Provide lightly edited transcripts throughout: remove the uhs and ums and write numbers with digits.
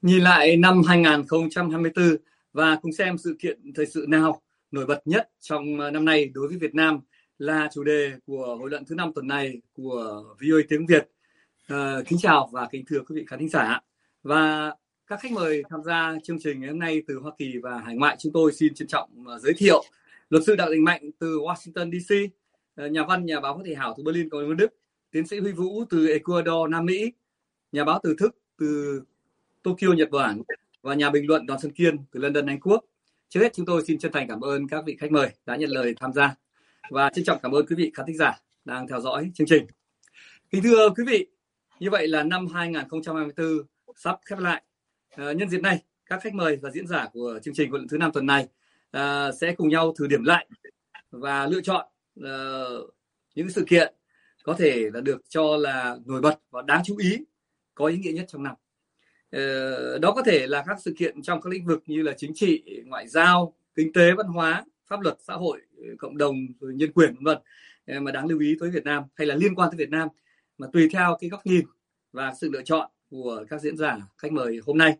Nhìn lại năm 2024 và cùng xem sự kiện thời sự nào nổi bật nhất trong năm nay đối với Việt Nam là chủ đề của hội luận thứ 5 tuần này của VOA tiếng Việt. Kính chào và kính thưa quý vị khán thính giả. Và các khách mời tham gia chương trình ngày hôm nay từ Hoa Kỳ và hải ngoại, chúng tôi xin trân trọng giới thiệu luật sư Đặng Đình Mạnh từ Washington DC, nhà văn, nhà báo Phát Thị Hảo từ Berlin, Cộng hòa Đức, tiến sĩ Huy Vũ từ Ecuador, Nam Mỹ, nhà báo Từ Thức từ Tokyo, Nhật Bản và nhà bình luận Đoàn Xuân Kiên từ London, Anh Quốc. Trước hết chúng tôi xin chân thành cảm ơn các vị khách mời đã nhận lời tham gia và trân trọng cảm ơn quý vị khán thính giả đang theo dõi chương trình. Kính thưa quý vị, như vậy là năm 2024 sắp khép lại. Nhân dịp này, các khách mời và diễn giả của chương trình thứ 5 tuần này sẽ cùng nhau thử điểm lại và lựa chọn những sự kiện có thể là được cho là nổi bật và đáng chú ý, có ý nghĩa nhất trong năm. Đó có thể là các sự kiện trong các lĩnh vực như là chính trị, ngoại giao, kinh tế, văn hóa, pháp luật, xã hội, cộng đồng, nhân quyền, v.v. mà đáng lưu ý tới Việt Nam hay là liên quan tới Việt Nam, mà tùy theo cái góc nhìn và sự lựa chọn của các diễn giả khách mời hôm nay.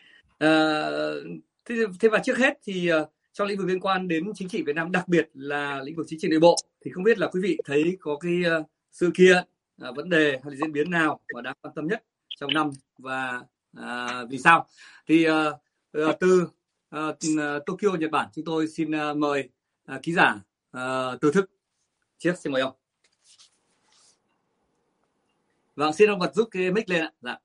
Thế và trước hết thì trong lĩnh vực liên quan đến chính trị Việt Nam, đặc biệt là lĩnh vực chính trị nội bộ, thì không biết là quý vị thấy có cái sự kiện, vấn đề hay là diễn biến nào mà đáng quan tâm nhất trong năm và vì sao? Thì từ Tokyo, Nhật Bản, chúng tôi xin mời ký giả Từ Thức. Xin mời ông. Vâng, xin ông bật giúp cái mic lên ạ. Dạ.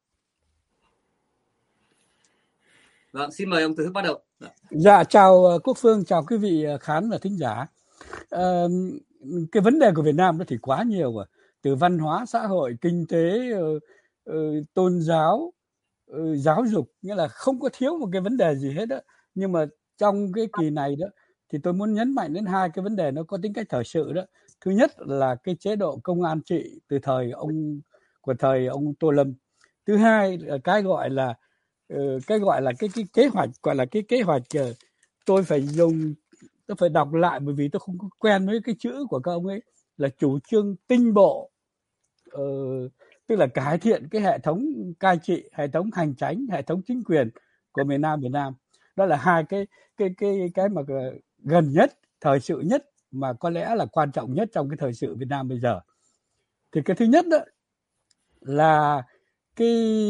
Vâng, xin mời ông Từ Thức bắt đầu. Dạ, chào Quốc Phương, chào quý vị khán và thính giả. Cái vấn đề của Việt Nam nó thì quá nhiều rồi. Từ văn hóa, xã hội, kinh tế, tôn giáo, giáo dục, nghĩa là không có thiếu một cái vấn đề gì hết đó. Nhưng mà trong cái kỳ này đó thì tôi muốn nhấn mạnh đến hai cái vấn đề nó có tính cách thời sự đó. Thứ nhất là cái chế độ công an trị từ thời ông Tô Lâm. Thứ hai là cái gọi là cái kế hoạch, gọi là cái kế hoạch, tôi phải đọc lại bởi vì tôi không có quen với cái chữ của các ông ấy, là chủ trương tinh bộ, tức là cải thiện cái hệ thống cai trị, hệ thống hành chánh, hệ thống chính quyền của miền Nam Việt Nam. Đó là hai cái mà gần nhất, thời sự nhất, mà có lẽ là quan trọng nhất trong cái thời sự Việt Nam bây giờ. Thì cái thứ nhất đó là cái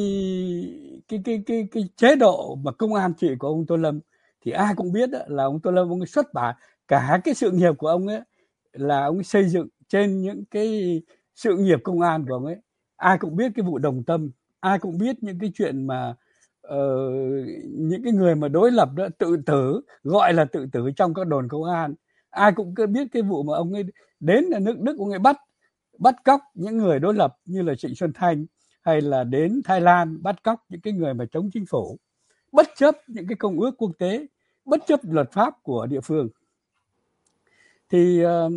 chế độ mà công an trị của ông Tô Lâm, thì ai cũng biết đó, là ông Tô Lâm ông ấy xuất bản cả cái sự nghiệp của ông ấy là ông ấy xây dựng trên những cái sự nghiệp công an của ông ấy. Ai cũng biết cái vụ Đồng Tâm, ai cũng biết những cái chuyện mà những cái người mà đối lập đó tự tử, gọi là tự tử trong các đồn công an. Ai cũng biết cái vụ mà ông ấy đến là nước Đức, ông ấy bắt cóc những người đối lập như là Trịnh Xuân Thanh, hay là đến Thái Lan bắt cóc những cái người mà chống chính phủ, bất chấp những cái công ước quốc tế, bất chấp luật pháp của địa phương. Thì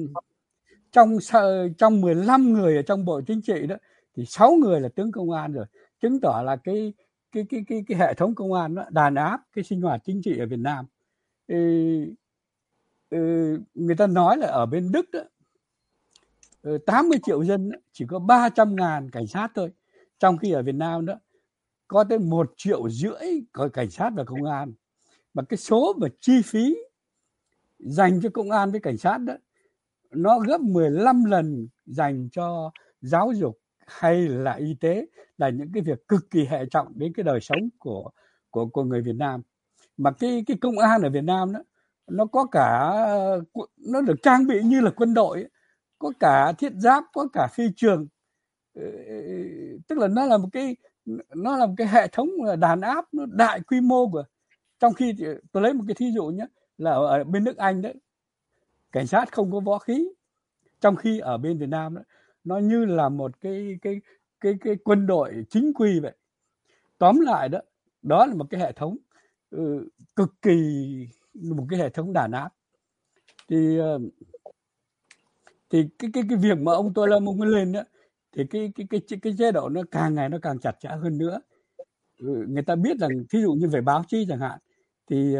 trong 15 người ở trong Bộ Chính trị đó thì 6 người là tướng công an rồi, chứng tỏ là cái hệ thống công an đó đàn áp cái sinh hoạt chính trị ở Việt Nam. Người ta nói là ở bên Đức đó, 80 triệu dân chỉ có 300.000 cảnh sát thôi, trong khi ở Việt Nam đó có tới 1,5 triệu cảnh sát và công an. Mà cái số mà chi phí dành cho công an với cảnh sát đó nó gấp 15 lần dành cho giáo dục hay là y tế, là những cái việc cực kỳ hệ trọng đến cái đời sống của người Việt Nam. Mà cái công an ở Việt Nam đó, nó có cả, nó được trang bị như là quân đội ấy. Có cả thiết giáp, có cả phi trường, tức là nó là một cái hệ thống đàn áp nó đại quy mô của. Trong khi tôi lấy một cái thí dụ nhé, là ở bên nước Anh đấy, cảnh sát không có võ khí, trong khi ở bên Việt Nam đó, nó như là một cái quân đội chính quy vậy. Tóm lại đó là một cái hệ thống cực kỳ, một cái hệ thống đàn áp. Thì cái việc mà ông Tô Lâm ông ấy lên đó, thì cái chế độ nó càng ngày nó càng chặt chẽ hơn nữa. Người ta biết rằng thí dụ như về báo chí chẳng hạn, thì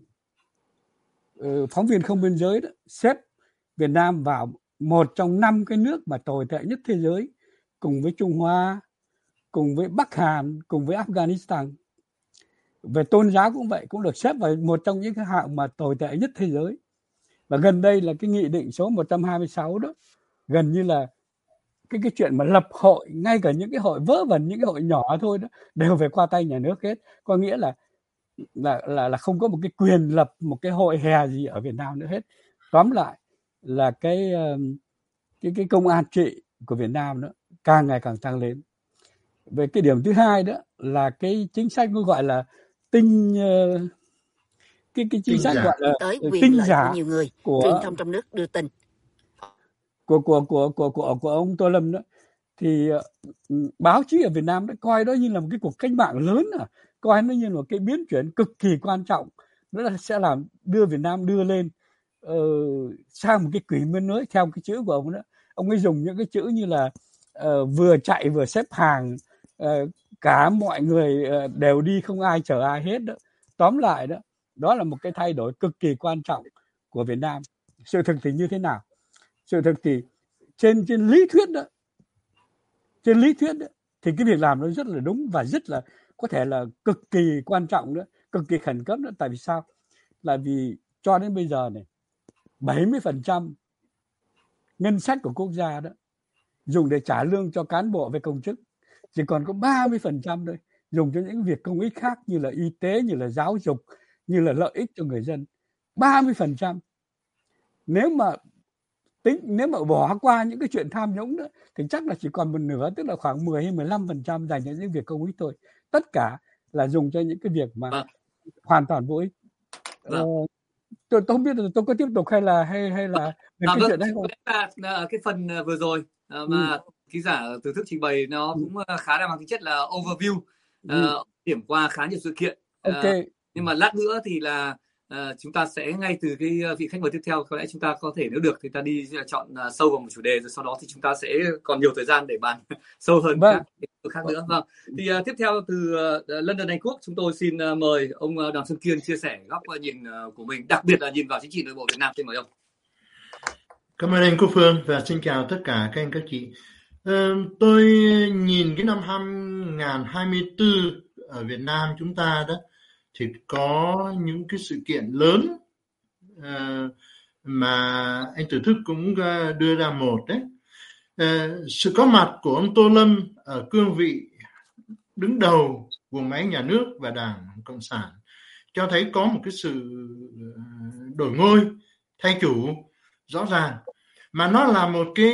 phóng viên không biên giới đó xếp Việt Nam vào một trong 5 cái nước mà tồi tệ nhất thế giới, cùng với Trung Hoa, cùng với Bắc Hàn, cùng với Afghanistan. về tôn giáo cũng vậy, cũng được xếp vào một trong những cái hạng mà tồi tệ nhất thế giới. Và gần đây là cái nghị định số 126 đó, gần như là cái chuyện mà lập hội, ngay cả những cái hội vớ vẩn, những cái hội nhỏ thôi đó, đều phải qua tay nhà nước hết. Có nghĩa là không có một cái quyền lập một cái hội hè gì ở Việt Nam nữa hết. Tóm lại là cái công an trị của Việt Nam đó càng ngày càng tăng lên. Về cái điểm thứ hai đó là cái chính sách nó gọi là cái chính sách gọi là tới quyền tinh lợi giả của nhiều người. của Truyền thông trong nước đưa tin của ông Tô Lâm đó, thì báo chí ở Việt Nam đã coi đó như là một cái cuộc cách mạng lớn, coi nó như là một cái biến chuyển cực kỳ quan trọng, nó là sẽ làm đưa Việt Nam đưa lên sang một cái kỷ nguyên mới. Theo cái chữ của ông đó, ông ấy dùng những cái chữ như là vừa chạy vừa xếp hàng, cả mọi người đều đi, không ai chở ai hết đó. Tóm lại đó, đó là một cái thay đổi cực kỳ quan trọng của Việt Nam. Sự thực thì như thế nào? Sự thực thì trên lý thuyết đó, thì cái việc làm nó rất là đúng và rất là có thể là cực kỳ quan trọng nữa, cực kỳ khẩn cấp nữa. Tại vì sao? Là vì cho đến bây giờ này, 70% ngân sách của quốc gia đó dùng để trả lương cho cán bộ và công chức, chỉ còn có 30% thôi dùng cho những việc công ích khác, như là y tế, như là giáo dục, như là lợi ích cho người dân. 30%. Nếu mà bỏ qua những cái chuyện tham nhũng đó, thì chắc là chỉ còn một nửa, tức là khoảng 10 hay 15% dành cho những việc công ích thôi. Tất cả là dùng cho những cái việc mà hoàn toàn vô ích. Tôi không biết là tôi có tiếp tục hay là cái chuyện đấy không? Cái phần vừa rồi mà ký giả Từ Thức trình bày nó cũng khá là mang tính chất là overview, điểm qua khá nhiều sự kiện. Nhưng mà lát nữa thì là chúng ta sẽ ngay từ cái vị khách mời tiếp theo, có lẽ chúng ta có thể, nếu được thì ta đi chọn sâu vào một chủ đề, rồi sau đó thì chúng ta sẽ còn nhiều thời gian để bàn sâu hơn các khác nữa. Vâng. Thì tiếp theo từ London, Anh Quốc, chúng tôi xin mời ông Đoàn Xuân Kiên chia sẻ góc nhìn của mình, đặc biệt là nhìn vào chính trị nội bộ Việt Nam. Xin mời ông. Cảm ơn anh Quốc Phương và xin chào tất cả các anh các chị. Tôi nhìn cái năm 2024 ở Việt Nam chúng ta đó, thì có những cái sự kiện lớn mà anh Từ Thức cũng đưa ra một đấy. Sự có mặt của ông Tô Lâm ở cương vị đứng đầu guồng máy nhà nước và Đảng Cộng sản cho thấy có một cái sự đổi ngôi, thay chủ rõ ràng, mà nó là một cái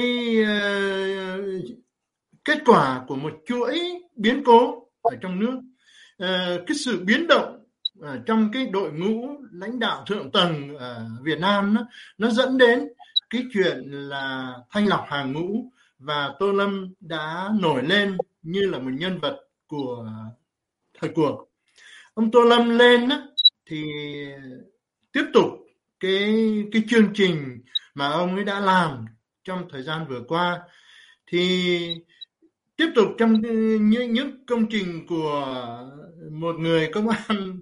kết quả của một chuỗi biến cố ở trong nước. Cái sự biến động trong cái đội ngũ lãnh đạo thượng tầng ở Việt Nam nó dẫn đến cái chuyện là thanh lọc hàng ngũ, và Tô Lâm đã nổi lên như là một nhân vật của thời cuộc. Ông Tô Lâm lên thì tiếp tục cái chương trình mà ông ấy đã làm trong thời gian vừa qua, thì tiếp tục trong những công trình của một người công an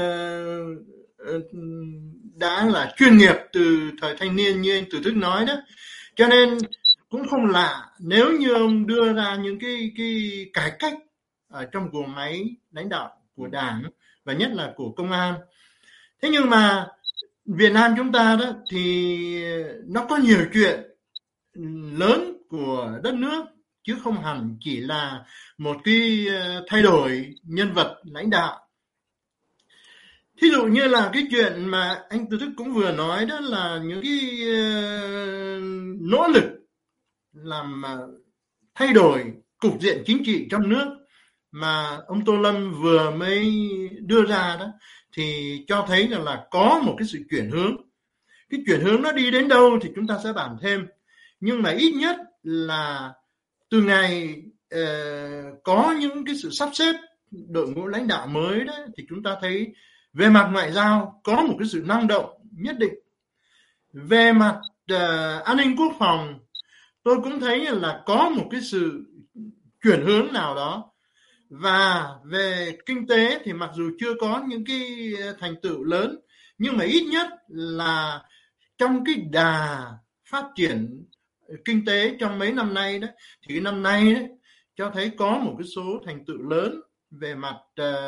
đã là chuyên nghiệp từ thời thanh niên như anh Từ Thức nói đó. Cho nên cũng không lạ nếu như ông đưa ra những cái cải cách ở trong guồng máy lãnh đạo của Đảng và nhất là của công an. Thế nhưng mà Việt Nam chúng ta đó thì nó có nhiều chuyện lớn của đất nước, chứ không hẳn chỉ là một cái thay đổi nhân vật lãnh đạo. Thí dụ như là cái chuyện mà anh Từ Thức cũng vừa nói, đó là những cái nỗ lực làm thay đổi cục diện chính trị trong nước mà ông Tô Lâm vừa mới đưa ra đó, thì cho thấy rằng là có một cái sự chuyển hướng. Cái chuyển hướng nó đi đến đâu thì chúng ta sẽ bàn thêm, nhưng mà ít nhất là từ ngày có những cái sự sắp xếp đội ngũ lãnh đạo mới đó, thì chúng ta thấy về mặt ngoại giao có một cái sự năng động nhất định. Về mặt an ninh quốc phòng, tôi cũng thấy là có một cái sự chuyển hướng nào đó. Và về kinh tế thì mặc dù chưa có những cái thành tựu lớn, nhưng mà ít nhất là trong cái đà phát triển kinh tế trong mấy năm nay đó, thì năm nay đó cho thấy có một cái số thành tựu lớn về mặt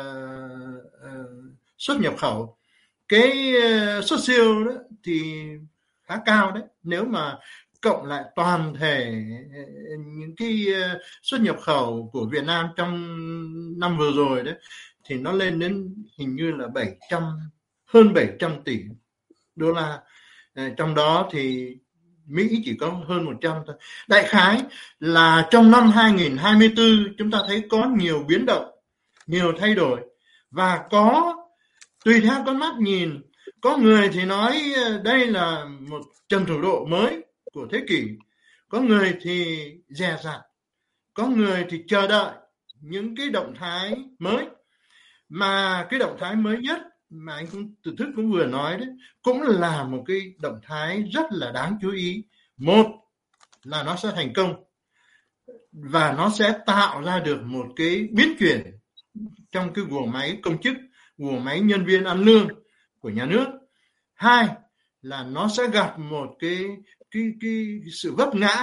xuất nhập khẩu. Cái xuất siêu đó thì khá cao đấy, nếu mà cộng lại toàn thể những cái xuất nhập khẩu của Việt Nam trong năm vừa rồi đấy thì nó lên đến hình như là hơn 700 tỷ đô la. Trong đó thì Mỹ chỉ có hơn 100 thôi. Đại khái là trong năm 2024 chúng ta thấy có nhiều biến động, nhiều thay đổi, và có tùy theo con mắt nhìn. Có người thì nói đây là một trần thủ độ mới của thế kỷ, có người thì dè dặt, có người thì chờ đợi những cái động thái mới. Mà cái động thái mới nhất mà anh cũng Từ Thức cũng vừa nói đấy, cũng là một cái động thái rất là đáng chú ý. Một là nó sẽ thành công và nó sẽ tạo ra được một cái biến chuyển trong cái guồng máy công chức, guồng máy nhân viên ăn lương của nhà nước. Hai là nó sẽ gặp một cái sự vấp ngã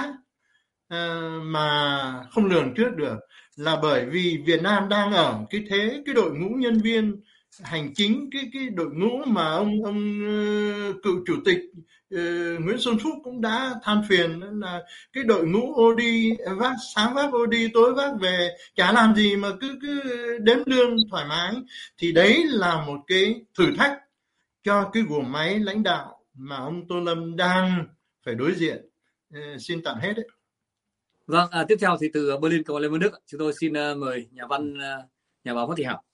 mà không lường trước được, là bởi vì Việt Nam đang ở cái đội ngũ nhân viên hành chính, cái đội ngũ mà ông cựu chủ tịch Nguyễn Xuân Phúc cũng đã than phiền, là cái đội ngũ OD sáng vác OD tối vác về, chả làm gì mà cứ đếm lương thoải mái. Thì đấy là một cái thử thách cho cái guồng máy lãnh đạo mà ông Tô Lâm đang phải đối diện. Xin tạm hết đấy. Vâng, tiếp theo thì từ Berlin, Cộng hòa Liên bang Đức, chúng tôi xin mời nhà báo Phát Thị Hảo.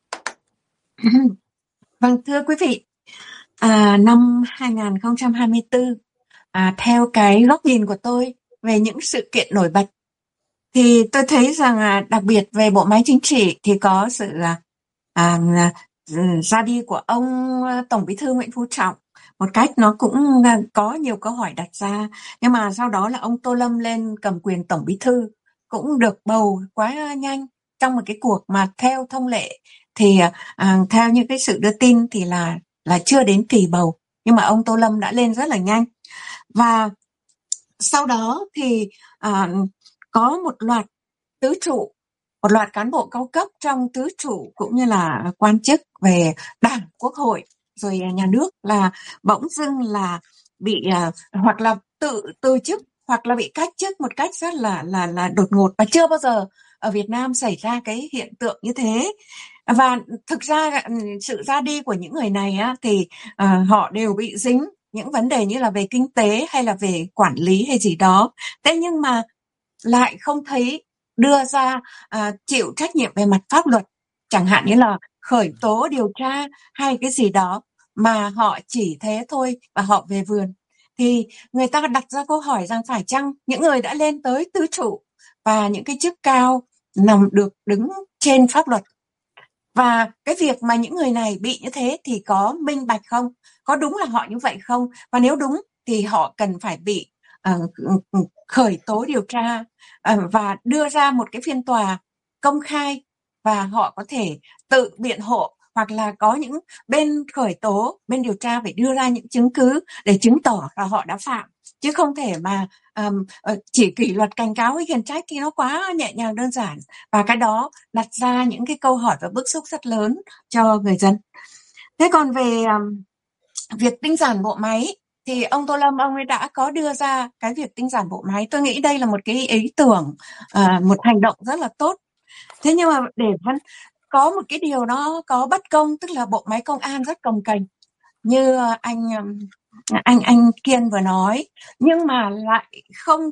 Vâng, thưa quý vị, năm 2024, theo cái góc nhìn của tôi về những sự kiện nổi bật, thì tôi thấy rằng đặc biệt về bộ máy chính trị thì có sự ra đi của ông Tổng Bí thư Nguyễn Phú Trọng, một cách nó cũng có nhiều câu hỏi đặt ra. Nhưng mà sau đó là ông Tô Lâm lên cầm quyền Tổng Bí thư, cũng được bầu quá nhanh trong một cái cuộc mà theo thông lệ thì theo những cái sự đưa tin thì là chưa đến kỳ bầu, nhưng mà ông Tô Lâm đã lên rất là nhanh. Và sau đó thì có một loạt tứ trụ, một loạt cán bộ cao cấp trong tứ trụ cũng như là quan chức về Đảng, Quốc hội rồi nhà nước là bỗng dưng là bị hoặc là tự từ chức hoặc là bị cách chức một cách rất là đột ngột, và chưa bao giờ ở Việt Nam xảy ra cái hiện tượng như thế. Và thực ra sự ra đi của những người này thì họ đều bị dính những vấn đề như là về kinh tế hay là về quản lý hay gì đó. Thế nhưng mà lại không thấy đưa ra chịu trách nhiệm về mặt pháp luật, chẳng hạn như là khởi tố điều tra hay cái gì đó, mà họ chỉ thế thôi và họ về vườn. Thì người ta đặt ra câu hỏi rằng phải chăng những người đã lên tới tứ trụ và những cái chức cao được đứng trên pháp luật, và cái việc mà những người này bị như thế thì có minh bạch không? Có đúng là họ như vậy không? Và nếu đúng thì họ cần phải bị khởi tố điều tra và đưa ra một cái phiên tòa công khai, và họ có thể tự biện hộ, hoặc là có những bên khởi tố, bên điều tra phải đưa ra những chứng cứ để chứng tỏ là họ đã phạm, chứ không thể mà chỉ kỷ luật cảnh cáo hay khiển trách thì nó quá nhẹ nhàng đơn giản, và cái đó đặt ra những cái câu hỏi và bức xúc rất lớn cho người dân. Thế còn về việc tinh giản bộ máy thì ông Tô Lâm ông ấy đã có đưa ra cái việc tinh giản bộ máy. Tôi nghĩ đây là một cái ý tưởng, một hành động rất là tốt. Thế nhưng mà để có một cái điều nó có bất công, tức là bộ máy công an rất cồng kềnh như anh Kiên vừa nói, nhưng mà lại không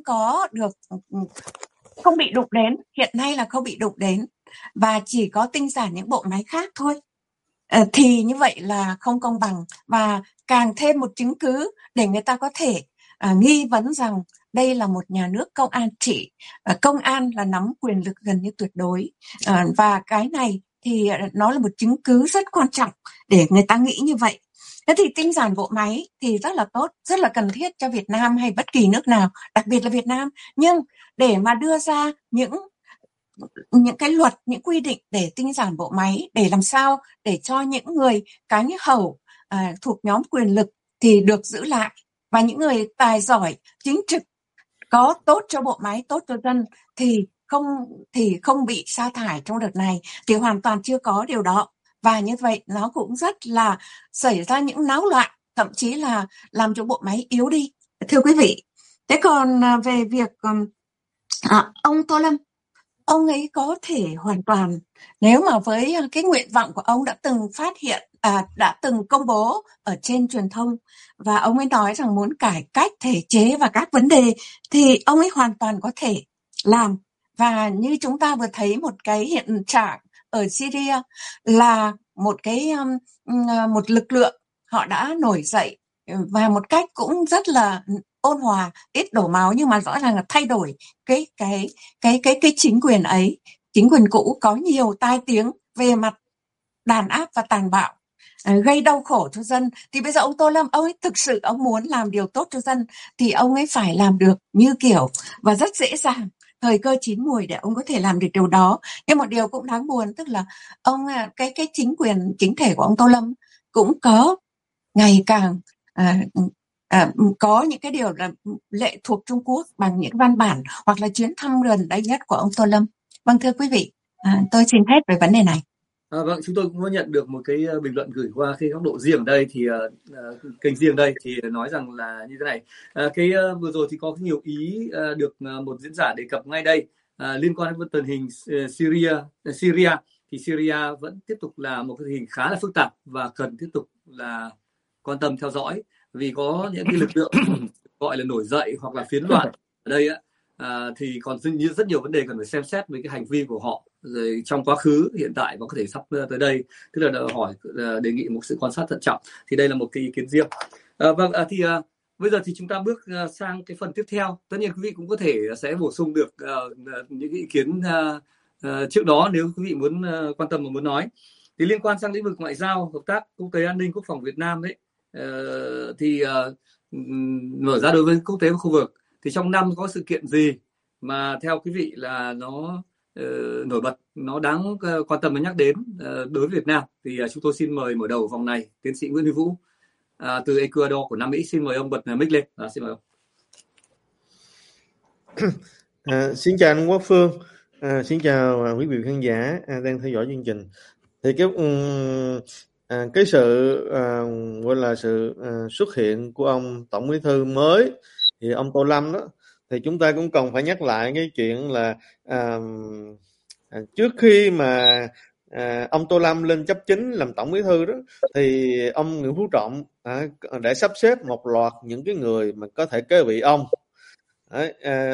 bị đụng đến, hiện nay là không bị đụng đến, và chỉ có tinh giản những bộ máy khác thôi. Thì như vậy là không công bằng, và càng thêm một chứng cứ để người ta có thể nghi vấn rằng đây là một nhà nước công an trị, công an là nắm quyền lực gần như tuyệt đối, và cái này thì nó là một chứng cứ rất quan trọng để người ta nghĩ như vậy. Thế thì tinh giản bộ máy thì rất là tốt, rất là cần thiết cho Việt Nam hay bất kỳ nước nào, đặc biệt là Việt Nam. Nhưng để mà đưa ra những cái luật, những quy định để tinh giản bộ máy, để làm sao để cho những người cánh hậu thuộc nhóm quyền lực thì được giữ lại, và những người tài giỏi, chính trực, có tốt cho bộ máy, tốt cho dân thì không bị sa thải trong đợt này, thì hoàn toàn chưa có điều đó. Và như vậy nó cũng rất là xảy ra những náo loạn, thậm chí là làm cho bộ máy yếu đi, thưa quý vị. Thế còn về việc ông Tô Lâm, ông ấy có thể hoàn toàn, nếu mà với cái nguyện vọng của ông đã từng phát hiện, đã từng công bố ở trên truyền thông, và ông ấy nói rằng muốn cải cách thể chế và các vấn đề, thì ông ấy hoàn toàn có thể làm. Và như chúng ta vừa thấy một cái hiện trạng ở Syria là một lực lượng họ đã nổi dậy và một cách cũng rất là ôn hòa, ít đổ máu, nhưng mà rõ ràng là thay đổi cái chính quyền ấy. Chính quyền cũ có nhiều tai tiếng về mặt đàn áp và tàn bạo, gây đau khổ cho dân. Thì bây giờ ông Tô Lâm, ông ấy thực sự ông muốn làm điều tốt cho dân thì ông ấy phải làm được như kiểu và rất dễ dàng, thời cơ chín mùi để ông có thể làm được điều đó. Nhưng một điều cũng đáng buồn, tức là cái chính quyền chính thể của ông Tô Lâm cũng có ngày càng có những cái điều là lệ thuộc Trung Quốc bằng những văn bản hoặc là chuyến thăm gần đây nhất của ông Tô Lâm. Vâng, thưa quý vị, tôi xin hết về vấn đề này. Vâng, chúng tôi cũng có nhận được một cái bình luận gửi qua cái góc độ riêng đây, thì kênh riêng đây thì nói rằng là như thế này. Cái vừa rồi thì có nhiều ý được một diễn giả đề cập ngay đây liên quan đến tình hình Syria thì Syria vẫn tiếp tục là một cái tình hình khá là phức tạp và cần tiếp tục là quan tâm theo dõi, vì có những cái lực lượng gọi là nổi dậy hoặc là phiến loạn ở đây thì còn rất nhiều vấn đề cần phải xem xét với cái hành vi của họ rồi trong quá khứ, hiện tại và có thể sắp tới đây, tức là hỏi đề nghị một sự quan sát thận trọng. Thì đây là một cái ý kiến riêng. Bây giờ thì chúng ta bước sang cái phần tiếp theo. Tất nhiên quý vị cũng có thể sẽ bổ sung được những ý kiến trước đó nếu quý vị muốn quan tâm và muốn nói. Thì liên quan sang lĩnh vực ngoại giao, hợp tác quốc tế, an ninh quốc phòng Việt Nam đấy, thì mở ra đối với quốc tế và khu vực, thì trong năm có sự kiện gì mà theo quý vị là nó nổi bật, nó đáng quan tâm và nhắc đến đối với Việt Nam? Thì chúng tôi xin mời mở đầu vòng này tiến sĩ Nguyễn Huy Vũ từ Ecuador của Nam Mỹ. Xin mời ông bật mic lên. Xin mời ông. Xin chào anh Quốc Phương, xin chào quý vị khán giả đang theo dõi chương trình. Thì cái sự gọi là sự xuất hiện của ông Tổng Bí thư mới, thì ông Tô Lâm đó, thì chúng ta cũng cần phải nhắc lại cái chuyện là trước khi mà ông Tô Lâm lên chấp chính làm Tổng Bí thư đó, thì ông Nguyễn Phú Trọng đã sắp xếp một loạt những cái người mà có thể kế vị ông. Đấy,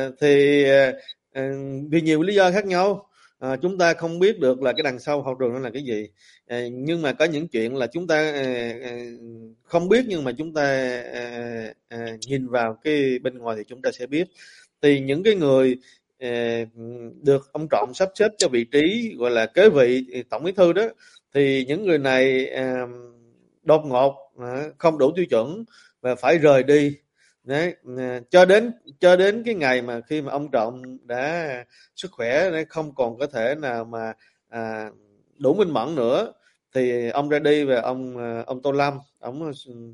vì nhiều lý do khác nhau, chúng ta không biết được là cái đằng sau hậu trường nó là cái gì, nhưng mà có những chuyện là chúng ta không biết, nhưng mà chúng ta nhìn vào cái bên ngoài thì chúng ta sẽ biết. Thì những cái người được ông Trọng sắp xếp cho vị trí gọi là kế vị Tổng Bí thư đó, thì những người này đột ngột không đủ tiêu chuẩn và phải rời đi. Đấy, cho đến cái ngày mà khi mà ông Trọng đã sức khỏe để không còn có thể nào mà đủ minh mẫn nữa, thì ông ra đi và ông Tô Lâm ông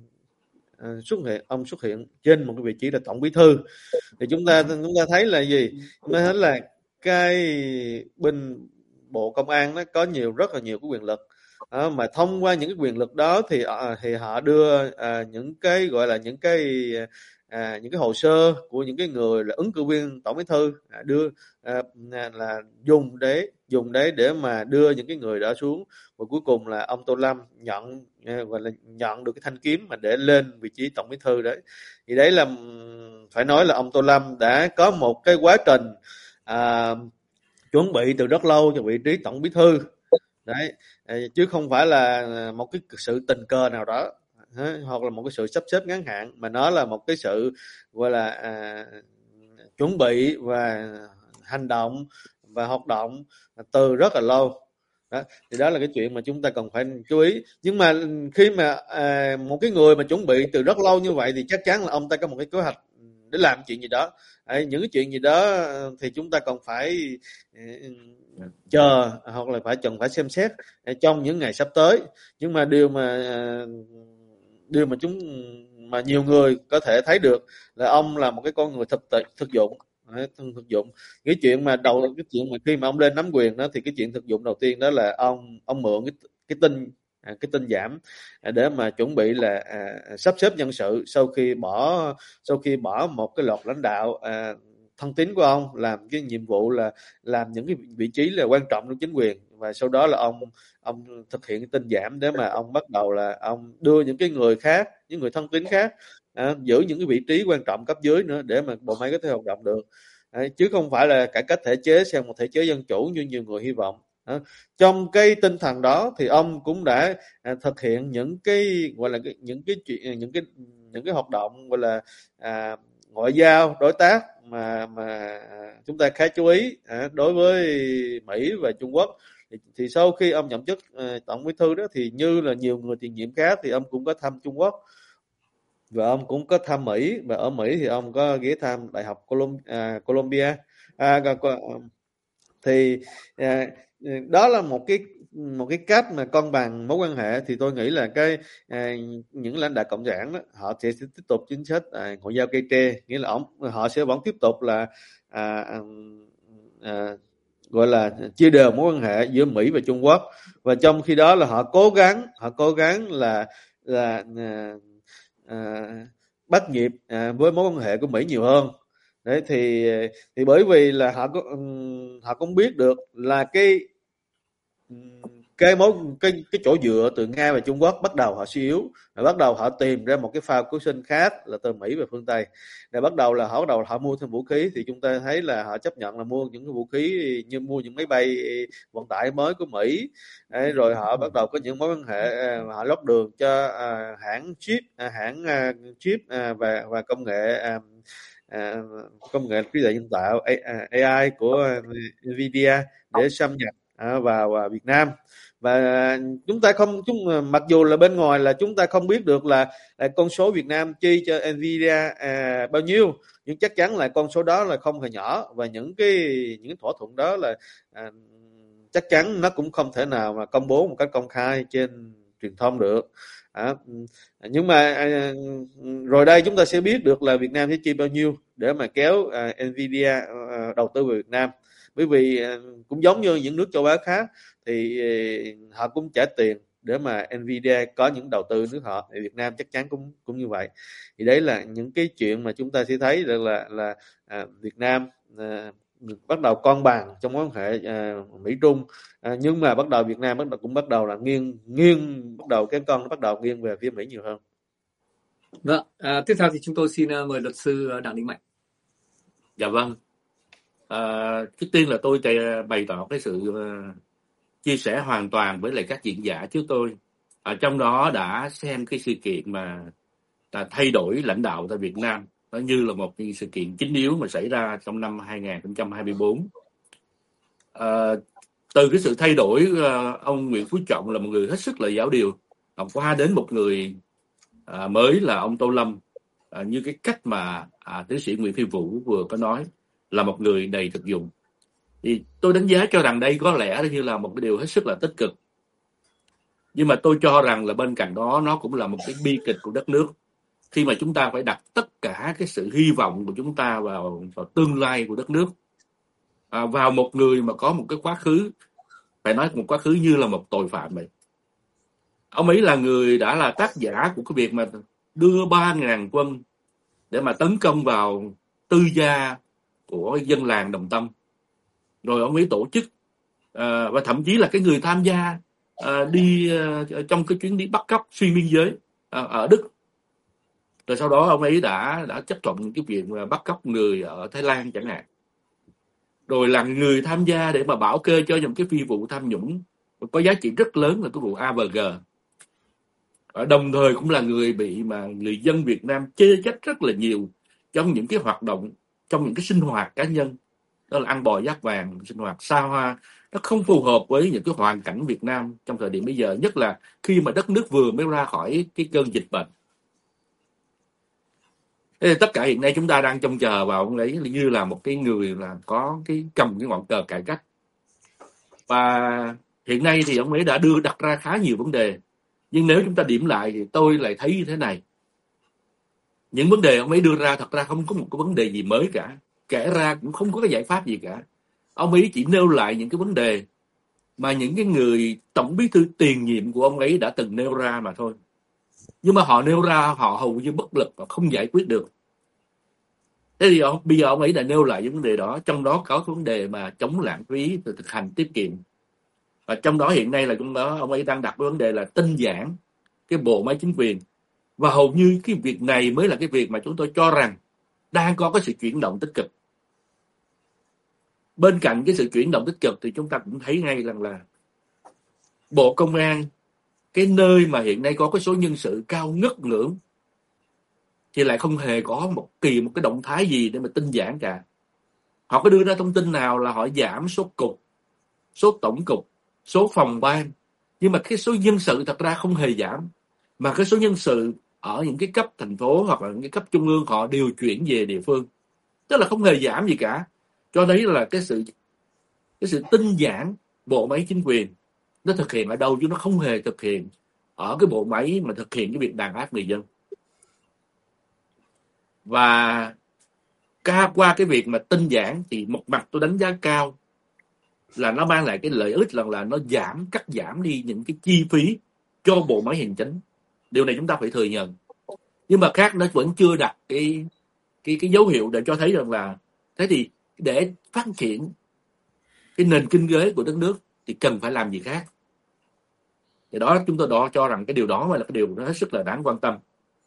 xuất hiện trên một cái vị trí là Tổng Bí thư. Thì chúng ta thấy là gì? Chúng ta thấy là cái bên Bộ Công an nó có rất là nhiều cái quyền lực, mà thông qua những cái quyền lực đó thì họ đưa những cái gọi là những cái hồ sơ của những cái người là ứng cử viên Tổng Bí thư đưa là dùng để mà đưa những cái người đó xuống, và cuối cùng là ông Tô Lâm nhận được cái thanh kiếm mà để lên vị trí Tổng Bí thư đấy. Thì đấy là phải nói là ông Tô Lâm đã có một cái quá trình chuẩn bị từ rất lâu cho vị trí Tổng Bí thư đấy, chứ không phải là một cái sự tình cờ nào đó hoặc là một cái sự sắp xếp ngắn hạn, mà nó là một cái sự gọi là chuẩn bị và hành động và hoạt động từ rất là lâu đó. Thì đó là cái chuyện mà chúng ta cần phải chú ý. Nhưng mà khi mà một cái người mà chuẩn bị từ rất lâu như vậy thì chắc chắn là ông ta có một cái kế hoạch để làm chuyện gì đó. Những cái chuyện gì đó thì chúng ta còn phải chờ, hoặc là phải xem xét trong những ngày sắp tới. Nhưng mà điều mà nhiều người có thể thấy được là ông là một cái con người thực dụng, thực dụng. Cái chuyện mà khi mà ông lên nắm quyền đó thì cái chuyện thực dụng đầu tiên đó là ông mượn cái tinh giảm để mà chuẩn bị là sắp xếp nhân sự sau khi bỏ một cái loạt lãnh đạo thân tín của ông làm cái nhiệm vụ là làm những cái vị trí là quan trọng trong chính quyền, và sau đó là ông thực hiện cái tinh giảm để mà ông bắt đầu là ông đưa những cái người khác, những người thân tín khác giữ những cái vị trí quan trọng cấp dưới nữa để mà bộ máy có thể hoạt động được. Chứ không phải là cải cách thể chế sang một thể chế dân chủ như nhiều người hy vọng. Trong cái tinh thần đó thì ông cũng đã thực hiện những cái gọi là những cái hoạt động gọi là ngoại giao đối tác mà chúng ta khá chú ý đối với Mỹ và Trung Quốc. Thì sau khi ông nhậm chức tổng bí thư đó thì như là nhiều người tiền nhiệm khác thì ông cũng có thăm Trung Quốc và ông cũng có thăm Mỹ, và ở Mỹ thì ông có ghé thăm Đại học Columbia. Thì đó là một cái cách mà cân bằng mối quan hệ. Thì tôi nghĩ là những lãnh đạo cộng sản đó, họ sẽ tiếp tục chính sách ngoại giao cây tre, nghĩa là họ sẽ vẫn tiếp tục là gọi là chia đều mối quan hệ giữa Mỹ và Trung Quốc, và trong khi đó là họ cố gắng là bắt nhịp với mối quan hệ của Mỹ nhiều hơn. Đấy thì bởi vì là họ cũng biết được là cái chỗ dựa từ Nga và Trung Quốc bắt đầu họ suy yếu, và bắt đầu họ tìm ra một cái phao cứu sinh khác là từ Mỹ và phương Tây. Để bắt đầu họ mua thêm vũ khí, thì chúng ta thấy là họ chấp nhận là mua những cái vũ khí như mua những máy bay vận tải mới của Mỹ. Đấy, rồi họ bắt đầu có những mối quan hệ, họ lót đường cho hãng chip và công nghệ trí tuệ nhân tạo AI của Nvidia để xâm nhập vào Việt Nam. Và mặc dù là bên ngoài là chúng ta không biết được là con số Việt Nam chi cho Nvidia bao nhiêu, nhưng chắc chắn là con số đó là không hề nhỏ, và những thỏa thuận đó là chắc chắn nó cũng không thể nào mà công bố một cách công khai trên truyền thông được. Nhưng mà rồi đây chúng ta sẽ biết được là Việt Nam sẽ chi bao nhiêu để mà kéo Nvidia đầu tư vào Việt Nam. Bởi vì cũng giống như những nước châu Á khác thì họ cũng trả tiền để mà Nvidia có những đầu tư nước họ, thì Việt Nam chắc chắn cũng như vậy. Thì đấy là những cái chuyện mà chúng ta sẽ thấy được là Việt Nam bắt đầu cân bằng trong mối quan hệ Mỹ Trung, nhưng mà Việt Nam cũng bắt đầu là nghiêng bắt đầu cái con nó bắt đầu nghiêng về phía Mỹ nhiều hơn. Vâng, tiếp theo thì chúng tôi xin mời luật sư Đặng Đình Mạnh. Dạ vâng. Trước tiên là tôi bày tỏ cái sự chia sẻ hoàn toàn với lại các diễn giả trước tôi. Trong đó đã xem cái sự kiện mà thay đổi lãnh đạo tại Việt Nam, nó như là một cái sự kiện chính yếu mà xảy ra trong năm 2024. Từ cái sự thay đổi, ông Nguyễn Phú Trọng là một người hết sức là giáo điều, qua đến một người mới là ông Tô Lâm, như cái cách mà tiến sĩ Nguyễn Phi Vũ vừa có nói, là một người đầy thực dụng. Thì tôi đánh giá cho rằng đây có lẽ như là một cái điều hết sức là tích cực. Nhưng mà tôi cho rằng là bên cạnh đó nó cũng là một cái bi kịch của đất nước, khi mà chúng ta phải đặt tất cả cái sự hy vọng của chúng ta vào tương lai của đất nước, vào một người mà có một cái quá khứ, phải nói một quá khứ như là một tội phạm vậy. Ông ấy là người đã là tác giả của cái việc mà đưa 3.000 quân để mà tấn công vào tư gia của dân làng Đồng Tâm. Rồi ông ấy tổ chức và thậm chí là cái người tham gia đi trong cái chuyến đi bắt cóc xuyên biên giới ở Đức. Rồi sau đó ông ấy đã chấp thuận cái việc mà bắt cóc người ở Thái Lan chẳng hạn. Rồi là người tham gia để mà bảo kê cho những cái phi vụ tham nhũng có giá trị rất lớn là cái vụ AVG. Đồng thời cũng là người bị mà người dân Việt Nam chê trách rất là nhiều trong những cái hoạt động, trong những cái sinh hoạt cá nhân, đó là ăn bò giác vàng, sinh hoạt xa hoa, nó không phù hợp với những cái hoàn cảnh Việt Nam trong thời điểm bây giờ, nhất là khi mà đất nước vừa mới ra khỏi cái cơn dịch bệnh. Thế tất cả hiện nay chúng ta đang trông chờ vào ông ấy như là một cái người là có cái cầm cái ngọn cờ cải cách. Và hiện nay thì ông ấy đã đặt ra khá nhiều vấn đề. Nhưng nếu chúng ta điểm lại thì tôi lại thấy như thế này. Những vấn đề ông ấy đưa ra thật ra không có một cái vấn đề gì mới cả. kể ra cũng không có cái giải pháp gì cả. Ông ấy chỉ nêu lại những cái vấn đề mà những cái người tổng bí thư tiền nhiệm của ông ấy đã từng nêu ra mà thôi. Nhưng mà họ nêu ra họ hầu như bất lực và không giải quyết được. Thế thì bây giờ ông ấy đã nêu lại những vấn đề đó, trong đó có cái vấn đề mà chống lãng phí từ thực hành tiết kiệm. Và trong đó hiện nay là trong đó ông ấy đang đặt cái vấn đề là tinh giản cái bộ máy chính quyền. Và hầu như cái việc này mới là cái việc mà chúng tôi cho rằng đang có cái sự chuyển động tích cực. Bên cạnh cái sự chuyển động tích cực thì chúng ta cũng thấy ngay rằng là Bộ Công an, cái nơi mà hiện nay có cái số nhân sự cao ngất ngưỡng, thì lại không hề có một cái động thái gì để mà tinh giản cả. Họ có đưa ra thông tin nào là họ giảm số cục, số tổng cục, số phòng ban, nhưng mà cái số nhân sự thật ra không hề giảm, mà cái số nhân sự ở những cái cấp thành phố hoặc là những cái cấp trung ương họ điều chuyển về địa phương, tức là không hề giảm gì cả. Cho thấy là cái sự tinh giản bộ máy chính quyền nó thực hiện ở đâu, chứ nó không hề thực hiện ở cái bộ máy mà thực hiện cái việc đàn áp người dân. Và qua cái việc mà tinh giản thì một mặt tôi đánh giá cao là nó mang lại cái lợi ích là nó cắt giảm đi những cái chi phí cho bộ máy hành chính. Điều này chúng ta phải thừa nhận. Nhưng mà khác nó vẫn chưa đặt cái dấu hiệu để cho thấy rằng là thế thì để phát triển cái nền kinh tế của đất nước thì cần phải làm gì khác. Thì đó chúng tôi cho rằng cái điều đó là cái điều nó hết sức là đáng quan tâm.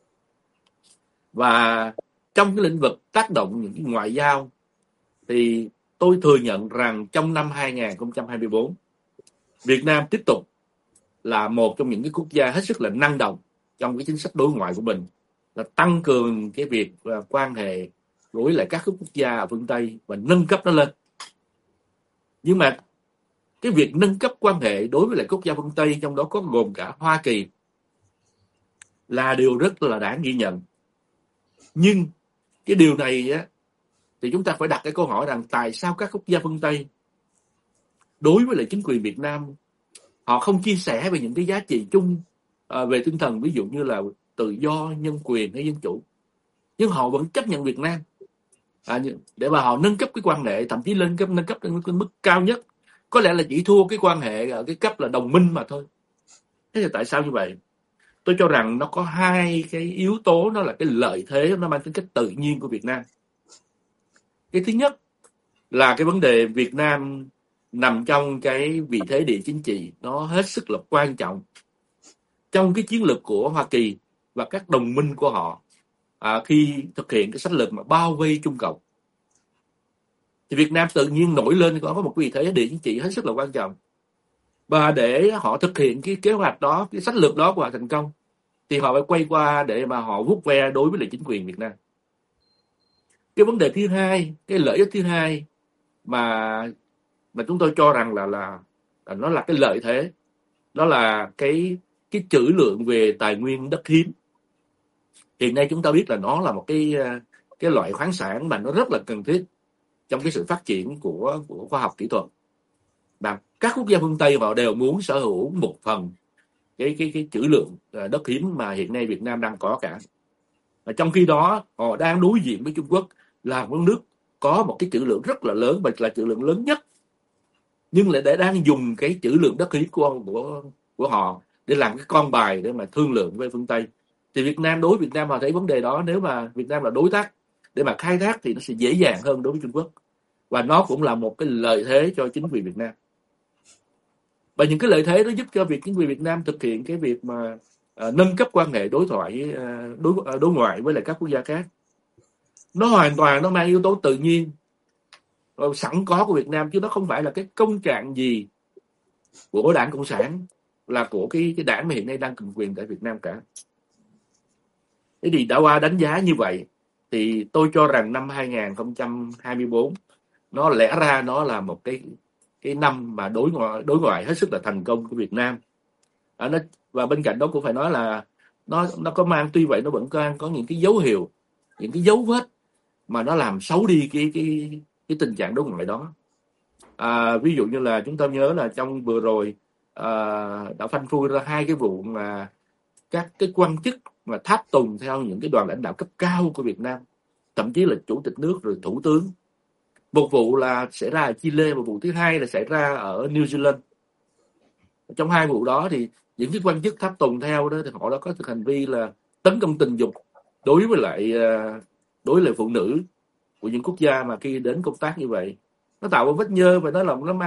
Và trong cái lĩnh vực tác động những cái ngoại giao thì tôi thừa nhận rằng trong năm 2024 Việt Nam tiếp tục là một trong những cái quốc gia hết sức là năng động trong cái chính sách đối ngoại của mình, là tăng cường cái việc quan hệ với lại các quốc gia ở phương Tây và nâng cấp nó lên. Nhưng mà cái việc nâng cấp quan hệ đối với lại quốc gia phương Tây, trong đó có gồm cả Hoa Kỳ, là điều rất là đáng ghi nhận. Nhưng cái điều này á, thì chúng ta phải đặt cái câu hỏi rằng tại sao các quốc gia phương Tây đối với lại chính quyền Việt Nam họ không chia sẻ về những cái giá trị chung về tinh thần, ví dụ như là tự do, nhân quyền hay dân chủ, nhưng họ vẫn chấp nhận Việt Nam để mà họ nâng cấp cái quan hệ, thậm chí nâng cấp đến cái mức cao nhất. Có lẽ là chỉ thua cái quan hệ ở cái cấp là đồng minh mà thôi. Thế thì tại sao như vậy? Tôi cho rằng nó có hai cái yếu tố, nó là cái lợi thế, nó mang tính cách tự nhiên của Việt Nam. Cái thứ nhất là cái vấn đề Việt Nam nằm trong cái vị thế địa chính trị nó hết sức là quan trọng trong cái chiến lược của Hoa Kỳ và các đồng minh của họ khi thực hiện cái sách lược mà bao vây Trung Cộng. Thì Việt Nam tự nhiên nổi lên có một vị thế địa chính trị hết sức là quan trọng. Và để họ thực hiện cái kế hoạch đó, cái sách lược đó của họ thành công, thì họ phải quay qua để mà họ vuốt ve đối với lại chính quyền Việt Nam. Cái vấn đề thứ hai, cái lợi ích thứ hai mà chúng tôi cho rằng là nó là cái lợi thế, đó là cái trữ lượng về tài nguyên đất hiếm. Hiện nay chúng ta biết là nó là một cái loại khoáng sản mà nó rất là cần thiết trong cái sự phát triển của khoa học kỹ thuật. Và các quốc gia phương Tây họ đều muốn sở hữu một phần cái trữ lượng đất hiếm mà hiện nay Việt Nam đang có cả. Và trong khi đó họ đang đối diện với Trung Quốc là một nước có một cái trữ lượng rất là lớn và là trữ lượng lớn nhất, nhưng lại để đang dùng cái trữ lượng đất hiếm của họ để làm cái con bài để mà thương lượng với phương Tây. Thì Việt Nam họ thấy vấn đề đó, nếu mà Việt Nam là đối tác để mà khai thác thì nó sẽ dễ dàng hơn đối với Trung Quốc, và nó cũng là một cái lợi thế cho chính quyền Việt Nam. Và những cái lợi thế đó giúp cho chính quyền Việt Nam thực hiện cái việc mà nâng cấp quan hệ đối ngoại với lại các quốc gia khác. Nó hoàn toàn nó mang yếu tố tự nhiên sẵn có của Việt Nam, chứ nó không phải là cái công trạng gì của Đảng Cộng sản, là của cái đảng mà hiện nay đang cầm quyền tại Việt Nam cả. Thế thì đã qua đánh giá như vậy thì tôi cho rằng năm 2024 nó lẽ ra nó là một cái năm mà đối ngoại hết sức là thành công của Việt Nam. Và bên cạnh đó cũng phải nói là nó có mang, tuy vậy nó vẫn có những cái dấu hiệu, những cái dấu vết mà nó làm xấu đi cái tình trạng đối ngoại đó. Ví dụ như là chúng ta nhớ là trong vừa rồi đã phanh phui ra 2 cái vụ mà các cái quan chức mà tháp tùng theo những cái đoàn lãnh đạo cấp cao của Việt Nam, thậm chí là chủ tịch nước rồi thủ tướng, Một vụ là xảy ra ở Chile, một vụ thứ hai là xảy ra ở New Zealand. Trong hai vụ đó thì những cái quan chức tháp tùng theo đó thì họ đã có thực hành vi là tấn công tình dục đối với lại phụ nữ của những quốc gia mà khi đến công tác như vậy. Nó tạo một vết nhơ và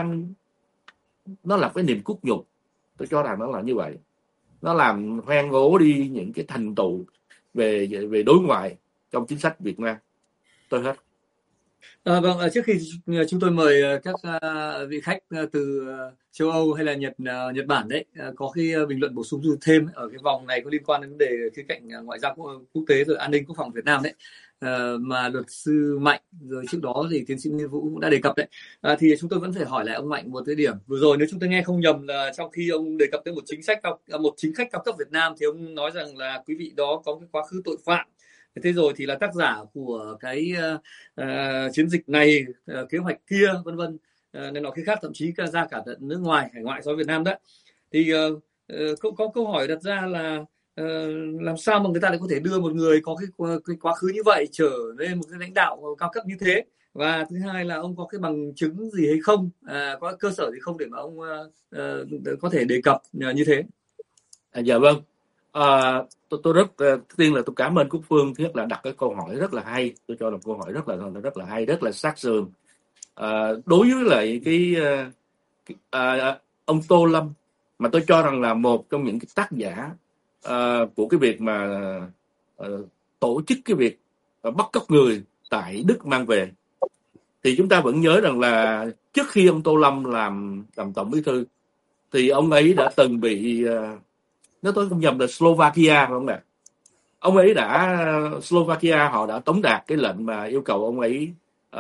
nó là cái niềm cốt nhục. Tôi cho rằng nó là như vậy. Nó làm hoen ố đi những cái thành tựu về đối ngoại trong chính sách Việt Nam. Tôi hết. Vâng, trước khi chúng tôi mời các vị khách từ châu Âu hay là Nhật Bản đấy có cái bình luận bổ sung thêm ở cái vòng này có liên quan đến vấn đề khía cạnh ngoại giao quốc tế rồi an ninh quốc phòng Việt Nam đấy, mà luật sư Mạnh rồi trước đó thì tiến sĩ Nguyễn Vũ cũng đã đề cập đấy, thì chúng tôi vẫn phải hỏi lại ông Mạnh một cái điểm vừa rồi, nếu chúng tôi nghe không nhầm là trong khi ông đề cập tới một chính khách cao cấp Việt Nam thì ông nói rằng là quý vị đó có cái quá khứ tội phạm. Thế rồi thì là tác giả của cái chiến dịch này, kế hoạch kia, vân vân, này nọ kia khác, thậm chí ra cả tận nước ngoài, hải ngoại so với Việt Nam đó. Thì có câu hỏi đặt ra là làm sao mà người ta lại có thể đưa một người có cái quá khứ như vậy trở lên một cái lãnh đạo cao cấp như thế, và thứ hai là ông có cái bằng chứng gì hay không, có cơ sở gì không để mà ông có thể đề cập như thế? Dạ vâng. Tôi tiên là tôi cảm ơn Quốc Phương thứ nhất là đặt cái câu hỏi rất là hay. Tôi cho là câu hỏi rất là hay, rất là sát sườn. Đối với lại ông Tô Lâm mà tôi cho rằng là một trong những cái tác giả của cái việc mà tổ chức cái việc bắt cóc người tại Đức mang về, thì chúng ta vẫn nhớ rằng là trước khi ông Tô Lâm làm tổng bí thư thì ông ấy đã từng bị nếu tôi không nhầm là Slovakia phải không ạ? Ông ấy Slovakia họ đã tống đạt cái lệnh mà yêu cầu ông ấy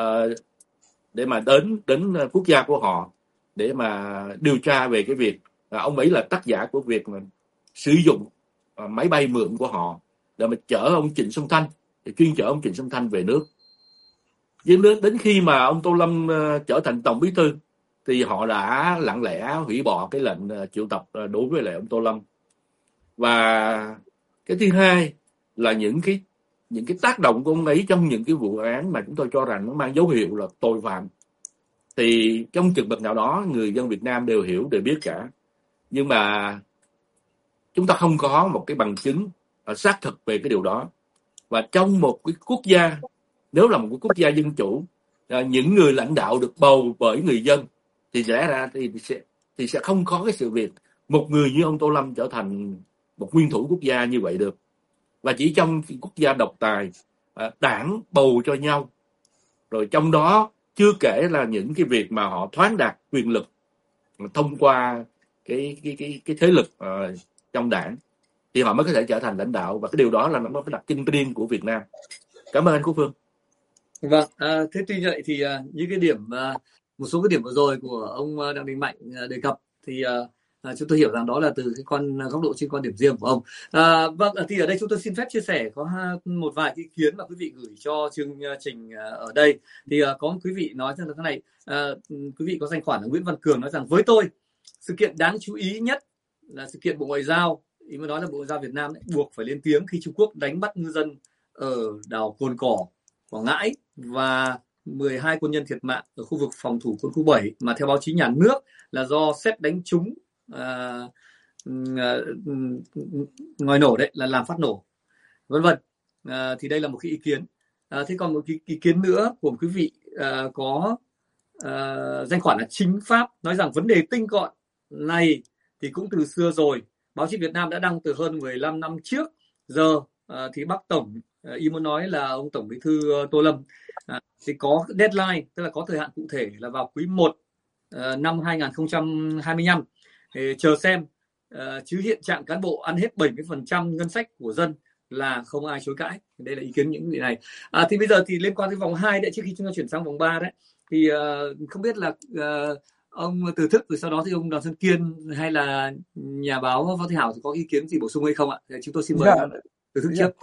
để mà đến quốc gia của họ để mà điều tra về cái việc ông ấy là tác giả của việc mà sử dụng máy bay mượn của họ để mà chở ông Trịnh Xuân Thanh, để chuyên chở ông Trịnh Xuân Thanh về nước. Nhưng đến khi mà ông Tô Lâm trở thành tổng bí thư thì họ đã lặng lẽ hủy bỏ cái lệnh triệu tập đối với lại ông Tô Lâm. Và cái thứ hai là những cái tác động của ông ấy trong những cái vụ án mà chúng tôi cho rằng nó mang dấu hiệu là tội phạm, thì trong chừng mực nào đó người dân Việt Nam đều hiểu, đều biết cả, nhưng mà chúng ta không có một cái bằng chứng xác thực về cái điều đó. Và trong một cái quốc gia, nếu là một cái quốc gia dân chủ, những người lãnh đạo được bầu bởi người dân thì lẽ ra thì sẽ không có cái sự việc một người như ông Tô Lâm trở thành một nguyên thủ quốc gia như vậy được. Và chỉ trong quốc gia độc tài, đảng bầu cho nhau, rồi trong đó chưa kể là những cái việc mà họ thoáng đạt quyền lực thông qua cái thế lực trong đảng, thì họ mới có thể trở thành lãnh đạo. Và cái điều đó là nó cái đặc trưng riêng của Việt Nam. Cảm ơn anh Quốc Phương. Vâng, thế tuy vậy thì những cái điểm một số cái điểm vừa rồi của ông Đặng Đình Mạnh đề cập thì chúng tôi hiểu rằng đó là từ cái góc độ trên quan điểm riêng của ông. Vâng, thì ở đây chúng tôi xin phép chia sẻ có một vài ý kiến mà quý vị gửi cho chương trình ở đây. Thì có một quý vị nói rằng là thế này, quý vị có danh khoản là Nguyễn Văn Cường nói rằng với tôi sự kiện đáng chú ý nhất là sự kiện Bộ Ngoại giao, ý mới nói là Bộ Ngoại giao Việt Nam buộc phải lên tiếng khi Trung Quốc đánh bắt ngư dân ở đảo Cồn Cỏ, Quảng Ngãi và 12 quân nhân thiệt mạng ở khu vực phòng thủ quân khu 7 mà theo báo chí nhà nước là do sét đánh trúng ngòi nổ đấy, là làm phát nổ, vân vân. Thì đây là một cái ý kiến. Thế còn một cái ý kiến nữa của quý vị có danh khoản là Chính Pháp nói rằng vấn đề tinh gọn này thì cũng từ xưa rồi, báo chí Việt Nam đã đăng từ hơn 15 năm trước. Giờ thì bác Tổng ý muốn nói là ông Tổng Bí thư Tô Lâm thì có deadline, tức là có thời hạn cụ thể là vào quý 1 năm 2025. Thì chờ xem, chứ hiện trạng cán bộ ăn hết 70% ngân sách của dân là không ai chối cãi. Đây là ý kiến những người này. Thì bây giờ thì liên quan đến vòng 2 đấy, trước khi chúng ta chuyển sang vòng 3 đấy, thì không biết là ông Từ Thức rồi sau đó thì ông Đoàn Xuân Kiên hay là nhà báo Võ Thị Hảo thì có ý kiến gì bổ sung hay không ạ? Thì chúng tôi xin mời Từ Thức trước.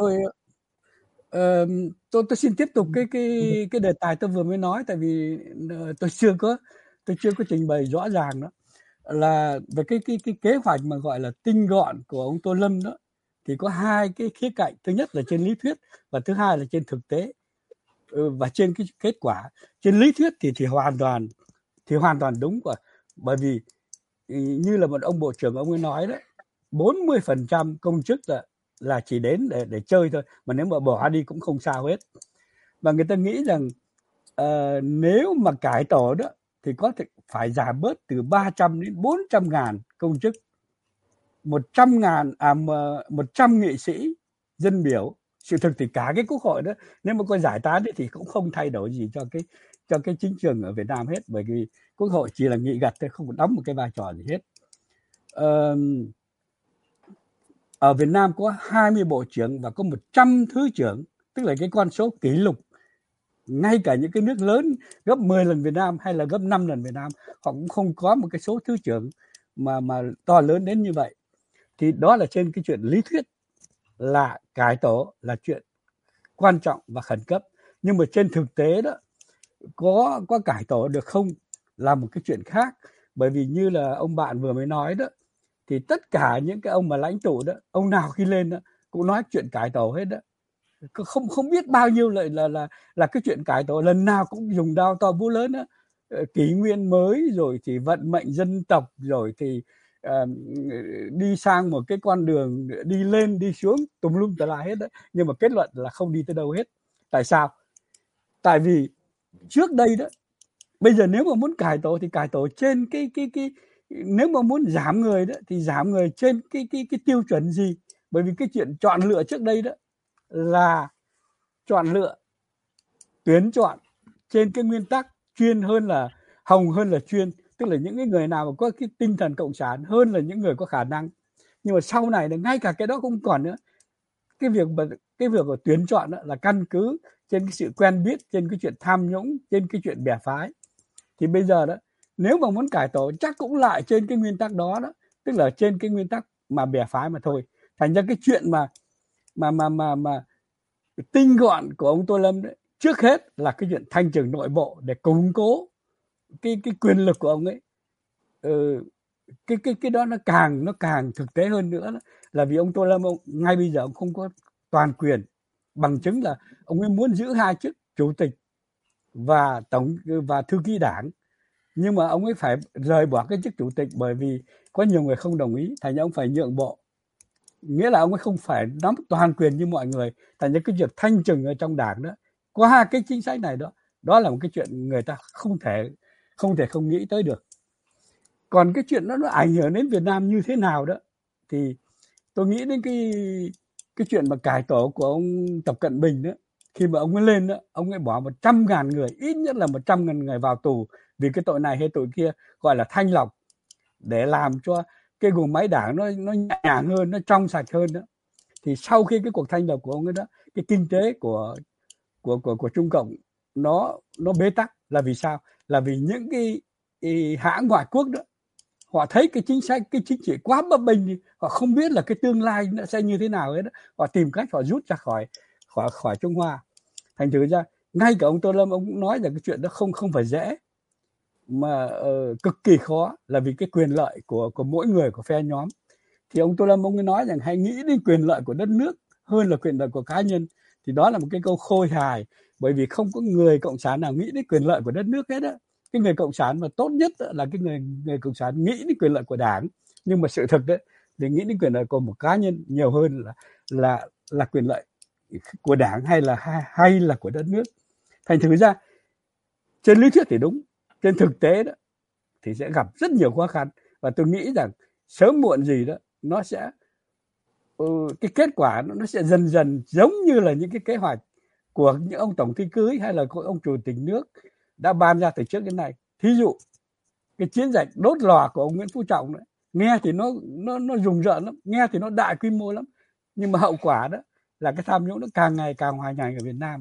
Tôi xin tiếp tục cái đề tài tôi vừa mới nói, tại vì tôi chưa có trình bày rõ ràng đó, là về cái kế hoạch mà gọi là tinh gọn của ông Tô Lâm đó, thì có hai cái khía cạnh. Thứ nhất là trên lý thuyết và thứ hai là trên thực tế. và trên cái kết quả, trên lý thuyết thì hoàn toàn đúng rồi. Bởi vì như là một ông bộ trưởng ông ấy nói đó, 40% công chức là chỉ đến để chơi thôi, mà nếu mà bỏ đi cũng không sao hết. Và người ta nghĩ rằng nếu mà cải tổ đó thì có thể phải giảm bớt từ 300 đến 400 ngàn công chức, 100 nghị sĩ dân biểu. Sự thực thì cả cái quốc hội đó, nếu mà có giải tán thì cũng không thay đổi gì cho cái chính trường ở Việt Nam hết, bởi vì quốc hội chỉ là nghị gật thôi, không đóng một cái vai trò gì hết. Ở Việt Nam có 20 bộ trưởng và có 100 thứ trưởng, tức là cái con số kỷ lục. Ngay cả những cái nước lớn gấp 10 lần Việt Nam hay là gấp 5 lần Việt Nam, họ cũng không có một cái số thứ trưởng mà to lớn đến như vậy. Thì đó là trên cái chuyện lý thuyết là cải tổ là chuyện quan trọng và khẩn cấp. Nhưng mà trên thực tế đó, có cải tổ được không là một cái chuyện khác. Bởi vì như là ông bạn vừa mới nói đó, thì tất cả những cái ông mà lãnh tụ đó, ông nào khi lên đó cũng nói chuyện cải tổ hết đó. Không biết bao nhiêu là cái chuyện cải tổ, lần nào cũng dùng đao to búa lớn đó. Kỷ nguyên mới, rồi thì vận mệnh dân tộc, rồi thì đi sang một cái con đường đi lên đi xuống tùm lum tà la hết đó. Nhưng mà kết luận là không đi tới đâu hết. Tại sao? Tại vì trước đây đó, bây giờ nếu mà muốn cải tổ thì cải tổ trên cái nếu mà muốn giảm người đó thì giảm người trên cái tiêu chuẩn gì? Bởi vì cái chuyện chọn lựa trước đây đó là chọn lựa, tuyển chọn trên cái nguyên tắc chuyên hơn là hồng hơn là chuyên, tức là những cái người nào mà có cái tinh thần cộng sản hơn là những người có khả năng. Nhưng mà sau này là ngay cả cái đó không còn nữa. Cái việc của tuyển chọn đó là căn cứ trên cái sự quen biết, trên cái chuyện tham nhũng, trên cái chuyện bè phái. Thì bây giờ đó, nếu mà muốn cải tổ chắc cũng lại trên cái nguyên tắc đó đó, tức là trên cái nguyên tắc mà bè phái mà thôi. Thành ra cái chuyện mà tinh gọn của ông Tô Lâm đấy, trước hết là cái chuyện thanh trừng nội bộ để củng cố cái quyền lực của ông ấy. Cái đó nó càng thực tế hơn nữa đó, là vì ông Tô Lâm ngay bây giờ ông không có toàn quyền, bằng chứng là ông ấy muốn giữ 2 chức chủ tịch và thư ký đảng, nhưng mà ông ấy phải rời bỏ cái chức chủ tịch bởi vì có nhiều người không đồng ý, thành ra ông phải nhượng bộ. Nghĩa là ông ấy không phải nắm toàn quyền như mọi người. Thành ra cái việc thanh trừng ở trong đảng đó, qua cái chính sách này đó là một cái chuyện người ta không thể không nghĩ tới được. Còn cái chuyện đó nó ảnh hưởng đến Việt Nam như thế nào đó thì tôi nghĩ đến cái chuyện mà cải tổ của ông Tập Cận Bình đó, khi mà ông ấy lên đó, ông ấy bỏ 100.000 người, ít nhất là 100.000 người vào tù vì cái tội này hay tội kia, gọi là thanh lọc, để làm cho cái guồng máy đảng nó nhẹ nhàng hơn, nó trong sạch hơn đó. Thì sau khi cái cuộc thanh lọc của ông ấy đó, cái kinh tế của Trung Cộng nó bế tắc. Là vì sao? Là vì những cái hãng ngoại quốc đó, họ thấy cái chính sách, cái chính trị quá bấp bênh, họ không biết là cái tương lai nó sẽ như thế nào hết đó. Họ tìm cách họ rút ra khỏi Trung Hoa. Thành thử ra ngay cả ông Tô Lâm ông cũng nói rằng cái chuyện đó không phải dễ, mà cực kỳ khó, là vì cái quyền lợi của mỗi người, của phe nhóm. Thì ông Tô Lâm ông ấy nói rằng hãy nghĩ đến quyền lợi của đất nước hơn là quyền lợi của cá nhân. Thì đó là một cái câu khôi hài, bởi vì không có người cộng sản nào nghĩ đến quyền lợi của đất nước hết á. Cái người cộng sản mà tốt nhất là cái người cộng sản nghĩ đến quyền lợi của đảng, nhưng mà sự thực đấy thì nghĩ đến quyền lợi của một cá nhân nhiều hơn là quyền lợi của đảng hay là của đất nước. Thành thử ra trên lý thuyết thì đúng, trên thực tế đó thì sẽ gặp rất nhiều khó khăn, và tôi nghĩ rằng sớm muộn gì đó nó sẽ cái kết quả nó sẽ dần dần giống như là những cái kế hoạch của những ông tổng thư ký hay là của ông chủ tịch nước đã ban ra từ trước đến nay. Thí dụ cái chiến dịch đốt lò của ông Nguyễn Phú Trọng đấy, nghe thì nó rùng rợn lắm, nghe thì nó đại quy mô lắm, nhưng mà hậu quả đó là cái tham nhũng nó càng ngày càng hoành hành ở Việt Nam.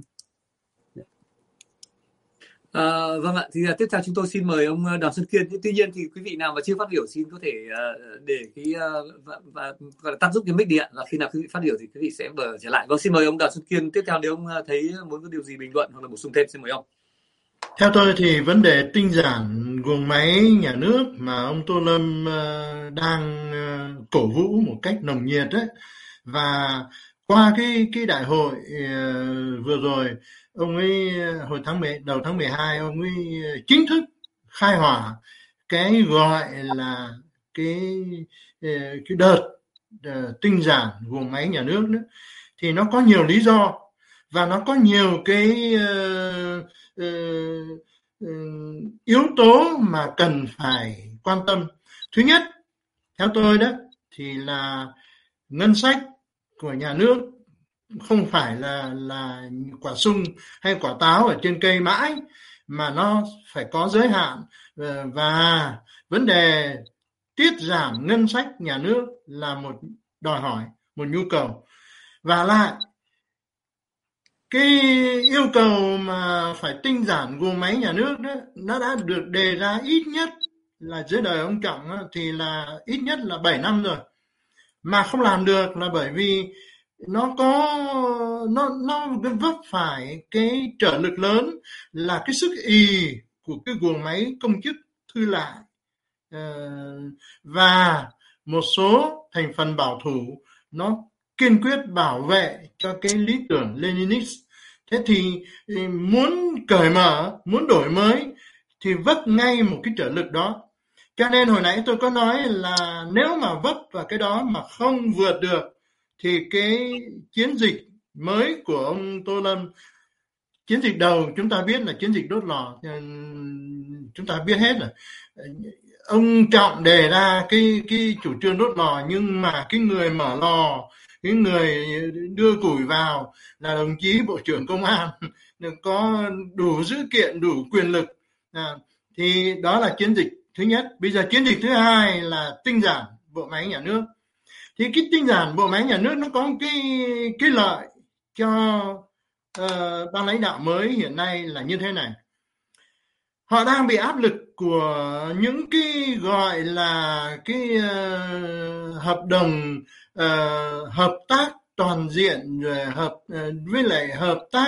Vâng ạ, thì tiếp theo chúng tôi xin mời ông Đoàn Xuân Kiên. Tuy nhiên thì quý vị nào mà chưa phát biểu xin có thể để cái và gọi là tắt giúp cái mic đi ạ, và khi nào quý vị phát biểu thì quý vị sẽ mở trở lại. Vâng, xin mời ông Đoàn Xuân Kiên tiếp theo, nếu ông thấy muốn có điều gì bình luận hoặc là bổ sung thêm, xin mời ông. Theo tôi thì vấn đề tinh giản guồng máy nhà nước mà ông Tô Lâm đang cổ vũ một cách nồng nhiệt đấy, và qua cái đại hội vừa rồi ông ấy hồi đầu tháng 12 ông ấy chính thức khai hỏa cái gọi là cái đợt tinh giản guồng máy nhà nước đó. Thì nó có nhiều lý do và nó có nhiều cái yếu tố mà cần phải quan tâm. Thứ nhất, theo tôi đó, thì là ngân sách của nhà nước không phải là quả sung hay quả táo ở trên cây mãi, mà nó phải có giới hạn, và vấn đề tiết giảm ngân sách nhà nước là một đòi hỏi, một nhu cầu. Và lại cái yêu cầu mà phải tinh giản guồng máy nhà nước đó, nó đã được đề ra ít nhất là dưới đời ông Trọng đó, thì là ít nhất là 7 năm rồi mà không làm được, là bởi vì nó vấp phải cái trở lực lớn là cái sức ì của cái guồng máy công chức thư lại, và một số thành phần bảo thủ nó kiên quyết bảo vệ cho cái lý tưởng Leninist. Thế thì muốn cởi mở, muốn đổi mới thì vấp ngay một cái trở lực đó. Cho nên hồi nãy tôi có nói là nếu mà vấp vào cái đó mà không vượt được thì cái chiến dịch mới của ông Tô Lâm, chiến dịch đầu chúng ta biết là chiến dịch đốt lò, chúng ta biết hết rồi. Ông Trọng đề ra cái chủ trương đốt lò, nhưng mà cái người mở lò, cái người đưa củi vào là đồng chí Bộ trưởng Công an, có đủ dữ kiện, đủ quyền lực. Thì đó là chiến dịch thứ nhất. Bây giờ chiến dịch thứ hai là tinh giản bộ máy nhà nước. Thì cái tinh giản bộ máy nhà nước nó có cái lợi cho ban lãnh đạo mới hiện nay là như thế này. Họ đang bị áp lực của những cái gọi là cái hợp đồng hợp tác toàn diện, rồi với lại hợp tác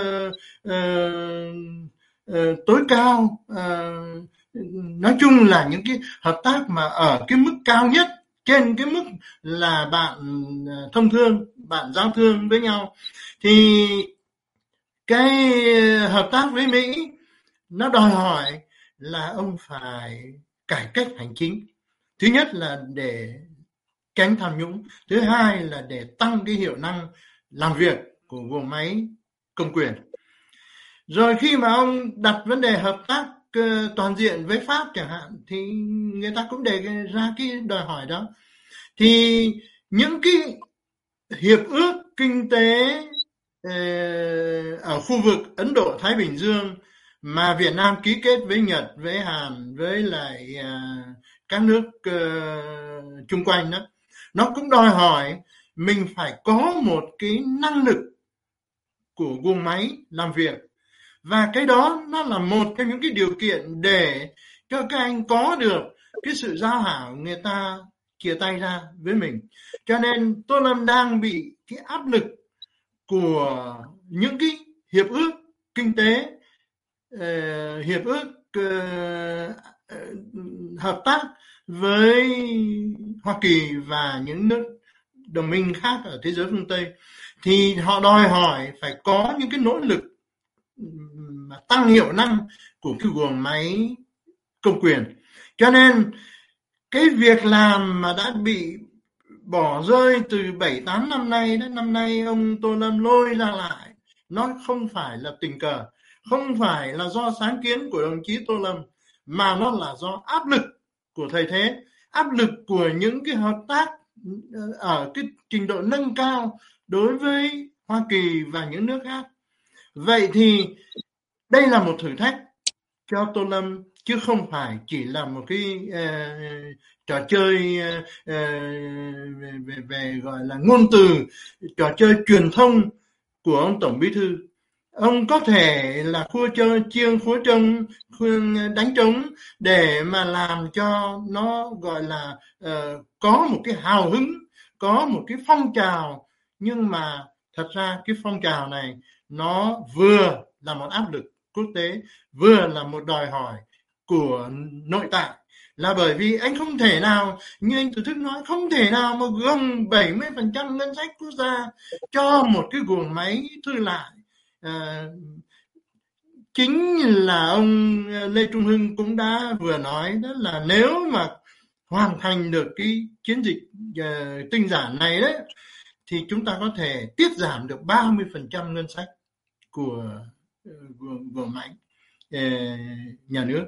tối cao, nói chung là những cái hợp tác mà ở cái mức cao nhất, trên cái mức là bạn thông thương, bạn giao thương với nhau. Thì cái hợp tác với Mỹ nó đòi hỏi là ông phải cải cách hành chính. Thứ nhất là để tránh tham nhũng, thứ hai là để tăng cái hiệu năng làm việc của guồng máy công quyền. Rồi khi mà ông đặt vấn đề hợp tác toàn diện với Pháp chẳng hạn, thì người ta cũng đề ra cái đòi hỏi đó. Thì những cái hiệp ước kinh tế ở khu vực Ấn Độ Thái Bình Dương mà Việt Nam ký kết với Nhật, với Hàn, với lại các nước chung quanh đó, nó cũng đòi hỏi mình phải có một cái năng lực của guồng máy làm việc. Và cái đó nó là một trong những cái điều kiện để cho các anh có được cái sự giao hảo, người ta chia tay ra với mình. Cho nên Tô Lâm đang bị cái áp lực của những cái hiệp ước kinh tế, hiệp ước hợp tác với Hoa Kỳ và những nước đồng minh khác ở thế giới phương Tây. Thì họ đòi hỏi phải có những cái nỗ lực tăng hiệu năng của cái guồng máy công quyền. Cho nên cái việc làm mà đã bị bỏ rơi từ 7-8 năm nay đó, năm nay ông Tô Lâm lôi ra lại, nó không phải là tình cờ, không phải là do sáng kiến của đồng chí Tô Lâm, mà nó là do áp lực của thời thế, áp lực của những cái hợp tác ở cái trình độ nâng cao đối với Hoa Kỳ và những nước khác. Vậy thì đây là một thử thách cho Tô Lâm, chứ không phải chỉ là một cái trò chơi về gọi là ngôn từ, trò chơi truyền thông của ông Tổng Bí thư. Ông có thể là chiêng khua trông, đánh trống để mà làm cho nó gọi là có một cái hào hứng, có một cái phong trào. Nhưng mà thật ra cái phong trào này nó vừa là một áp lực quốc tế, vừa là một đòi hỏi của nội tại. Là bởi vì anh không thể nào, như anh Từ Thức nói, không thể nào mà gồng 70% ngân sách quốc gia cho một cái guồng máy thư lại Chính là ông Lê Trung Hưng cũng đã vừa nói, đó là nếu mà hoàn thành được cái chiến dịch tinh giản này đấy, thì chúng ta có thể tiết giảm được 30% ngân sách của máy nhà nước.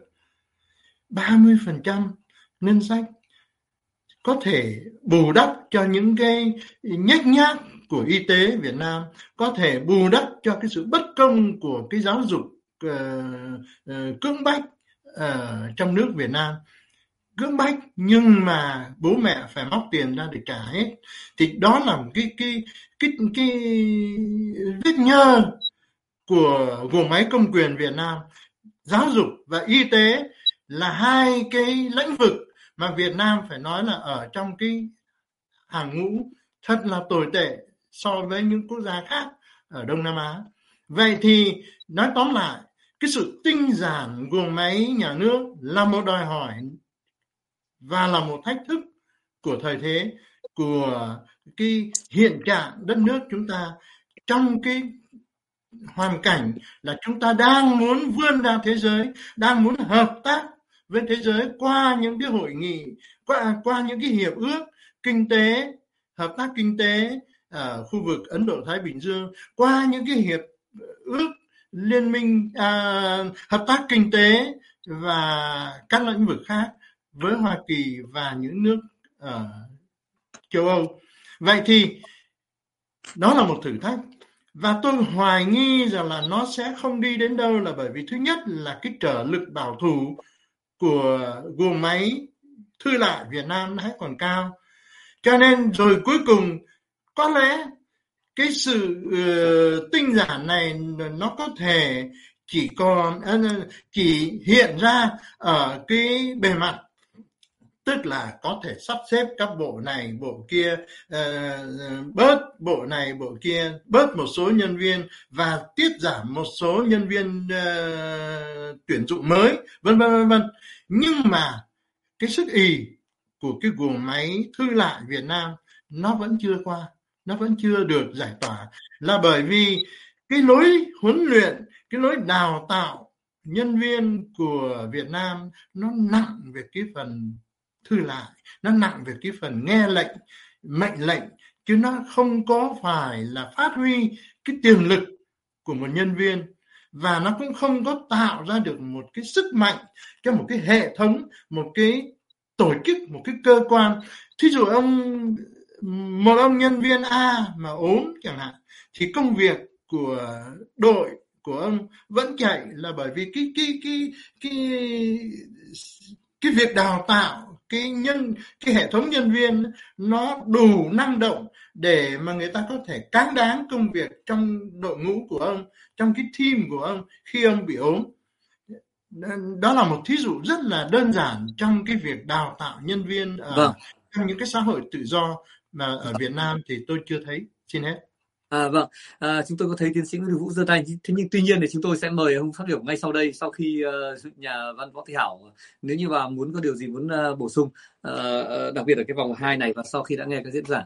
30% ngân sách có thể bù đắp cho những cái nhếch nhác của y tế Việt Nam, có thể bù đắp cho cái sự bất công của cái giáo dục cưỡng bách trong nước Việt Nam. Cưỡng bách nhưng mà bố mẹ phải móc tiền ra để trả hết, thì đó là một cái vết nhơ của guồng máy công quyền Việt Nam. Giáo dục và y tế là hai cái lĩnh vực mà Việt Nam phải nói là ở trong cái hàng ngũ thật là tồi tệ so với những quốc gia khác ở Đông Nam Á. Vậy thì nói tóm lại, cái sự tinh giản guồng máy nhà nước là một đòi hỏi và là một thách thức của thời thế, của cái hiện trạng đất nước chúng ta, trong cái hoàn cảnh là chúng ta đang muốn vươn ra thế giới, đang muốn hợp tác với thế giới qua những cái hội nghị, qua những cái hiệp ước kinh tế, hợp tác kinh tế ở khu vực Ấn Độ Thái Bình Dương, qua những cái hiệp ước liên minh hợp tác kinh tế và các lĩnh vực khác với Hoa Kỳ và những nước ở châu Âu. Vậy thì đó là một thử thách, và tôi hoài nghi rằng là nó sẽ không đi đến đâu, là bởi vì thứ nhất là cái trở lực bảo thủ của guồng máy Thư lại Việt Nam nó còn cao, cho nên rồi cuối cùng có lẽ cái sự tinh giản này nó có thể chỉ hiện ra ở cái bề mặt, tức là có thể sắp xếp các bộ này bộ kia, bớt bộ này bộ kia, bớt một số nhân viên và tiết giảm một số nhân viên tuyển dụng mới, vân vân. Nhưng mà cái sức ì của cái guồng máy Thư lại Việt Nam nó vẫn chưa qua, nó vẫn chưa được giải tỏa, là bởi vì cái lối huấn luyện, cái lối đào tạo nhân viên của Việt Nam nó nặng về cái phần thư lại, nó nặng về cái phần nghe lệnh, mệnh lệnh, chứ nó không có phải là phát huy cái tiềm lực của một nhân viên, và nó cũng không có tạo ra được một cái sức mạnh cho một cái hệ thống, một cái tổ chức, một cái cơ quan. Thí dụ một ông nhân viên A mà ốm chẳng hạn, thì công việc của đội của ông vẫn chạy, là bởi vì cái việc đào tạo cái hệ thống nhân viên nó đủ năng động để mà người ta có thể cáng đáng công việc trong đội ngũ của ông, trong cái team của ông khi ông bị ốm. Đó là một thí dụ rất là đơn giản trong cái việc đào tạo nhân viên trong những cái xã hội tự do mà ở Việt Nam thì tôi chưa thấy. Xin hết. Chúng tôi có thấy tiến sĩ Nguyễn Vũ giơ tay, thế nhưng tuy nhiên thì chúng tôi sẽ mời ông phát biểu ngay sau đây, sau khi nhà văn Võ Thị Hảo, nếu như bà muốn có điều gì muốn bổ sung, đặc biệt ở cái vòng 2 này và sau khi đã nghe các diễn giả.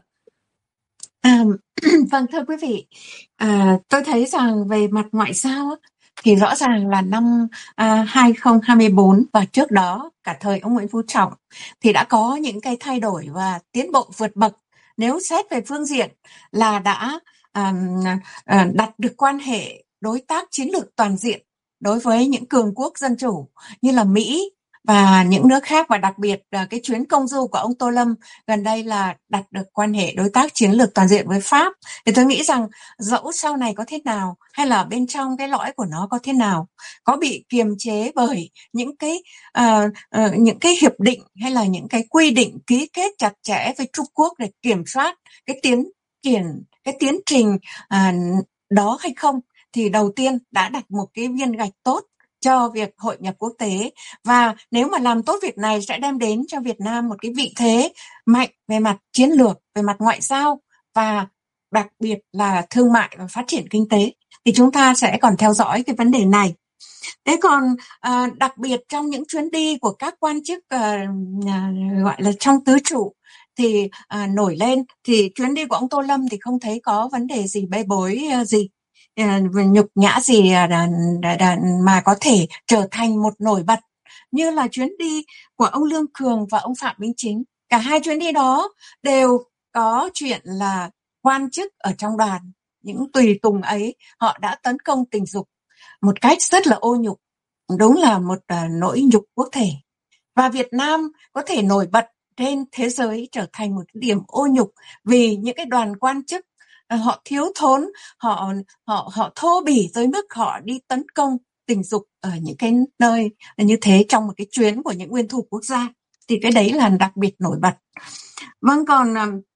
Vâng, thưa quý vị, tôi thấy rằng về mặt ngoại giao thì rõ ràng là năm 2024 và trước đó cả thời ông Nguyễn Phú Trọng thì đã có những cái thay đổi và tiến bộ vượt bậc, nếu xét về phương diện là đã đặt được quan hệ đối tác chiến lược toàn diện đối với những cường quốc dân chủ như là Mỹ và những nước khác, và đặc biệt cái chuyến công du của ông Tô Lâm gần đây là đặt được quan hệ đối tác chiến lược toàn diện với Pháp. Thì tôi nghĩ rằng dẫu sau này có thế nào, hay là bên trong cái lõi của nó có thế nào, có bị kiềm chế bởi những cái hiệp định hay là những cái quy định ký kết chặt chẽ với Trung Quốc để kiểm soát cái tiến trình đó hay không, thì đầu tiên đã đặt một cái viên gạch tốt cho việc hội nhập quốc tế, và nếu mà làm tốt việc này sẽ đem đến cho Việt Nam một cái vị thế mạnh về mặt chiến lược, về mặt ngoại giao và đặc biệt là thương mại và phát triển kinh tế. Thì chúng ta sẽ còn theo dõi cái vấn đề này. Thế còn đặc biệt trong những chuyến đi của các quan chức gọi là trong tứ trụ thì nổi lên, thì chuyến đi của ông Tô Lâm thì không thấy có vấn đề gì bê bối gì. nhục nhã gì mà có thể trở thành một nổi bật, như là chuyến đi của ông Lương Cường và ông Phạm Minh Chính. Cả hai chuyến đi đó đều có chuyện là quan chức ở trong đoàn, những tùy tùng ấy, họ đã tấn công tình dục một cách rất là ô nhục. Đúng là một nỗi nhục quốc thể. Và Việt Nam có thể nổi bật trên thế giới trở thành một điểm ô nhục vì những cái đoàn quan chức họ thiếu thốn, họ thô bỉ tới mức họ đi tấn công tình dục ở những cái nơi như thế trong một cái chuyến của những nguyên thủ quốc gia, thì cái đấy là đặc biệt nổi bật. Vâng, còn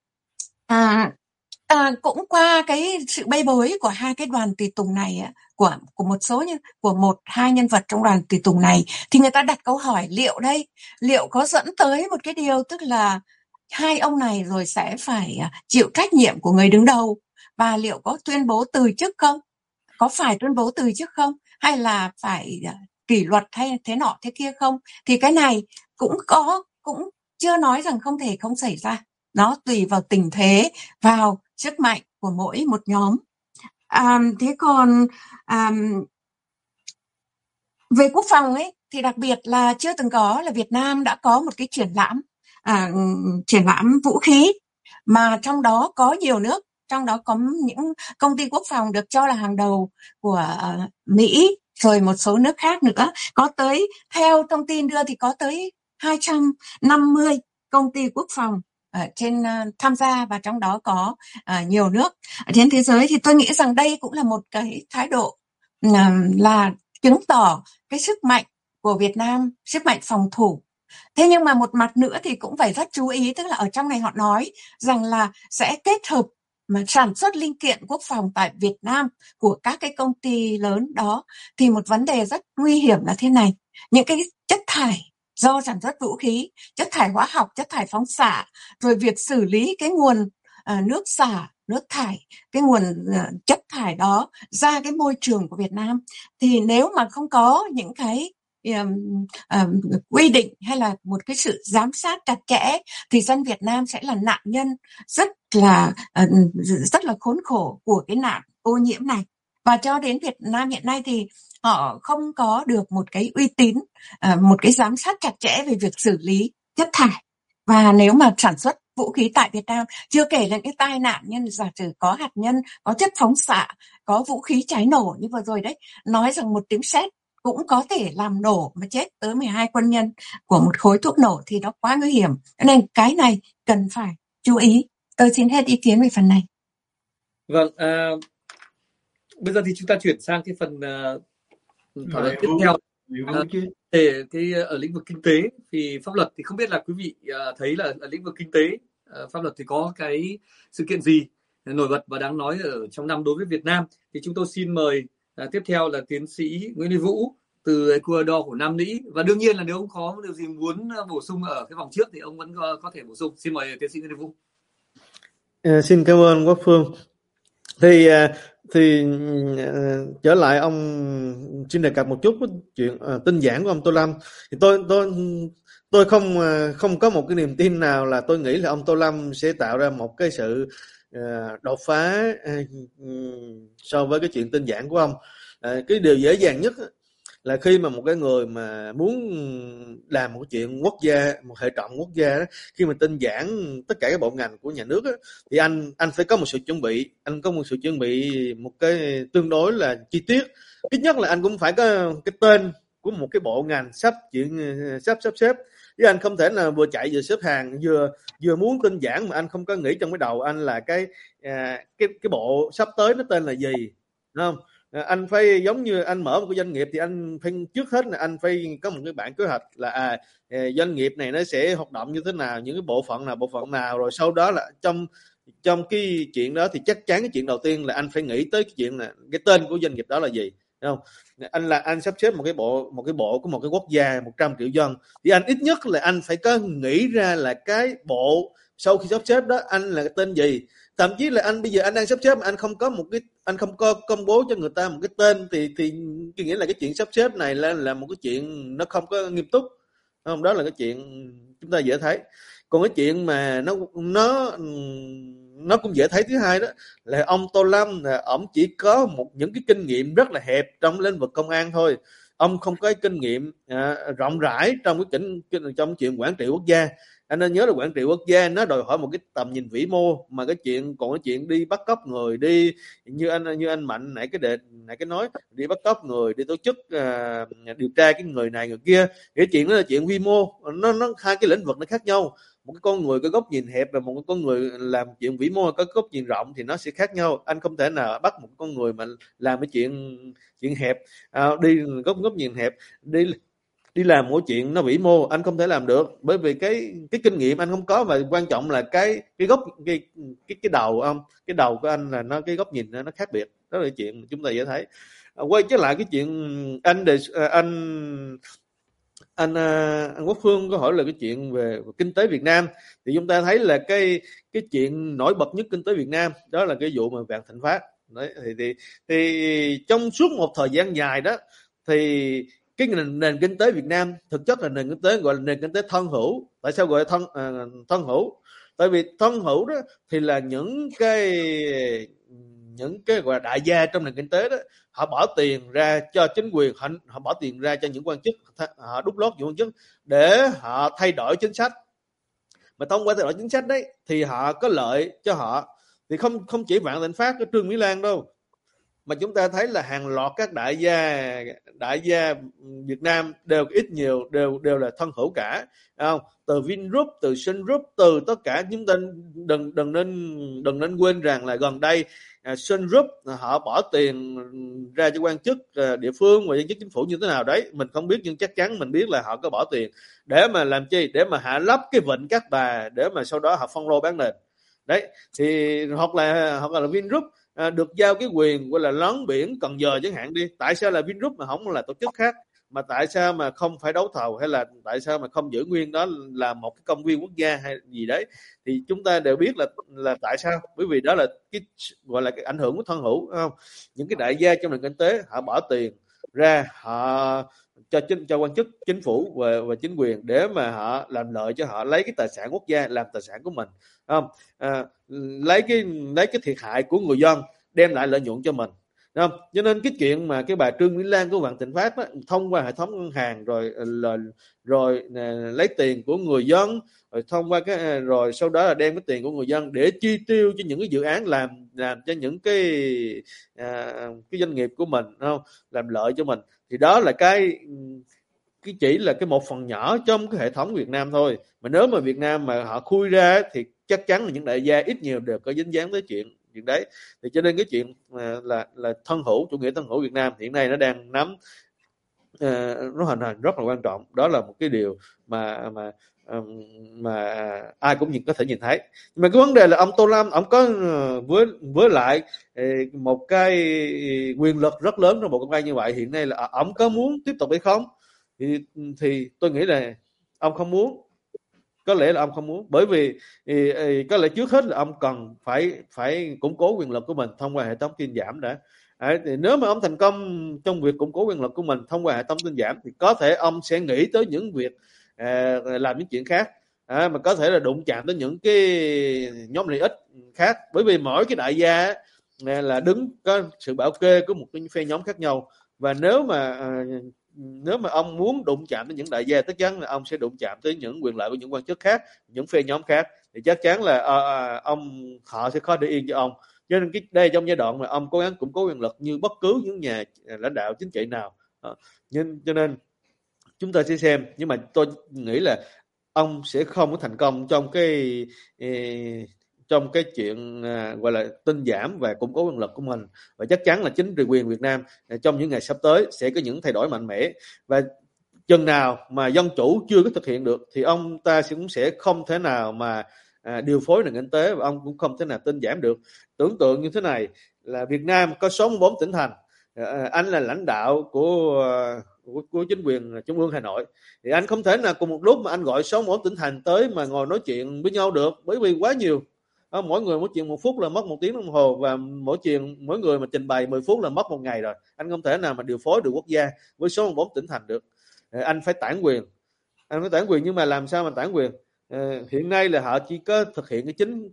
cũng qua cái sự bê bối của hai cái đoàn tùy tùng này, của một số của một hai nhân vật trong đoàn tùy tùng này, thì người ta đặt câu hỏi liệu có dẫn tới một cái điều, tức là hai ông này rồi sẽ phải chịu trách nhiệm của người đứng đầu, và liệu có tuyên bố từ chức không, có phải tuyên bố từ chức không, hay là phải kỷ luật hay thế nọ thế kia không, thì cái này cũng chưa nói rằng không thể không xảy ra. Nó tùy vào tình thế, vào sức mạnh của mỗi một nhóm. Thế còn về quốc phòng ấy, thì đặc biệt là chưa từng có là Việt Nam đã có một cái triển lãm vũ khí, mà trong đó có nhiều nước, trong đó có những công ty quốc phòng được cho là hàng đầu của Mỹ, rồi một số nước khác nữa. Có tới, theo thông tin đưa thì có tới 250 công ty quốc phòng trên tham gia, và trong đó có nhiều nước trên thế giới. Thì tôi nghĩ rằng đây cũng là một cái thái độ là chứng tỏ cái sức mạnh của Việt Nam, sức mạnh phòng thủ. Thế nhưng mà một mặt nữa thì cũng phải rất chú ý, tức là ở trong này họ nói rằng là sẽ kết hợp mà sản xuất linh kiện quốc phòng tại Việt Nam của các cái công ty lớn đó. Thì một vấn đề rất nguy hiểm là thế này: những cái chất thải do sản xuất vũ khí, chất thải hóa học, chất thải phóng xạ, rồi việc xử lý cái nguồn nước xả, nước thải, cái nguồn chất thải đó ra cái môi trường của Việt Nam, thì nếu mà không có những cái quy định hay là một cái sự giám sát chặt chẽ, thì dân Việt Nam sẽ là nạn nhân rất là khốn khổ của cái nạn ô nhiễm này. Và cho đến Việt Nam hiện nay thì họ không có được một cái uy tín, một cái giám sát chặt chẽ về việc xử lý chất thải. Và nếu mà sản xuất vũ khí tại Việt Nam, chưa kể là cái tai nạn nhân giả sử có hạt nhân, có chất phóng xạ, có vũ khí cháy nổ như vừa rồi đấy, nói rằng một tiếng sét cũng có thể làm nổ mà chết tới 12 quân nhân của một khối thuốc nổ, thì nó quá nguy hiểm. Nên cái này cần phải chú ý. Tôi xin hết ý kiến về phần này. Vâng, bây giờ thì chúng ta chuyển sang cái phần thảo luận tiếp theo. Cái ở lĩnh vực kinh tế thì pháp luật, thì không biết là quý vị thấy là ở lĩnh vực kinh tế pháp luật thì có cái sự kiện gì nổi bật và đáng nói ở trong năm đối với Việt Nam. Thì chúng tôi xin mời tiếp theo là tiến sĩ Nguyễn Huy Vũ từ Ecuador của Nam Mỹ, và đương nhiên là nếu ông có điều gì muốn bổ sung ở cái vòng trước thì ông vẫn có thể bổ sung. Xin mời tiến sĩ Nguyễn Huy Vũ. Xin cảm ơn Quốc Phương. Thì trở lại, ông xin đề cập một chút với chuyện tinh giản của ông Tô Lâm. Thì tôi không có một cái niềm tin nào là tôi nghĩ là ông Tô Lâm sẽ tạo ra một cái sự đột phá so với cái chuyện tinh giản của ông. Cái điều dễ dàng nhất là khi mà một cái người mà muốn làm một chuyện quốc gia, một hệ trọng quốc gia đó, khi mà tinh giản tất cả các bộ ngành của nhà nước đó, thì anh phải có một sự chuẩn bị, một cái tương đối là chi tiết. Ít nhất là anh cũng phải có cái tên của một cái bộ ngành sắp xếp, chứ anh không thể là vừa chạy vừa xếp hàng, vừa muốn tinh giản mà anh không có nghĩ trong cái đầu anh là cái bộ sắp tới nó tên là gì, đúng không? Anh phải giống như anh mở một cái doanh nghiệp thì anh phải, trước hết là anh phải có một cái bản kế hoạch là doanh nghiệp này nó sẽ hoạt động như thế nào, những cái bộ phận nào, rồi sau đó là trong cái chuyện đó thì chắc chắn cái chuyện đầu tiên là anh phải nghĩ tới cái chuyện là cái tên của doanh nghiệp đó là gì, đúng không? Anh sắp xếp một cái bộ của một cái quốc gia 100 triệu dân, thì anh ít nhất là anh phải có nghĩ ra là cái bộ sau khi sắp xếp đó anh là cái tên gì. Thậm chí là bây giờ anh đang sắp xếp mà anh không có công bố cho người ta một cái tên, thì nghĩa là cái chuyện sắp xếp này là một cái chuyện nó không có nghiêm túc. không? Đó là cái chuyện chúng ta dễ thấy. Còn cái chuyện mà nó cũng dễ thấy thứ hai đó là ông Tô Lâm là ông chỉ có những cái kinh nghiệm rất là hẹp trong lĩnh vực công an thôi. Ông không có kinh nghiệm rộng rãi trong trong chuyện quản trị quốc gia. Anh nên nhớ là quản trị quốc gia nó đòi hỏi một cái tầm nhìn vĩ mô, mà cái chuyện đi bắt cóc người, đi như anh Mạnh nãy cái nói đi bắt cóc người, đi tổ chức điều tra cái người này người kia, cái chuyện đó là chuyện vi mô, nó hai cái lĩnh vực nó khác nhau. Một cái con người có góc nhìn hẹp và một cái con người làm chuyện vĩ mô có góc nhìn rộng thì nó sẽ khác nhau. Anh không thể nào bắt một con người mà làm cái chuyện hẹp, đi góc nhìn hẹp đi làm mỗi chuyện nó vĩ mô, anh không thể làm được, bởi vì cái kinh nghiệm anh không có, và quan trọng là cái góc cái đầu của anh là cái góc nhìn nó khác biệt. Đó là chuyện chúng ta dễ thấy. Quay trở lại cái chuyện anh Quốc Phương có hỏi là cái chuyện về kinh tế Việt Nam, thì chúng ta thấy là cái chuyện nổi bật nhất kinh tế Việt Nam đó là cái vụ mà Vạn Thịnh Phát. Đấy, thì trong suốt một thời gian dài đó thì cái nền kinh tế Việt Nam thực chất là nền kinh tế gọi là nền kinh tế thân hữu. Tại sao gọi là thân hữu? Tại vì thân hữu đó thì là những cái gọi là đại gia trong nền kinh tế đó, họ bỏ tiền ra cho chính quyền, họ bỏ tiền ra cho những quan chức, họ đút lót những quan chức để họ thay đổi chính sách, mà thông qua thay đổi chính sách đấy thì họ có lợi cho họ. Thì không chỉ Vạn Thịnh Phát, cái Trương Mỹ Lan đâu, mà chúng ta thấy là hàng loạt các đại gia Việt Nam đều ít nhiều đều là thân hữu cả, không? Từ Vingroup, từ Sun Group, từ tất cả chúng ta đừng nên quên rằng là gần đây Sun Group họ bỏ tiền ra cho quan chức địa phương và quan chức chính phủ như thế nào đấy mình không biết, nhưng chắc chắn mình biết là họ có bỏ tiền để mà làm chi, để mà hạ lấp cái vịnh Cát Bà, để mà sau đó họ phân lô bán nền đấy. Thì hoặc là Vingroup được giao cái quyền gọi là lấn biển Cần Giờ chẳng hạn đi, tại sao là Vingroup mà không là tổ chức khác, mà tại sao mà không phải đấu thầu, hay là tại sao mà không giữ nguyên đó là một cái công viên quốc gia hay gì đấy, thì chúng ta đều biết là tại sao. Bởi vì đó là cái gọi là cái ảnh hưởng của thân hữu, không? Những cái đại gia trong nền kinh tế họ bỏ tiền ra, họ cho quan chức chính phủ và chính quyền để mà họ làm lợi cho họ, lấy cái tài sản quốc gia làm tài sản của mình, không? Lấy cái thiệt hại của người dân đem lại lợi nhuận cho mình, không? Cho nên cái chuyện mà cái bà Trương Mỹ Lan của Vạn Thịnh Phát đó, thông qua hệ thống ngân hàng rồi lấy tiền của người dân, rồi thông qua rồi sau đó là đem cái tiền của người dân để chi tiêu cho những cái dự án, làm cho những cái doanh nghiệp của mình, không? Làm lợi cho mình. Thì đó là cái chỉ là cái một phần nhỏ trong cái hệ thống Việt Nam thôi. Mà nếu mà Việt Nam mà họ khui ra thì chắc chắn là những đại gia ít nhiều đều có dính dáng tới chuyện đấy. Thì cho nên cái chuyện là thân hữu, chủ nghĩa thân hữu Việt Nam hiện nay nó đang nó hình thành rất là quan trọng. Đó là một cái điều mà ai cũng có thể nhìn thấy. Nhưng mà cái vấn đề là ông Tô Lâm ông có với lại một cái quyền lực rất lớn trong bộ công an như vậy, hiện nay là ông có muốn tiếp tục hay không? Thì tôi nghĩ là ông không muốn. Có lẽ là ông không muốn, bởi vì có lẽ trước hết là ông cần phải củng cố quyền lực của mình thông qua hệ thống tinh giảm đã. Thì nếu mà ông thành công trong việc củng cố quyền lực của mình thông qua hệ thống tinh giảm thì có thể ông sẽ nghĩ tới những việc làm những chuyện khác, mà có thể là đụng chạm tới những cái nhóm lợi ích khác, bởi vì mỗi cái đại gia là đứng có sự bảo kê của một cái phe nhóm khác nhau. Và nếu mà ông muốn đụng chạm tới những đại gia, chắc chắn là ông sẽ đụng chạm tới những quyền lợi của những quan chức khác, những phe nhóm khác, thì chắc chắn là họ sẽ khó để yên cho ông. Cho nên đây trong giai đoạn mà ông cố gắng củng cố quyền lực như bất cứ những nhà lãnh đạo chính trị nào. Cho nên chúng ta sẽ xem, nhưng mà tôi nghĩ là ông sẽ không có thành công trong cái chuyện gọi là tinh giảm và củng cố quyền lực của mình. Và chắc chắn là chính quyền Việt Nam trong những ngày sắp tới sẽ có những thay đổi mạnh mẽ, và chừng nào mà dân chủ chưa có thực hiện được thì ông ta cũng sẽ không thể nào mà điều phối nền kinh tế, và ông cũng không thể nào tinh giảm được. Tưởng tượng như thế này là Việt Nam có 64 tỉnh thành, anh là lãnh đạo của chính quyền Trung ương Hà Nội, thì anh không thể nào cùng một lúc mà anh gọi 64 tỉnh thành tới mà ngồi nói chuyện với nhau được, bởi vì quá nhiều. Mỗi người nói chuyện 1 phút là mất 1 tiếng đồng hồ, và mỗi người mà trình bày 10 phút là mất 1 ngày rồi. Anh không thể nào mà điều phối được quốc gia với số 4 tỉnh thành được. Anh phải tản quyền, anh nói bản quyền nhưng mà làm sao mà bản quyền? Hiện nay là họ chỉ có thực hiện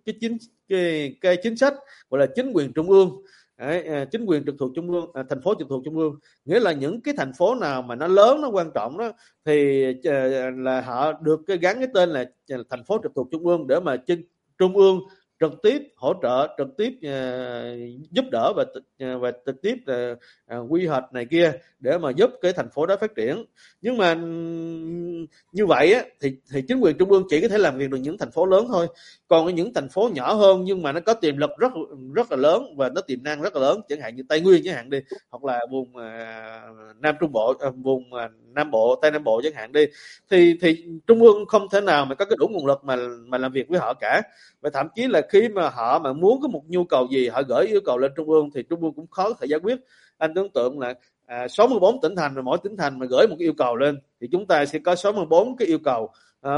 cái chính sách gọi là chính quyền trung ương. Đấy, chính quyền trực thuộc trung ương, thành phố trực thuộc trung ương, nghĩa là những cái thành phố nào mà nó lớn, nó quan trọng đó thì là họ được cái gắn cái tên là thành phố trực thuộc trung ương, để mà trung ương trực tiếp hỗ trợ, trực tiếp giúp đỡ và trực tiếp quy hoạch này kia để mà giúp cái thành phố đó phát triển. Nhưng mà như vậy á, thì chính quyền trung ương chỉ có thể làm việc được những thành phố lớn thôi. Còn những thành phố nhỏ hơn nhưng mà nó có tiềm lực rất là lớn và nó tiềm năng rất là lớn, chẳng hạn như Tây Nguyên chẳng hạn đi, hoặc là vùng Nam Trung Bộ, vùng Nam Bộ, Tây Nam Bộ chẳng hạn đi, thì trung ương không thể nào mà có cái đủ nguồn lực mà làm việc với họ cả. Và thậm chí là khi mà họ mà muốn có một nhu cầu gì, họ gửi yêu cầu lên trung ương thì trung ương cũng khó có thể giải quyết. Anh tưởng tượng là 64 tỉnh thành, mà mỗi tỉnh thành mà gửi một yêu cầu lên thì chúng ta sẽ có 64 cái yêu cầu.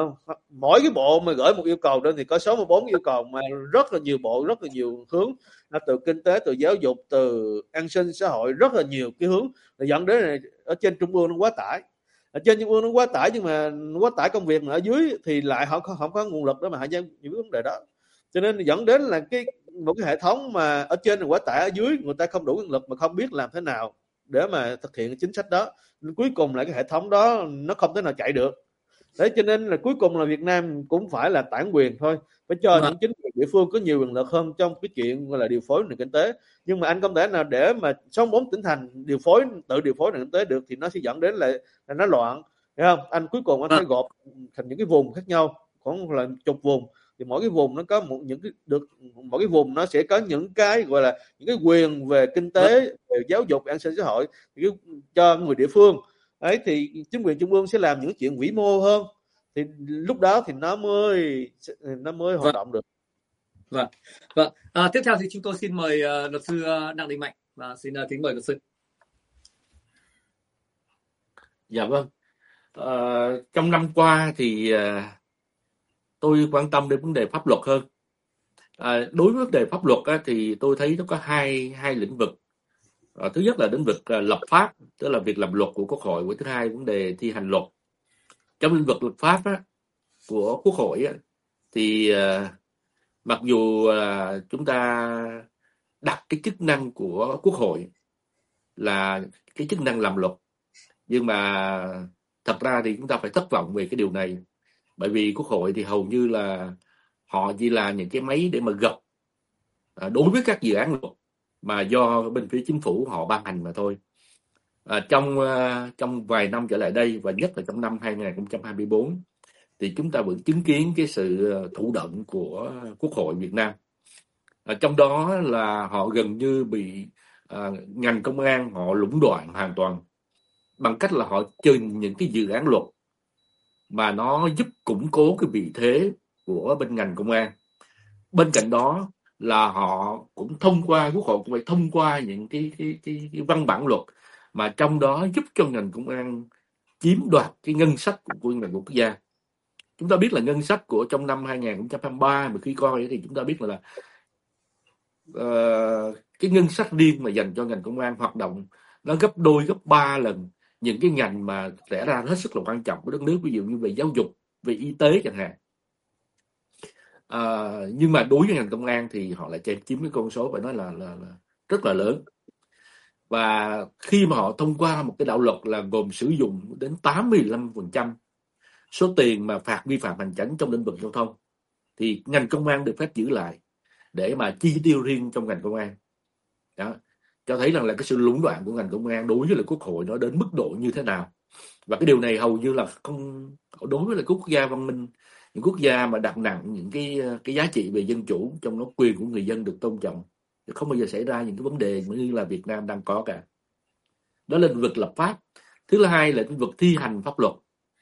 Mỗi cái bộ mà gửi một yêu cầu lên thì có 64 yêu cầu, mà rất là nhiều bộ, rất là nhiều hướng, từ kinh tế, từ giáo dục, từ an sinh xã hội, rất là nhiều cái hướng, dẫn đến là ở trên trung ương nó quá tải. Ở trên trung ương nó quá tải, nhưng mà quá tải công việc, mà ở dưới thì lại họ không có nguồn lực để mà họ giải quyết vấn đề đó. Cho nên dẫn đến là một cái hệ thống mà ở trên là quá tải, ở dưới người ta không đủ nhân lực mà không biết làm thế nào để mà thực hiện chính sách đó, nên cuối cùng là cái hệ thống đó nó không thể nào chạy được. Đấy, cho nên là cuối cùng là Việt Nam cũng phải là bản quyền thôi, phải cho những chính quyền địa phương có nhiều quyền lực hơn trong cái chuyện gọi là điều phối nền kinh tế. Nhưng mà anh không thể nào để mà 64 tỉnh thành tự điều phối nền kinh tế được, thì nó sẽ dẫn đến là nó loạn, hiểu không? Anh cuối cùng anh phải gộp thành những cái vùng khác nhau, khoảng là chục vùng, thì mỗi cái vùng nó có mỗi cái vùng nó sẽ có những cái gọi là những cái quyền về kinh tế, về giáo dục, an sinh xã hội cho người địa phương. Đấy, thì chính quyền trung ương sẽ làm những chuyện vĩ mô hơn, thì lúc đó thì nó mới hoạt động được. Vâng. Tiếp theo thì chúng tôi xin mời luật sư Đặng Đình Mạnh, và xin kính mời luật sư. Dạ vâng. Trong năm qua thì tôi quan tâm đến vấn đề pháp luật hơn. Đối với vấn đề pháp luật thì tôi thấy nó có hai lĩnh vực. Thứ nhất là lĩnh vực lập pháp, tức là việc làm luật của Quốc hội, và thứ hai vấn đề thi hành luật. Trong lĩnh vực lập pháp của Quốc hội thì mặc dù chúng ta đặt cái chức năng của Quốc hội là cái chức năng làm luật, nhưng mà thật ra thì chúng ta phải thất vọng về cái điều này, bởi vì Quốc hội thì hầu như là họ chỉ là những cái máy để mà gật đối với các dự án luật mà do bên phía chính phủ họ ban hành mà thôi. Trong vài năm trở lại đây, và nhất là trong năm 2024, thì chúng ta vẫn chứng kiến cái sự thụ động của Quốc hội Việt Nam. Trong đó là họ gần như bị ngành công an họ lũng đoạn hoàn toàn, bằng cách là họ chơi những cái dự án luật mà nó giúp củng cố cái vị thế của bên ngành công an. Bên cạnh đó là họ cũng thông qua, Quốc hội cũng phải thông qua những cái văn bản luật mà trong đó giúp cho ngành công an chiếm đoạt cái ngân sách của ngành quốc gia. Chúng ta biết là ngân sách của trong năm 2023 mà khi coi thì chúng ta biết là cái ngân sách riêng mà dành cho ngành công an hoạt động nó gấp đôi, gấp 3 lần những cái ngành mà lẽ ra hết sức là quan trọng của đất nước, ví dụ như về giáo dục, về y tế chẳng hạn. Nhưng mà đối với ngành công an thì họ lại chiếm cái con số phải nói là rất là lớn. Và khi mà họ thông qua một cái đạo luật là gồm sử dụng đến 85% số tiền mà phạt vi phạm hành chính trong lĩnh vực giao thông, thì ngành công an được phép giữ lại để mà chi tiêu riêng trong ngành công an. Đó, cho thấy rằng là cái sự lũng đoạn của ngành công an đối với lại Quốc hội nó đến mức độ như thế nào. Và cái điều này hầu như là không, đối với lại quốc gia văn minh, những quốc gia mà đặt nặng những cái giá trị về dân chủ, trong đó quyền của người dân được tôn trọng, thì không bao giờ xảy ra những cái vấn đề như là Việt Nam đang có cả. Đó là lĩnh vực lập pháp. Thứ hai là lĩnh vực thi hành pháp luật.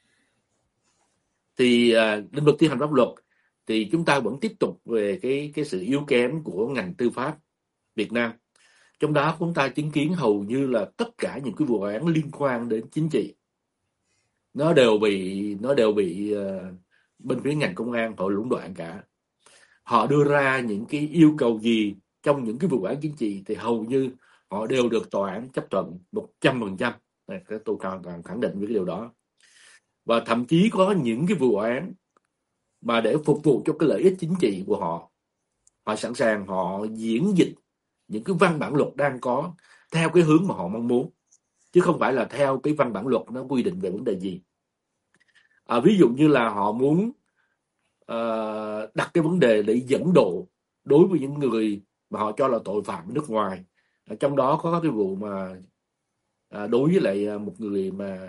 Thì lĩnh vực thi hành pháp luật thì chúng ta vẫn tiếp tục về cái sự yếu kém của ngành tư pháp Việt Nam. Trong đó chúng ta chứng kiến hầu như là tất cả những cái vụ án liên quan đến chính trị nó đều bị bên phía ngành công an họ lũng đoạn cả. Họ đưa ra những cái yêu cầu gì trong những cái vụ án chính trị thì hầu như họ đều được tòa án chấp thuận 100%. Tôi càng khẳng định với cái điều đó. và thậm chí có những cái vụ án mà để phục vụ cho cái lợi ích chính trị của họ, họ sẵn sàng họ diễn dịch những cái văn bản luật đang có theo cái hướng mà họ mong muốn, chứ không phải là theo cái văn bản luật nó quy định về vấn đề gì. Ví dụ như là họ muốn đặt cái vấn đề để dẫn độ đối với những người mà họ cho là tội phạm nước ngoài. Trong đó có cái vụ mà đối với lại một người mà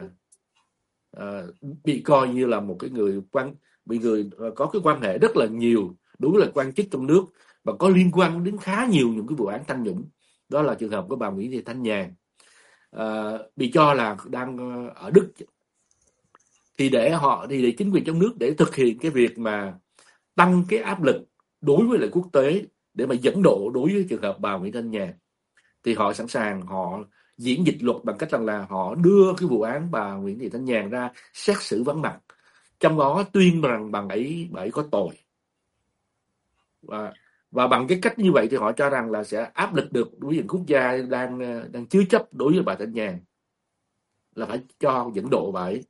bị coi như là một cái người có cái quan hệ rất là nhiều đối với lại quan chức trong nước và có liên quan đến khá nhiều những cái vụ án tham nhũng. Đó là trường hợp của bà Nguyễn Thị Thanh Nhàn, bị cho là đang ở Đức. Thì để chính quyền trong nước để thực hiện cái việc mà tăng cái áp lực đối với lại quốc tế để mà dẫn độ đối với trường hợp bà Nguyễn Thanh Nhàn, thì họ sẵn sàng họ diễn dịch luật bằng cách rằng là họ đưa cái vụ án bà Nguyễn Thị Thanh Nhàn ra xét xử vắng mặt, trong đó tuyên rằng bà ấy có tội, và bằng cái cách như vậy thì họ cho rằng là sẽ áp lực được đối với những quốc gia đang chứa chấp đối với bà Thanh Nhàn là phải cho dẫn độ bà ấy.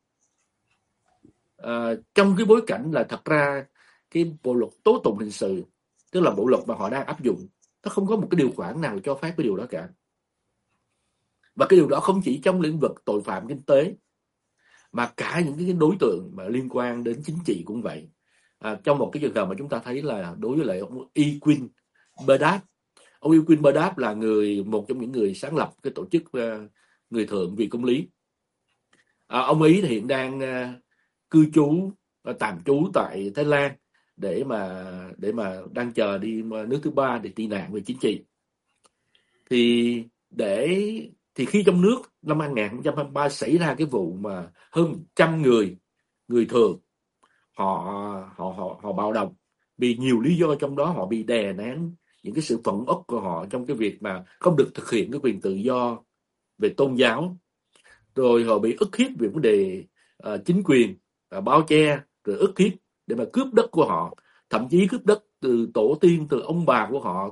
Trong cái bối cảnh là thật ra cái bộ luật tố tụng hình sự, tức là bộ luật mà họ đang áp dụng, nó không có một cái điều khoản nào cho phép cái điều đó cả. Và cái điều đó không chỉ trong lĩnh vực tội phạm kinh tế, mà cả những cái đối tượng mà liên quan đến chính trị cũng vậy. Trong một cái trường hợp mà chúng ta thấy là đối với lại ông Equin Burdap. Ông Equin Burdap là một trong những người sáng lập cái tổ chức Người Thượng vì Công lý. Ông ấy thì hiện đang tạm trú tại Thái Lan để mà đang chờ đi nước thứ ba để tị nạn về chính trị. Thì khi trong nước năm 2023 xảy ra cái vụ mà hơn 100 người thường họ bạo động vì nhiều lý do, trong đó họ bị đè nén những cái sự phẫn uất của họ trong cái việc mà không được thực hiện cái quyền tự do về tôn giáo, rồi họ bị ức hiếp về vấn đề chính quyền, bao che, rồi ức hiếp để mà cướp đất của họ, thậm chí cướp đất từ tổ tiên, từ ông bà của họ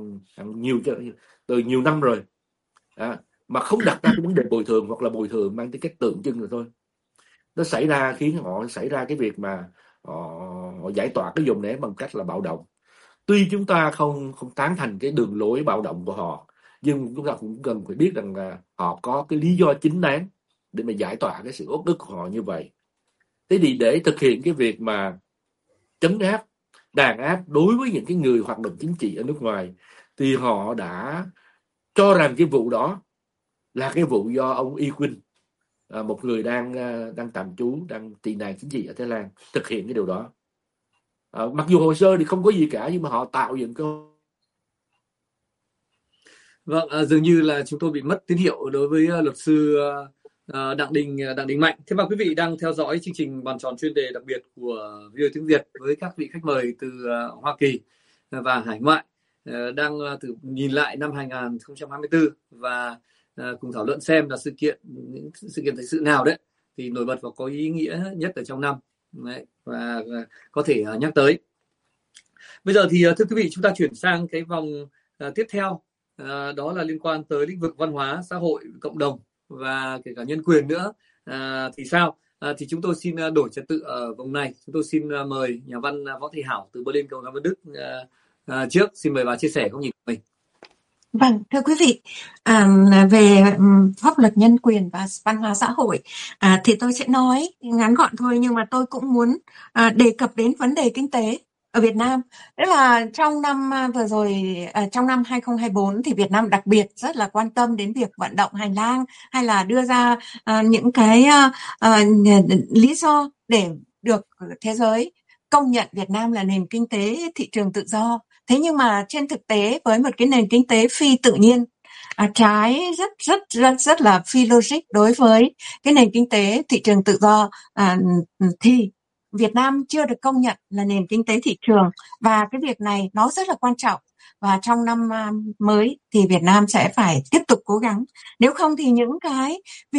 từ nhiều năm rồi, mà không đặt ra cái vấn đề bồi thường, hoặc là bồi thường mang tính cách tượng trưng rồi thôi. Nó khiến họ xảy ra cái việc mà họ giải tỏa cái vùng đấy bằng cách là bạo động. Tuy chúng ta không tán thành cái đường lối bạo động của họ, nhưng chúng ta cũng cần phải biết rằng là họ có cái lý do chính đáng để mà giải tỏa cái sự uất ức của họ như vậy. Thế thì để thực hiện cái việc mà trấn áp, đàn áp đối với những cái người hoạt động chính trị ở nước ngoài, thì họ đã cho rằng cái vụ đó là cái vụ do ông Equin, một người đang tạm trú, đang tị nạn chính trị ở Thái Lan, thực hiện cái điều đó. Mặc dù hồ sơ thì không có gì cả, nhưng mà họ tạo dựng câu. Vâng, dường như là chúng tôi bị mất tín hiệu đối với luật sư Đặng Đình Mạnh. Thế mà quý vị đang theo dõi chương trình bàn tròn chuyên đề đặc biệt của VOA tiếng Việt với các vị khách mời từ Hoa Kỳ và hải ngoại, đang nhìn lại năm 2024 và cùng thảo luận xem là những sự kiện thời sự nào đấy thì nổi bật và có ý nghĩa nhất ở trong năm đấy, và có thể nhắc tới. Bây giờ thì thưa quý vị, chúng ta chuyển sang cái vòng tiếp theo, đó là liên quan tới lĩnh vực văn hóa, xã hội, cộng đồng và kể cả nhân quyền nữa. Thì sao? Thì chúng tôi xin đổi trật tự ở vòng này. Chúng tôi xin mời nhà văn Võ Thị Hảo từ Berlin, Cộng hòa Liên bang Đức trước. Xin mời bà chia sẻ góc nhìn của mình. Vâng, thưa quý vị, về pháp luật nhân quyền và văn hóa xã hội thì tôi sẽ nói ngắn gọn thôi, nhưng mà tôi cũng muốn đề cập đến vấn đề kinh tế ở Việt Nam. Tức là trong năm vừa rồi, trong năm 2024 thì Việt Nam đặc biệt rất là quan tâm đến việc vận động hành lang hay là đưa ra những cái lý do để được thế giới công nhận Việt Nam là nền kinh tế thị trường tự do. Thế nhưng mà trên thực tế, với một cái nền kinh tế phi tự nhiên, trái rất là phi logic đối với cái nền kinh tế thị trường tự do, thì Việt Nam chưa được công nhận là nền kinh tế thị trường, và cái việc này nó rất là quan trọng. Và trong năm mới thì Việt Nam sẽ phải tiếp tục cố gắng. Nếu không thì những cái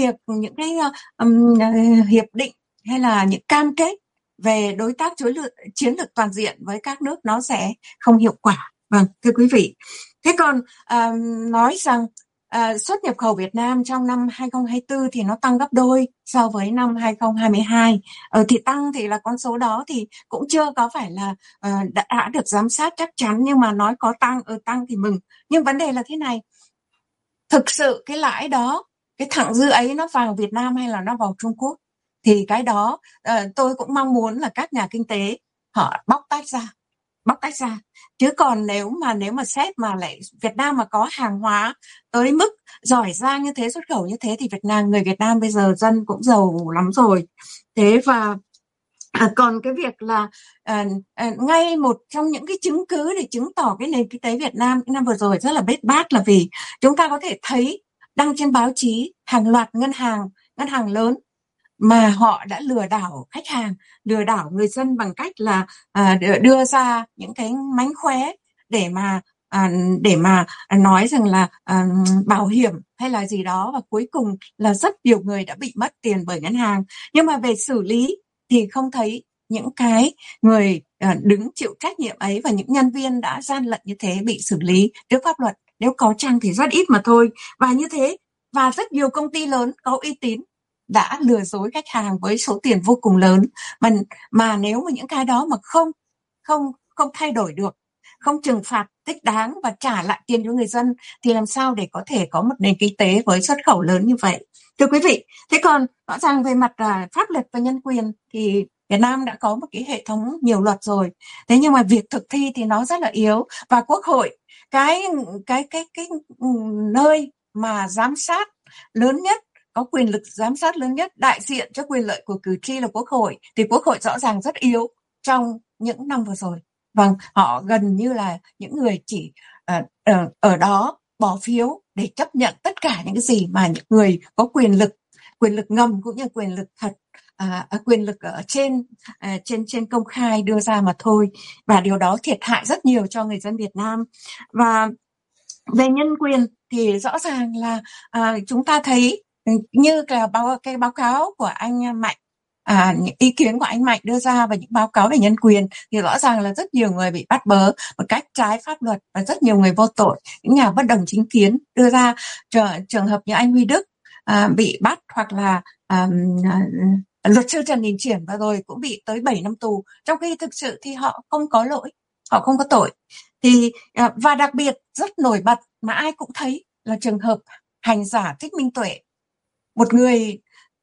hiệp định hay là những cam kết về đối tác chiến lược toàn diện với các nước nó sẽ không hiệu quả. Vâng, thưa quý vị. Thế còn nói rằng xuất nhập khẩu Việt Nam trong năm 2024 thì nó tăng gấp đôi so với năm 2022. Thì tăng thì là con số đó thì cũng chưa có phải là đã được giám sát chắc chắn, nhưng mà nói có tăng thì mừng. Nhưng vấn đề là thế này, thực sự cái lãi đó, cái thặng dư ấy nó vào Việt Nam hay là nó vào Trung Quốc? Thì cái đó tôi cũng mong muốn là các nhà kinh tế họ bóc tách ra. Chứ còn nếu mà xét mà lại Việt Nam mà có hàng hóa tới mức giỏi giang như thế, xuất khẩu như thế, thì người Việt Nam bây giờ dân cũng giàu lắm rồi. Thế và còn cái việc là ngay một trong những cái chứng cứ để chứng tỏ cái nền kinh tế Việt Nam những năm vừa rồi rất là bết bát là vì chúng ta có thể thấy đăng trên báo chí hàng loạt ngân hàng lớn mà họ đã lừa đảo khách hàng, lừa đảo người dân bằng cách là đưa ra những cái mánh khóe để mà nói rằng là bảo hiểm hay là gì đó, và cuối cùng là rất nhiều người đã bị mất tiền bởi ngân hàng. Nhưng mà về xử lý thì không thấy những cái người đứng chịu trách nhiệm ấy và những nhân viên đã gian lận như thế bị xử lý trước pháp luật. Nếu có chăng thì rất ít mà thôi. Và như thế, và rất nhiều công ty lớn có uy tín đã lừa dối khách hàng với số tiền vô cùng lớn, mà nếu mà những cái đó mà không thay đổi được, không trừng phạt thích đáng và trả lại tiền cho người dân thì làm sao để có thể có một nền kinh tế với xuất khẩu lớn như vậy? Thưa quý vị, thế còn rõ ràng về mặt pháp luật và nhân quyền thì Việt Nam đã có một cái hệ thống nhiều luật rồi. Thế nhưng mà việc thực thi thì nó rất là yếu, và Quốc hội, cái nơi mà giám sát lớn nhất, có quyền lực giám sát lớn nhất, đại diện cho quyền lợi của cử tri là Quốc hội, thì Quốc hội rõ ràng rất yếu trong những năm vừa rồi. Vâng, họ gần như là những người chỉ ở đó bỏ phiếu để chấp nhận tất cả những cái gì mà những người có quyền lực ngầm cũng như quyền lực thật, quyền lực ở trên công khai đưa ra mà thôi. Và điều đó thiệt hại rất nhiều cho người dân Việt Nam. Và về nhân quyền thì rõ ràng là chúng ta thấy như là cái báo cáo của anh Mạnh, những ý kiến của anh Mạnh đưa ra và những báo cáo về nhân quyền thì rõ ràng là rất nhiều người bị bắt bớ một cách trái pháp luật và rất nhiều người vô tội. Những nhà bất đồng chính kiến đưa ra trường hợp như anh Huy Đức bị bắt, hoặc là luật sư Trần Đình Triển và rồi cũng bị tới 7 năm tù, trong khi thực sự thì họ không có lỗi, họ không có tội. Thì và đặc biệt rất nổi bật mà ai cũng thấy là trường hợp hành giả Thích Minh Tuệ, một người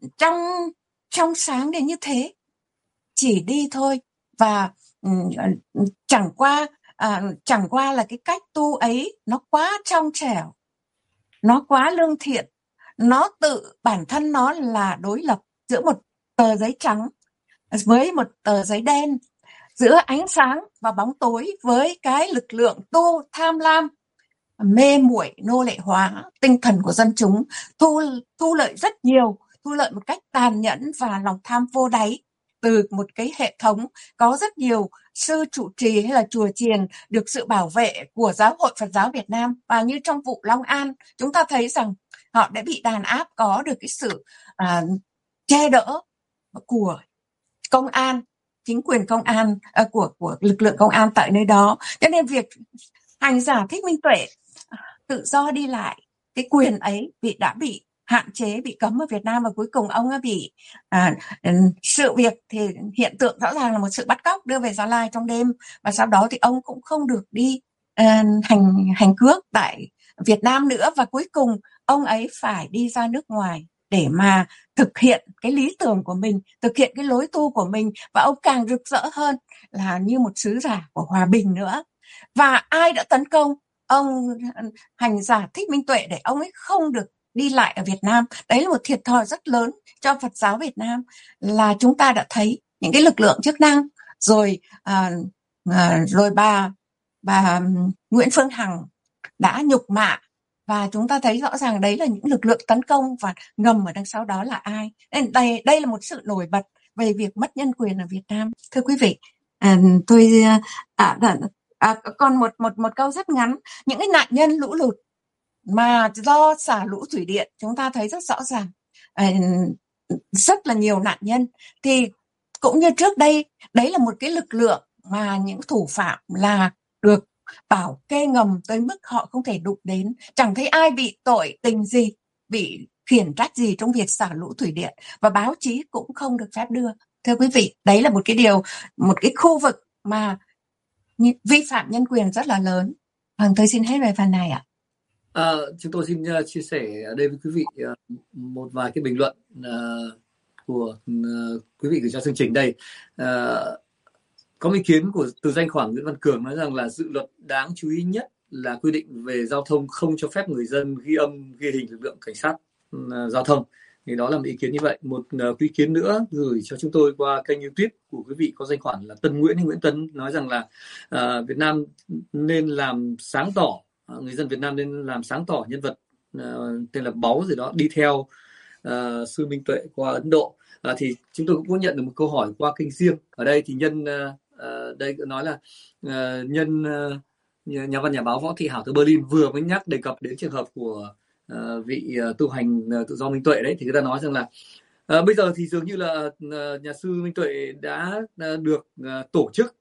trong sáng đến như thế, chỉ đi thôi, và chẳng qua là cái cách tu ấy nó quá trong trẻo, nó quá lương thiện, nó tự bản thân nó là đối lập giữa một tờ giấy trắng với một tờ giấy đen, giữa ánh sáng và bóng tối, với cái lực lượng tu tham lam, mê muội nô lệ hóa tinh thần của dân chúng, thu lợi rất nhiều, thu lợi một cách tàn nhẫn và lòng tham vô đáy từ một cái hệ thống có rất nhiều sư trụ trì hay là chùa chiền được sự bảo vệ của Giáo hội Phật giáo Việt Nam. Và như trong vụ Long An, chúng ta thấy rằng họ đã bị đàn áp, có được cái sự che đỡ của công an, chính quyền công an, của lực lượng công an tại nơi đó. Cho nên việc hành giả Thích Minh Tuệ tự do đi lại, cái quyền ấy đã bị hạn chế, bị cấm ở Việt Nam, và cuối cùng ông đã bị sự việc thì hiện tượng rõ ràng là một sự bắt cóc đưa về Gia Lai trong đêm, và sau đó thì ông cũng không được đi hành cước tại Việt Nam nữa, và cuối cùng ông ấy phải đi ra nước ngoài để mà thực hiện cái lý tưởng của mình, thực hiện cái lối tu của mình, và ông càng rực rỡ hơn là như một sứ giả của hòa bình nữa. Và ai đã tấn công ông hành giả Thích Minh Tuệ để ông ấy không được đi lại ở Việt Nam? Đấy là một thiệt thòi rất lớn cho Phật giáo Việt Nam, là chúng ta đã thấy những cái lực lượng chức năng, rồi bà Nguyễn Phương Hằng đã nhục mạ, và chúng ta thấy rõ ràng đấy là những lực lượng tấn công, và ngầm ở đằng sau đó là ai. Đây là một sự nổi bật về việc mất nhân quyền ở Việt Nam. Thưa quý vị, còn một câu rất ngắn. Những cái nạn nhân lũ lụt mà do xả lũ thủy điện, chúng ta thấy rất rõ ràng, rất là nhiều nạn nhân. Thì cũng như trước đây, đấy là một cái lực lượng mà những thủ phạm là được bảo kê ngầm tới mức họ không thể đụng đến, chẳng thấy ai bị tội tình gì, bị khiển trách gì trong việc xả lũ thủy điện, và báo chí cũng không được phép đưa. Thưa quý vị, đấy là một cái điều, một cái khu vực mà vi phạm nhân quyền rất là lớn. Tôi xin hết về phần này ạ. Chúng tôi xin chia sẻ ở đây với quý vị một vài cái bình luận của quý vị gửi cho chương trình đây. Có ý kiến của từ danh khoản Nguyễn Văn Cường nói rằng là dự luật đáng chú ý nhất là quy định về giao thông không cho phép người dân ghi âm ghi hình lực lượng cảnh sát giao thông. Thì đó là một ý kiến như vậy. Một ý kiến nữa gửi cho chúng tôi qua kênh YouTube của quý vị có danh khoản là Tân Nguyễn hay Nguyễn Tân, nói rằng là Việt Nam nên làm sáng tỏ, người dân Việt Nam nên làm sáng tỏ nhân vật tên là Báu gì đó đi theo sư Minh Tuệ qua Ấn Độ. Thì chúng tôi cũng có nhận được một câu hỏi qua kênh riêng. Ở đây thì nhân đây nói là nhà văn nhà báo Võ Thị Hảo từ Berlin vừa mới nhắc đề cập đến trường hợp của vị tu hành tự do Minh Tuệ đấy, thì người ta nói rằng là bây giờ thì dường như là nhà sư Minh Tuệ đã được tổ chức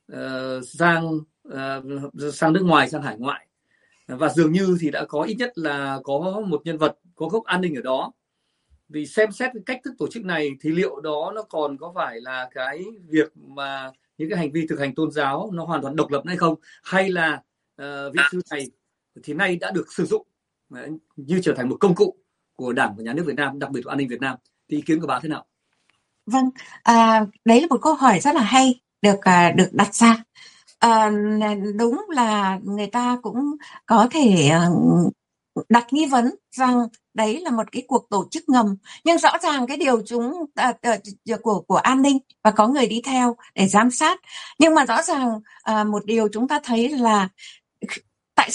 sang nước ngoài, sang hải ngoại, và dường như thì đã có ít nhất là có một nhân vật có gốc an ninh ở đó. Vì xem xét cái cách thức tổ chức này thì liệu đó nó còn có phải là cái việc mà những cái hành vi thực hành tôn giáo nó hoàn toàn độc lập hay không, hay là vị sư này thì nay đã được sử dụng như trở thành một công cụ của Đảng và Nhà nước Việt Nam, đặc biệt là an ninh Việt Nam. Thì ý kiến của bà thế nào? Vâng, đấy là một câu hỏi rất là hay được đặt ra. Đúng là người ta cũng có thể đặt nghi vấn rằng đấy là một cái cuộc tổ chức ngầm, nhưng rõ ràng cái điều của an ninh và có người đi theo để giám sát. Nhưng mà rõ ràng một điều chúng ta thấy là tại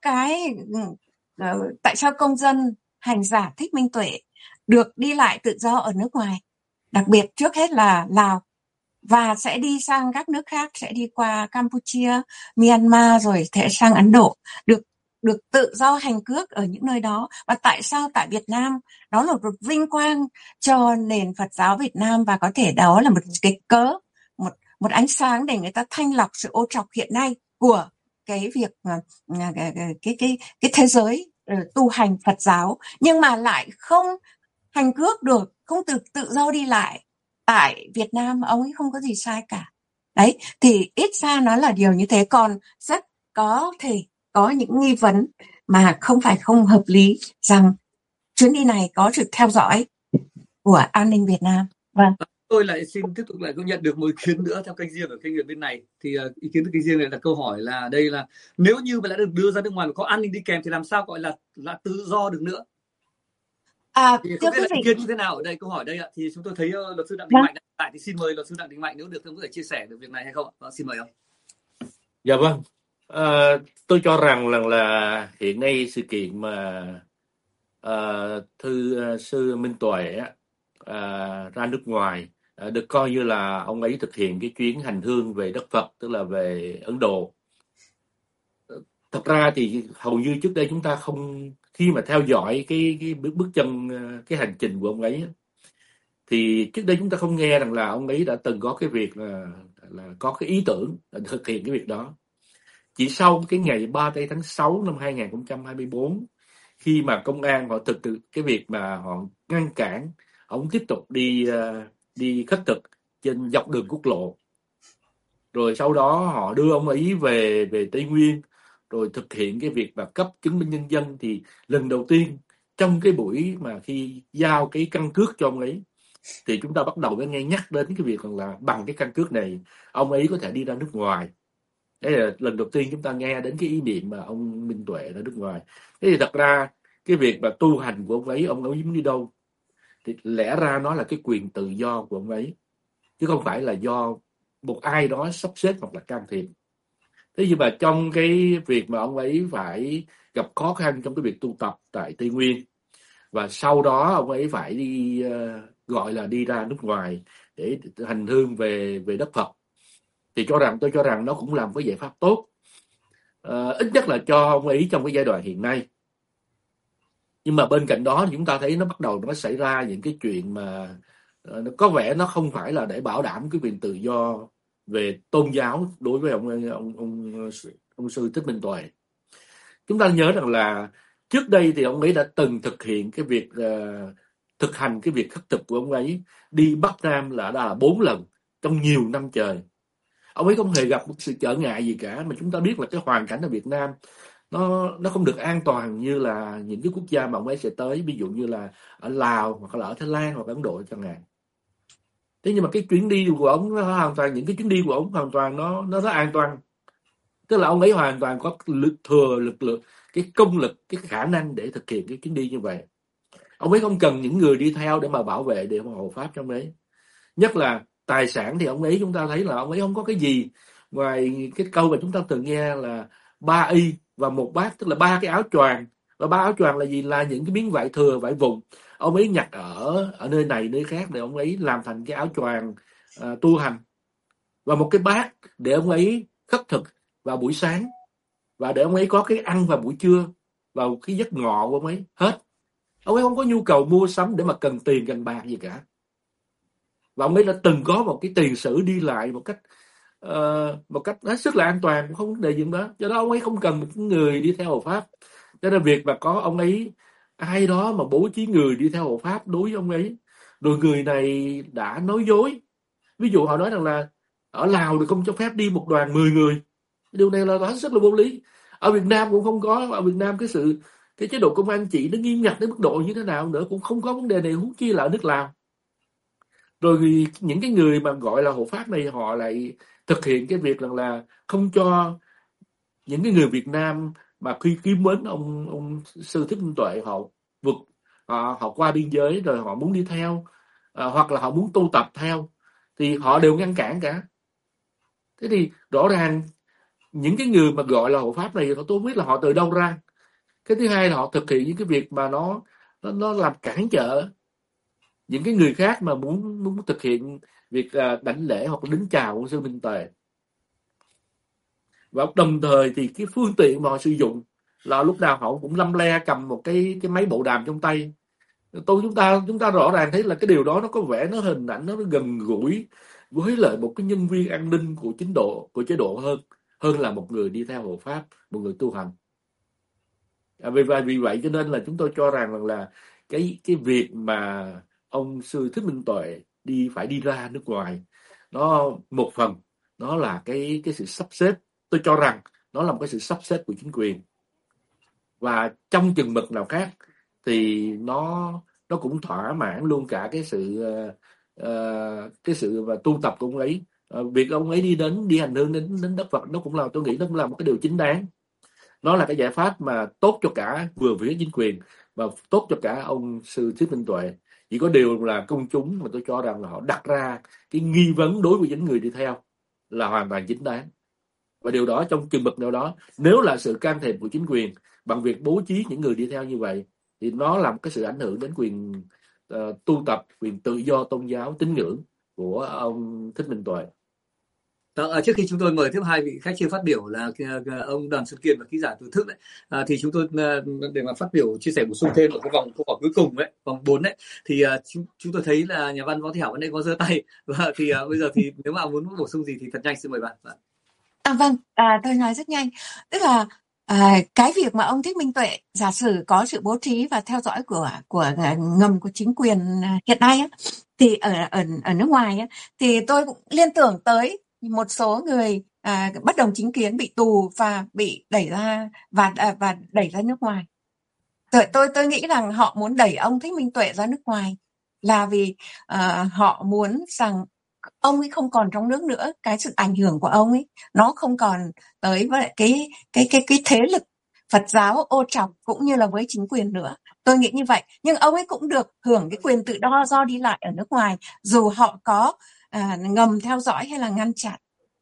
sao công dân hành giả Thích Minh Tuệ được đi lại tự do ở nước ngoài, đặc biệt trước hết là Lào, và sẽ đi sang các nước khác, sẽ đi qua Campuchia, Myanmar rồi thể sang Ấn Độ, được tự do hành cước ở những nơi đó. Và tại sao tại Việt Nam đó là một vinh quang cho nền Phật giáo Việt Nam, và có thể đó là một cái cớ, một ánh sáng để người ta thanh lọc sự ô trọc hiện nay của cái việc cái thế giới tu hành Phật giáo, nhưng mà lại không hành cước được, không tự do đi lại tại Việt Nam, ông ấy không có gì sai cả. Đấy, thì ít ra nó là điều như thế. Còn rất có thể có những nghi vấn mà không hợp lý rằng chuyến đi này có sự theo dõi của an ninh Việt Nam. Vâng. Tôi lại xin tiếp tục lại có nhận được một ý kiến nữa theo kênh riêng ở kênh bên này. Thì ý kiến từ kênh riêng này là câu hỏi là đây là nếu như mà đã được đưa ra nước ngoài mà có an ninh đi kèm thì làm sao gọi là tự do được nữa? Thì không biết là ý kiến như thế nào ở đây, câu hỏi đây ạ. Thì chúng tôi thấy luật sư Đặng Đình Mạnh tại, thì xin mời luật sư Đặng Đình Mạnh nếu được có thể chia sẻ được việc này hay không ạ? Xin mời ông. Dạ vâng. Tôi cho rằng là hiện nay sự kiện mà thư sư Minh Tuệ ra nước ngoài được coi như là ông ấy thực hiện cái chuyến hành hương về đất Phật, tức là về Ấn Độ. Thật ra thì hầu như trước đây chúng ta không, khi mà theo dõi cái bước chân, cái hành trình của ông ấy, thì trước đây chúng ta không nghe rằng là ông ấy đã từng có cái việc là có cái ý tưởng là thực hiện cái việc đó. Chỉ sau cái ngày 30 tháng 6 năm 2024, khi mà công an họ thực hiện cái việc mà họ ngăn cản ông tiếp tục đi khất thực trên dọc đường quốc lộ, rồi sau đó họ đưa ông ấy về Tây Nguyên, rồi thực hiện cái việc mà cấp chứng minh nhân dân. Thì lần đầu tiên trong cái buổi mà khi giao cái căn cước cho ông ấy, thì chúng ta bắt đầu mới nghe nhắc đến cái việc là bằng cái căn cước này ông ấy có thể đi ra nước ngoài. Đây là lần đầu tiên chúng ta nghe đến cái ý niệm mà ông Minh Tuệ ra nước ngoài. Thế thì thật ra cái việc mà tu hành của ông ấy muốn đi đâu, thì lẽ ra nó là cái quyền tự do của ông ấy, chứ không phải là do một ai đó sắp xếp hoặc là can thiệp. Thế nhưng mà trong cái việc mà ông ấy phải gặp khó khăn trong cái việc tu tập tại Tây Nguyên, và sau đó ông ấy phải đi gọi là đi ra nước ngoài để hành hương về đất Phật, thì tôi cho rằng nó cũng là một cái giải pháp tốt, ít nhất là cho ông ấy trong cái giai đoạn hiện nay. Nhưng mà bên cạnh đó thì chúng ta thấy nó bắt đầu nó xảy ra những cái chuyện mà nó có vẻ nó không phải là để bảo đảm cái quyền tự do về tôn giáo đối với ông ông sư Thích Minh Tuệ. Chúng ta nhớ rằng là trước đây thì ông ấy đã từng thực hiện cái việc thực hành cái việc khất thực của ông ấy, đi Bắc Nam đã là 4 lần trong nhiều năm trời. Ông ấy không hề gặp một sự trở ngại gì cả, mà chúng ta biết là cái hoàn cảnh ở Việt Nam nó không được an toàn như là những cái quốc gia mà ông ấy sẽ tới, ví dụ như là ở Lào hoặc là ở Thái Lan hoặc là Ấn Độ chẳng hạn. Thế nhưng mà cái chuyến đi của ông nó hoàn toàn, những cái chuyến đi của ông hoàn toàn nó rất an toàn, tức là ông ấy hoàn toàn có thừa lực lượng, cái công lực, cái khả năng để thực hiện cái chuyến đi như vậy. Ông ấy không cần những người đi theo để mà bảo vệ, để mà hộ pháp trong đấy. Nhất là tài sản thì ông ấy, chúng ta thấy là ông ấy không có cái gì ngoài cái câu mà chúng ta từng nghe là 3 y và 1 bát, tức là 3 cái áo choàng. Và 3 áo choàng là gì? Là những cái miếng vải thừa, vải vụn ông ấy nhặt ở nơi này nơi khác để ông ấy làm thành cái áo choàng tu hành, và một cái bát để ông ấy khất thực vào buổi sáng, và để ông ấy có cái ăn vào buổi trưa, vào cái giấc ngọ của ông ấy hết. Ông ấy không có nhu cầu mua sắm để mà cần tiền cần bạc gì cả. Và ông ấy đã từng có một cái tiền sử đi lại một cách hết sức là an toàn, không vấn đề gì đó. Do đó ông ấy không cần một người đi theo hộ pháp. Cho nên việc mà có ông ấy, ai đó mà bố trí người đi theo hộ pháp đối với ông ấy, rồi người này đã nói dối. Ví dụ họ nói rằng là ở Lào thì không cho phép đi một đoàn 10 người. Điều này là hết sức là vô lý. Ở Việt Nam cũng không có. Ở Việt Nam cái chế độ công an trị nó nghiêm ngặt đến mức độ như thế nào nữa cũng không có vấn đề này, huống chi là ở nước Lào. Rồi những cái người mà gọi là hộ pháp này, họ lại thực hiện cái việc là không cho những cái người Việt Nam mà khi kiếm mến ông sư Thích Minh Tuệ, họ qua biên giới rồi họ muốn đi theo, hoặc là họ muốn tu tập theo, thì họ đều ngăn cản cả. Thế thì rõ ràng những cái người mà gọi là hộ pháp này, tôi không biết là họ từ đâu ra. Cái thứ hai là họ thực hiện những cái việc mà nó làm cản trở những cái người khác mà muốn thực hiện việc đảnh lễ hoặc đính chào của sư Minh Tuệ. Và đồng thời thì cái phương tiện mà họ sử dụng là lúc nào họ cũng lăm le cầm một cái máy bộ đàm trong tay. Chúng ta rõ ràng thấy là cái điều đó nó có vẻ, nó hình ảnh nó gần gũi với lại một cái nhân viên an ninh của chế độ hơn là một người đi theo hộ pháp, một người tu hành. Vì vậy cho nên là chúng tôi cho rằng là cái việc mà ông sư Thích Minh Tuệ phải đi ra nước ngoài, nó một phần nó là cái sự sắp xếp. Tôi cho rằng nó là một cái sự sắp xếp của chính quyền, và trong chừng mực nào khác thì nó cũng thỏa mãn luôn cả cái sự và tu tập của ông ấy. Việc ông ấy đi hành hương đến đất Phật, tôi nghĩ nó cũng là một cái điều chính đáng. Nó là cái giải pháp mà tốt cho cả vừa phía chính quyền và tốt cho cả ông sư Thích Minh Tuệ. Chỉ có điều là công chúng mà tôi cho rằng là họ đặt ra cái nghi vấn đối với những người đi theo là hoàn toàn chính đáng. Và điều đó trong chừng mực nào đó, nếu là sự can thiệp của chính quyền bằng việc bố trí những người đi theo như vậy, thì nó làm cái sự ảnh hưởng đến quyền tu tập, quyền tự do tôn giáo tín ngưỡng của ông Thích Minh Tuệ. Trước khi chúng tôi mời tiếp hai vị khách chưa phát biểu là ông Đoàn Xuân Kiên và ký giả Từ Thức đấy, thì chúng tôi để mà phát biểu chia sẻ bổ sung thêm ở cái vòng câu hỏi cuối cùng đấy, vòng 4 đấy, thì chúng tôi thấy là nhà văn Võ Thị Hảo vẫn đang có giơ tay, và thì bây giờ thì nếu mà muốn bổ sung gì thì thật nhanh xin mời bạn. Vâng, tôi nói rất nhanh, tức là cái việc mà ông Thích Minh Tuệ giả sử có sự bố trí và theo dõi của ngầm của chính quyền hiện nay á, thì ở nước ngoài á, thì tôi cũng liên tưởng tới một số người bất đồng chính kiến bị tù và bị đẩy ra và đẩy ra nước ngoài. Tôi nghĩ rằng họ muốn đẩy ông Thích Minh Tuệ ra nước ngoài là vì họ muốn rằng ông ấy không còn trong nước nữa, cái sự ảnh hưởng của ông ấy nó không còn tới với cái thế lực Phật giáo ô trọc cũng như là với chính quyền nữa. Tôi nghĩ như vậy. Nhưng ông ấy cũng được hưởng cái quyền tự do đi lại ở nước ngoài, dù họ có ngầm theo dõi hay là ngăn chặn.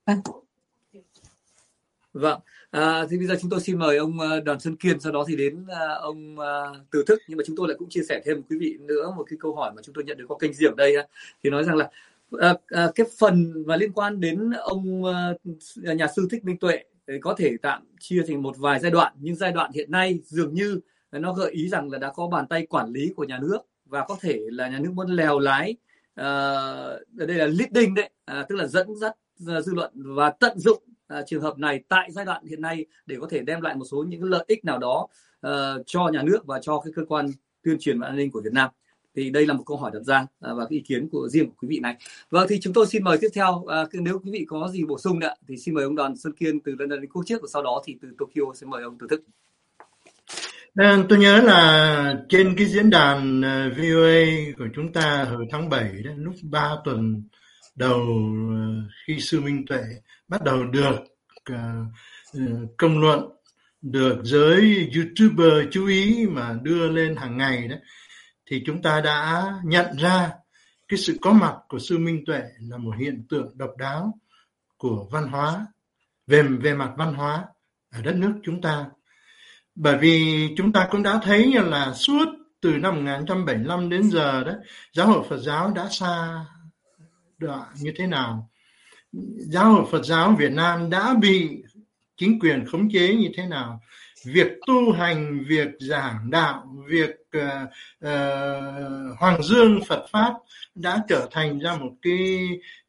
Vâng. Thì bây giờ chúng tôi xin mời ông Đoàn Xuân Kiên, sau đó thì đến ông Từ Thức. Nhưng mà chúng tôi lại cũng chia sẻ thêm quý vị nữa một cái câu hỏi mà chúng tôi nhận được qua kênh riêng ở đây, thì nói rằng là cái phần mà liên quan đến ông nhà sư Thích Minh Tuệ có thể tạm chia thành một vài giai đoạn, nhưng giai đoạn hiện nay dường như nó gợi ý rằng là đã có bàn tay quản lý của nhà nước, và có thể là nhà nước muốn lèo lái, ở đây là leading đấy, tức là dẫn dắt dư luận và tận dụng trường hợp này tại giai đoạn hiện nay để có thể đem lại một số những lợi ích nào đó cho nhà nước và cho cái cơ quan tuyên truyền và an ninh của Việt Nam? Thì đây là một câu hỏi đặt ra và cái ý kiến của riêng của quý vị này. Vâng, thì chúng tôi xin mời tiếp theo, nếu quý vị có gì bổ sung nữa thì xin mời ông Đoàn Xuân Kiên từ London Quốc trước, và sau đó thì từ Tokyo sẽ mời ông Từ Thức. Tôi nhớ là trên cái diễn đàn VOA của chúng ta hồi tháng 7 đó, lúc 3 tuần đầu khi Sư Minh Tuệ bắt đầu được công luận, được giới YouTuber chú ý mà đưa lên hàng ngày đó, thì chúng ta đã nhận ra cái sự có mặt của Sư Minh Tuệ là một hiện tượng độc đáo của văn hóa, về mặt văn hóa ở đất nước chúng ta. Bởi vì chúng ta cũng đã thấy là suốt từ năm 1975 đến giờ đó, Giáo hội Phật giáo đã sa đọa như thế nào. Giáo hội Phật giáo Việt Nam đã bị chính quyền khống chế như thế nào. Việc tu hành, việc giảng đạo, việc hoàng dương Phật Pháp đã trở thành ra một cái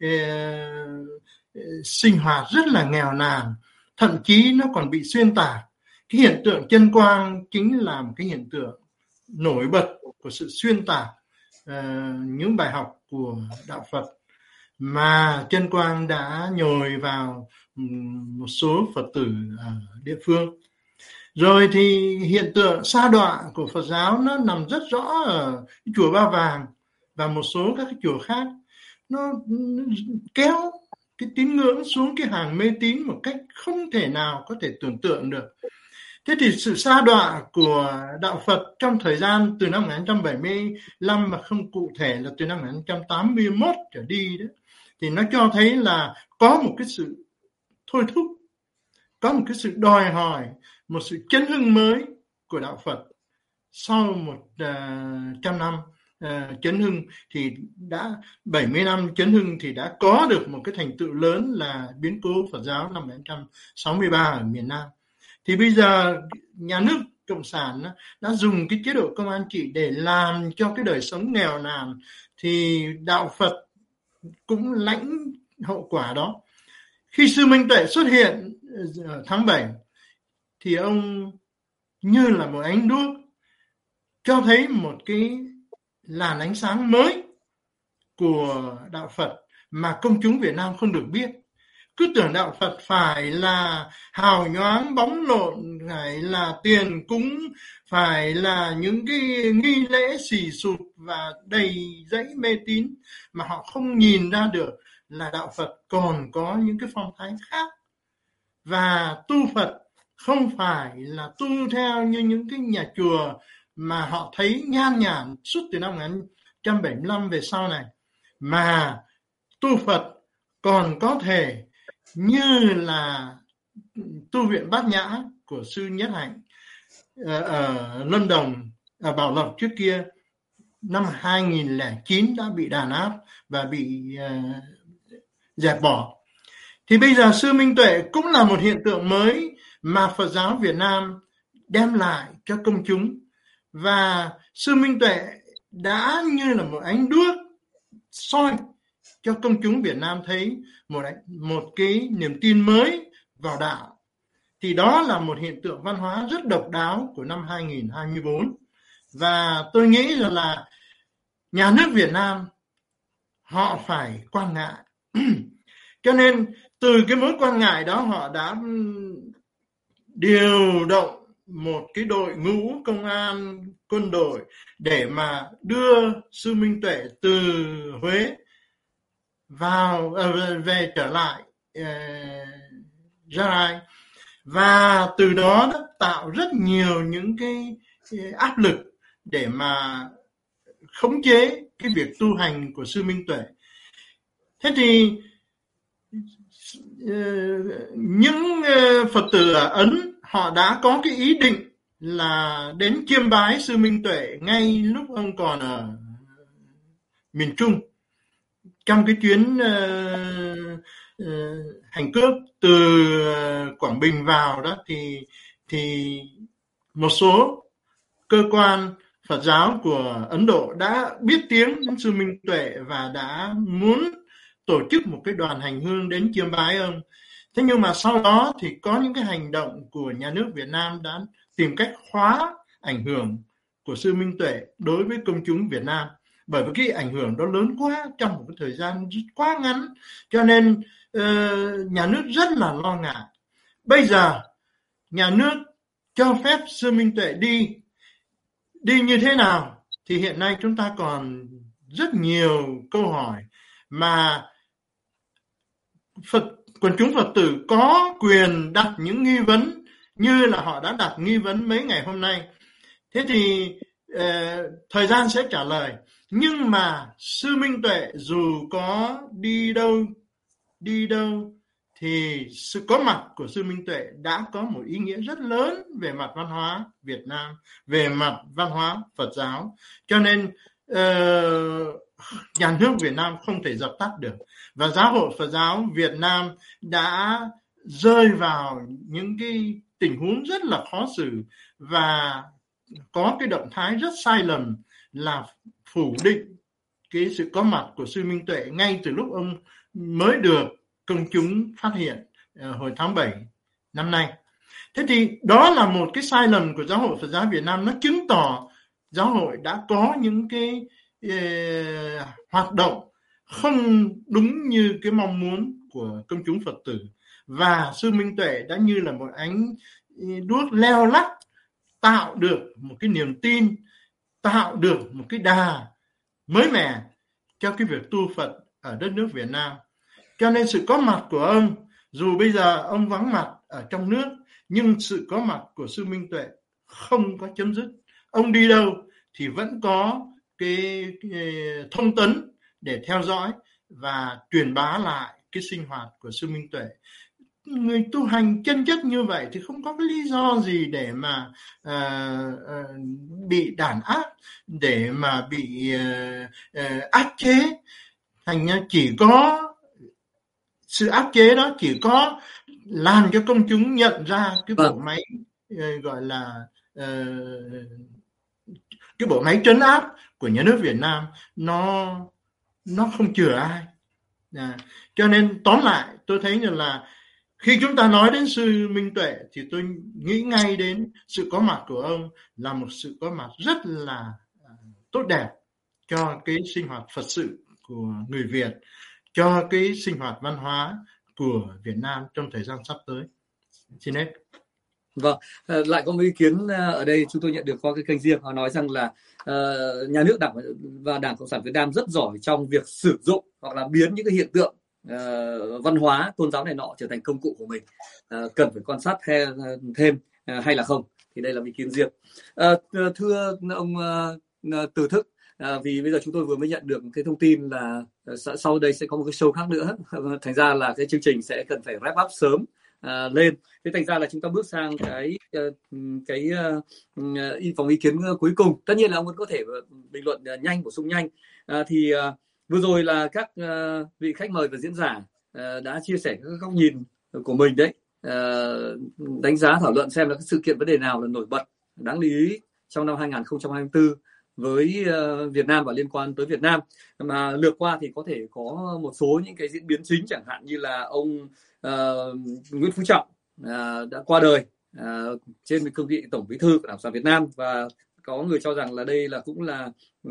sinh hoạt rất là nghèo nàn. Thậm chí nó còn bị xuyên tạc. Cái hiện tượng chân quang chính là một cái hiện tượng nổi bật của sự xuyên tạc những bài học của đạo Phật mà chân quang đã nhồi vào một số Phật tử ở địa phương. Rồi thì hiện tượng sa đọa của Phật giáo nó nằm rất rõ ở chùa Ba Vàng và một số các cái chùa khác. Nó kéo cái tín ngưỡng xuống cái hàng mê tín một cách không thể nào có thể tưởng tượng được. Thế thì sự sa đọa của đạo Phật trong thời gian từ năm 1975 mà không cụ thể là từ năm 1981 trở đi đó, thì nó cho thấy là có một cái sự thôi thúc, có một cái sự đòi hỏi, một sự chấn hưng mới của đạo Phật. Sau 100 năm chấn hưng thì đã 70 năm chấn hưng thì đã có được một cái thành tựu lớn là biến cố Phật giáo năm 1963 ở miền Nam. Thì bây giờ nhà nước Cộng sản đã dùng cái chế độ công an trị để làm cho cái đời sống nghèo nàn, thì đạo Phật cũng lãnh hậu quả đó. Khi Sư Minh Tuệ xuất hiện tháng 7 thì ông như là một ánh đuốc cho thấy một cái làn ánh sáng mới của đạo Phật mà công chúng Việt Nam không được biết. Cứ tưởng đạo Phật phải là hào nhoáng bóng lộn, phải là tiền cúng, phải là những cái nghi lễ xì sụp và đầy dẫy mê tín, mà họ không nhìn ra được là đạo Phật còn có những cái phong thái khác. Và tu Phật không phải là tu theo như những cái nhà chùa mà họ thấy nhan nhản suốt từ năm 1975 về sau này, mà tu Phật còn có thể như là tu viện Bát Nhã của sư Nhất Hạnh ở London, ở Bảo Lộc trước kia, năm 2009 đã bị đàn áp và bị dẹp bỏ. Thì bây giờ Sư Minh Tuệ cũng là một hiện tượng mới mà Phật giáo Việt Nam đem lại cho công chúng. Và Sư Minh Tuệ đã như là một ánh đuốc soi cho công chúng Việt Nam thấy một cái niềm tin mới vào đạo. Thì đó là một hiện tượng văn hóa rất độc đáo của năm 2024. Và tôi nghĩ là nhà nước Việt Nam họ phải quan ngại. Cho nên từ cái mối quan ngại đó họ đã điều động một cái đội ngũ công an, quân đội để mà đưa Sư Minh Tuệ từ Huế về trở lại Gia Rai, và từ đó tạo rất nhiều những cái áp lực để mà khống chế cái việc tu hành của Sư Minh Tuệ. Thế thì những Phật tử ở Ấn họ đã có cái ý định là đến chiêm bái Sư Minh Tuệ ngay lúc ông còn ở miền Trung. Trong cái chuyến hành cước từ Quảng Bình vào đó thì một số cơ quan Phật giáo của Ấn Độ đã biết tiếng đến Sư Minh Tuệ và đã muốn tổ chức một cái đoàn hành hương đến chiêm bái ông. Thế nhưng mà sau đó thì có những cái hành động của nhà nước Việt Nam đã tìm cách khóa ảnh hưởng của sư Minh Tuệ đối với công chúng Việt Nam, bởi vì cái ảnh hưởng đó lớn quá trong một cái thời gian quá ngắn, cho nên nhà nước rất là lo ngại. Bây giờ nhà nước cho phép sư Minh Tuệ đi như thế nào thì hiện nay chúng ta còn rất nhiều câu hỏi mà quần chúng Phật tử có quyền đặt những nghi vấn như là họ đã đặt nghi vấn mấy ngày hôm nay. Thế thì thời gian sẽ trả lời. Nhưng mà sư Minh Tuệ dù có đi đâu thì sự có mặt của sư Minh Tuệ đã có một ý nghĩa rất lớn về mặt văn hóa Việt Nam, về mặt văn hóa Phật giáo. Cho nên nhà nước Việt Nam không thể dập tắt được. Và Giáo hội Phật giáo Việt Nam đã rơi vào những cái tình huống rất là khó xử và có cái động thái rất sai lầm là phủ định cái sự có mặt của sư Minh Tuệ ngay từ lúc ông mới được công chúng phát hiện hồi tháng 7 năm nay. Thế thì đó là một cái sai lầm của Giáo hội Phật giáo Việt Nam, nó chứng tỏ giáo hội đã có những cái hoạt động không đúng như cái mong muốn của công chúng Phật tử, và sư Minh Tuệ đã như là một ánh đuốc leo lắc, tạo được một cái niềm tin, tạo được một cái đà mới mẻ cho cái việc tu Phật ở đất nước Việt Nam. Cho nên sự có mặt của ông, dù bây giờ ông vắng mặt ở trong nước, nhưng sự có mặt của sư Minh Tuệ không có chấm dứt. Ông đi đâu thì vẫn có cái thông tấn để theo dõi và truyền bá lại cái sinh hoạt của sư Minh Tuệ. Người tu hành chân chất như vậy thì không có cái lý do gì để mà bị đàn áp, để mà bị áp chế. Thành ra chỉ có sự áp chế đó chỉ có làm cho công chúng nhận ra cái bộ máy gọi là cái bộ máy trấn áp của nhà nước Việt Nam nó không chừa ai. Cho nên tóm lại tôi thấy là khi chúng ta nói đến sư Minh Tuệ thì tôi nghĩ ngay đến sự có mặt của ông là một sự có mặt rất là tốt đẹp cho cái sinh hoạt Phật sự của người Việt, cho cái sinh hoạt văn hóa của Việt Nam trong thời gian sắp tới. Xin hết. Vâng, lại có một ý kiến ở đây chúng tôi nhận được qua cái kênh riêng, họ nói rằng là nhà nước Đảng và Đảng Cộng sản Việt Nam rất giỏi trong việc sử dụng hoặc là biến những cái hiện tượng văn hóa tôn giáo này nọ trở thành công cụ của mình, cần phải quan sát thêm hay là không, thì đây là ý kiến riêng. Thưa ông Từ Thức, vì bây giờ chúng tôi vừa mới nhận được cái thông tin là sau đây sẽ có một cái show khác nữa, thành ra là cái chương trình sẽ cần phải wrap up sớm lên, thế thành ra là chúng ta bước sang cái vòng ý kiến cuối cùng. Tất nhiên là ông vẫn có thể bình luận nhanh, bổ sung nhanh. Thì vừa rồi là các vị khách mời và diễn giả đã chia sẻ các góc nhìn của mình đấy, đánh giá thảo luận xem là các sự kiện vấn đề nào là nổi bật đáng lý trong năm 2024 với Việt Nam và liên quan tới Việt Nam. Mà lược qua thì có thể có một số những cái diễn biến chính, chẳng hạn như là ông Nguyễn Phú Trọng đã qua đời trên cương vị Tổng Bí thư của Đảng Cộng sản Việt Nam, và có người cho rằng là đây là cũng là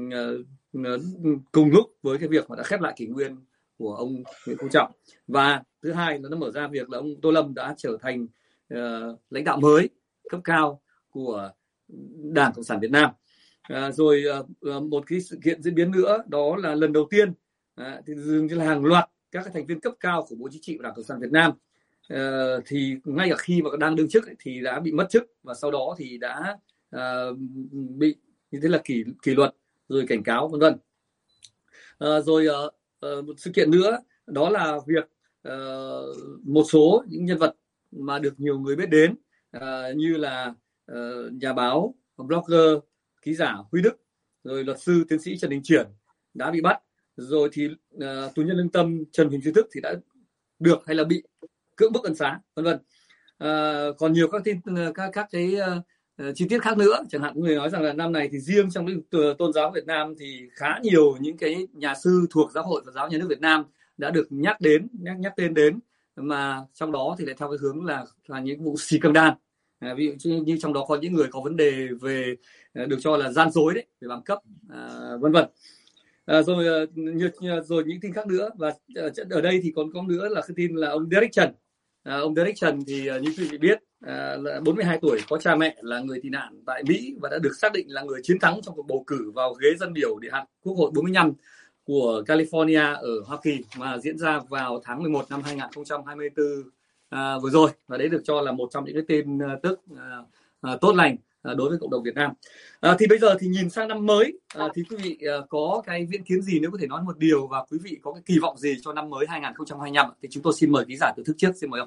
cùng lúc với cái việc mà đã khép lại kỷ nguyên của ông Nguyễn Phú Trọng. Và thứ hai là nó mở ra việc là ông Tô Lâm đã trở thành lãnh đạo mới cấp cao của Đảng Cộng sản Việt Nam. Rồi một cái sự kiện diễn biến nữa đó là lần đầu tiên thì dường như là hàng loạt các thành viên cấp cao của Bộ Chính trị và Đảng Cộng sản Việt Nam thì ngay cả khi mà đang đương chức thì đã bị mất chức, và sau đó thì đã bị như thế là kỷ luật rồi cảnh cáo vân vân. Rồi một sự kiện nữa đó là việc một số những nhân vật mà được nhiều người biết đến như là nhà báo, blogger, ký giả Huy Đức, rồi luật sư tiến sĩ Trần Đình Triển đã bị bắt, rồi thì tù nhân lương tâm Trần Huỳnh Duy Thức thì đã được hay là bị cưỡng bức ân xá vân vân. Còn nhiều các cái chi tiết khác nữa, chẳng hạn người nói rằng là năm này thì riêng trong lĩnh vực tôn giáo Việt Nam thì khá nhiều những cái nhà sư thuộc Giáo hội Phật giáo Nhà nước Việt Nam đã được nhắc tên đến mà trong đó thì lại theo cái hướng là những vụ scandal. Ví dụ như trong đó có những người có vấn đề về được cho là gian dối đấy, về bằng cấp, vân vân. Rồi những tin khác nữa. Và ở đây thì còn có nữa là cái tin là ông Derek Trần. Ông Derek Trần thì như quý vị biết là 42 tuổi, có cha mẹ là người tị nạn tại Mỹ và đã được xác định là người chiến thắng trong cuộc bầu cử vào ghế dân biểu Điện Quốc hội 45 của California ở Hoa Kỳ mà diễn ra vào tháng 11 năm 2024 vừa rồi. Và đấy được cho là một trong những cái tin tức tốt lành đối với cộng đồng Việt Nam. Thì bây giờ thì nhìn sang năm mới, thì quý vị có cái viễn kiến gì, nếu có thể nói một điều, và quý vị có cái kỳ vọng gì cho năm mới 2025? Thì chúng tôi xin mời ký giả từ thức trước, xin mời ông.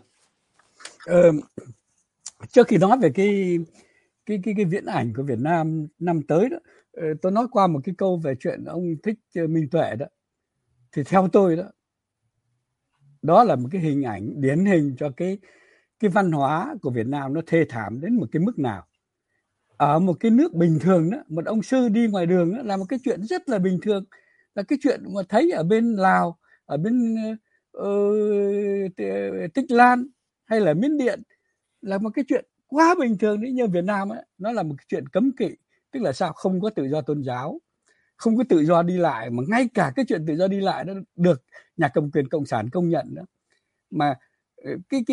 Trước khi nói về cái viễn ảnh của Việt Nam năm tới đó, tôi nói qua một cái câu về chuyện ông Thích Minh Tuệ đó. Thì theo tôi đó là một cái hình ảnh điển hình cho cái văn hóa của Việt Nam nó thê thảm đến một cái mức nào. Ở một cái nước bình thường đó, một ông sư đi ngoài đường đó, là một cái chuyện rất là bình thường, là cái chuyện mà thấy ở bên Lào, ở bên Tích Lan hay là Miến Điện là một cái chuyện quá bình thường đấy. Nhưng Việt Nam ấy, nó là một cái chuyện cấm kỵ, tức là sao? Không có tự do tôn giáo, không có tự do đi lại, mà ngay cả cái chuyện tự do đi lại nó được nhà cầm quyền cộng sản công nhận đó. Mà cái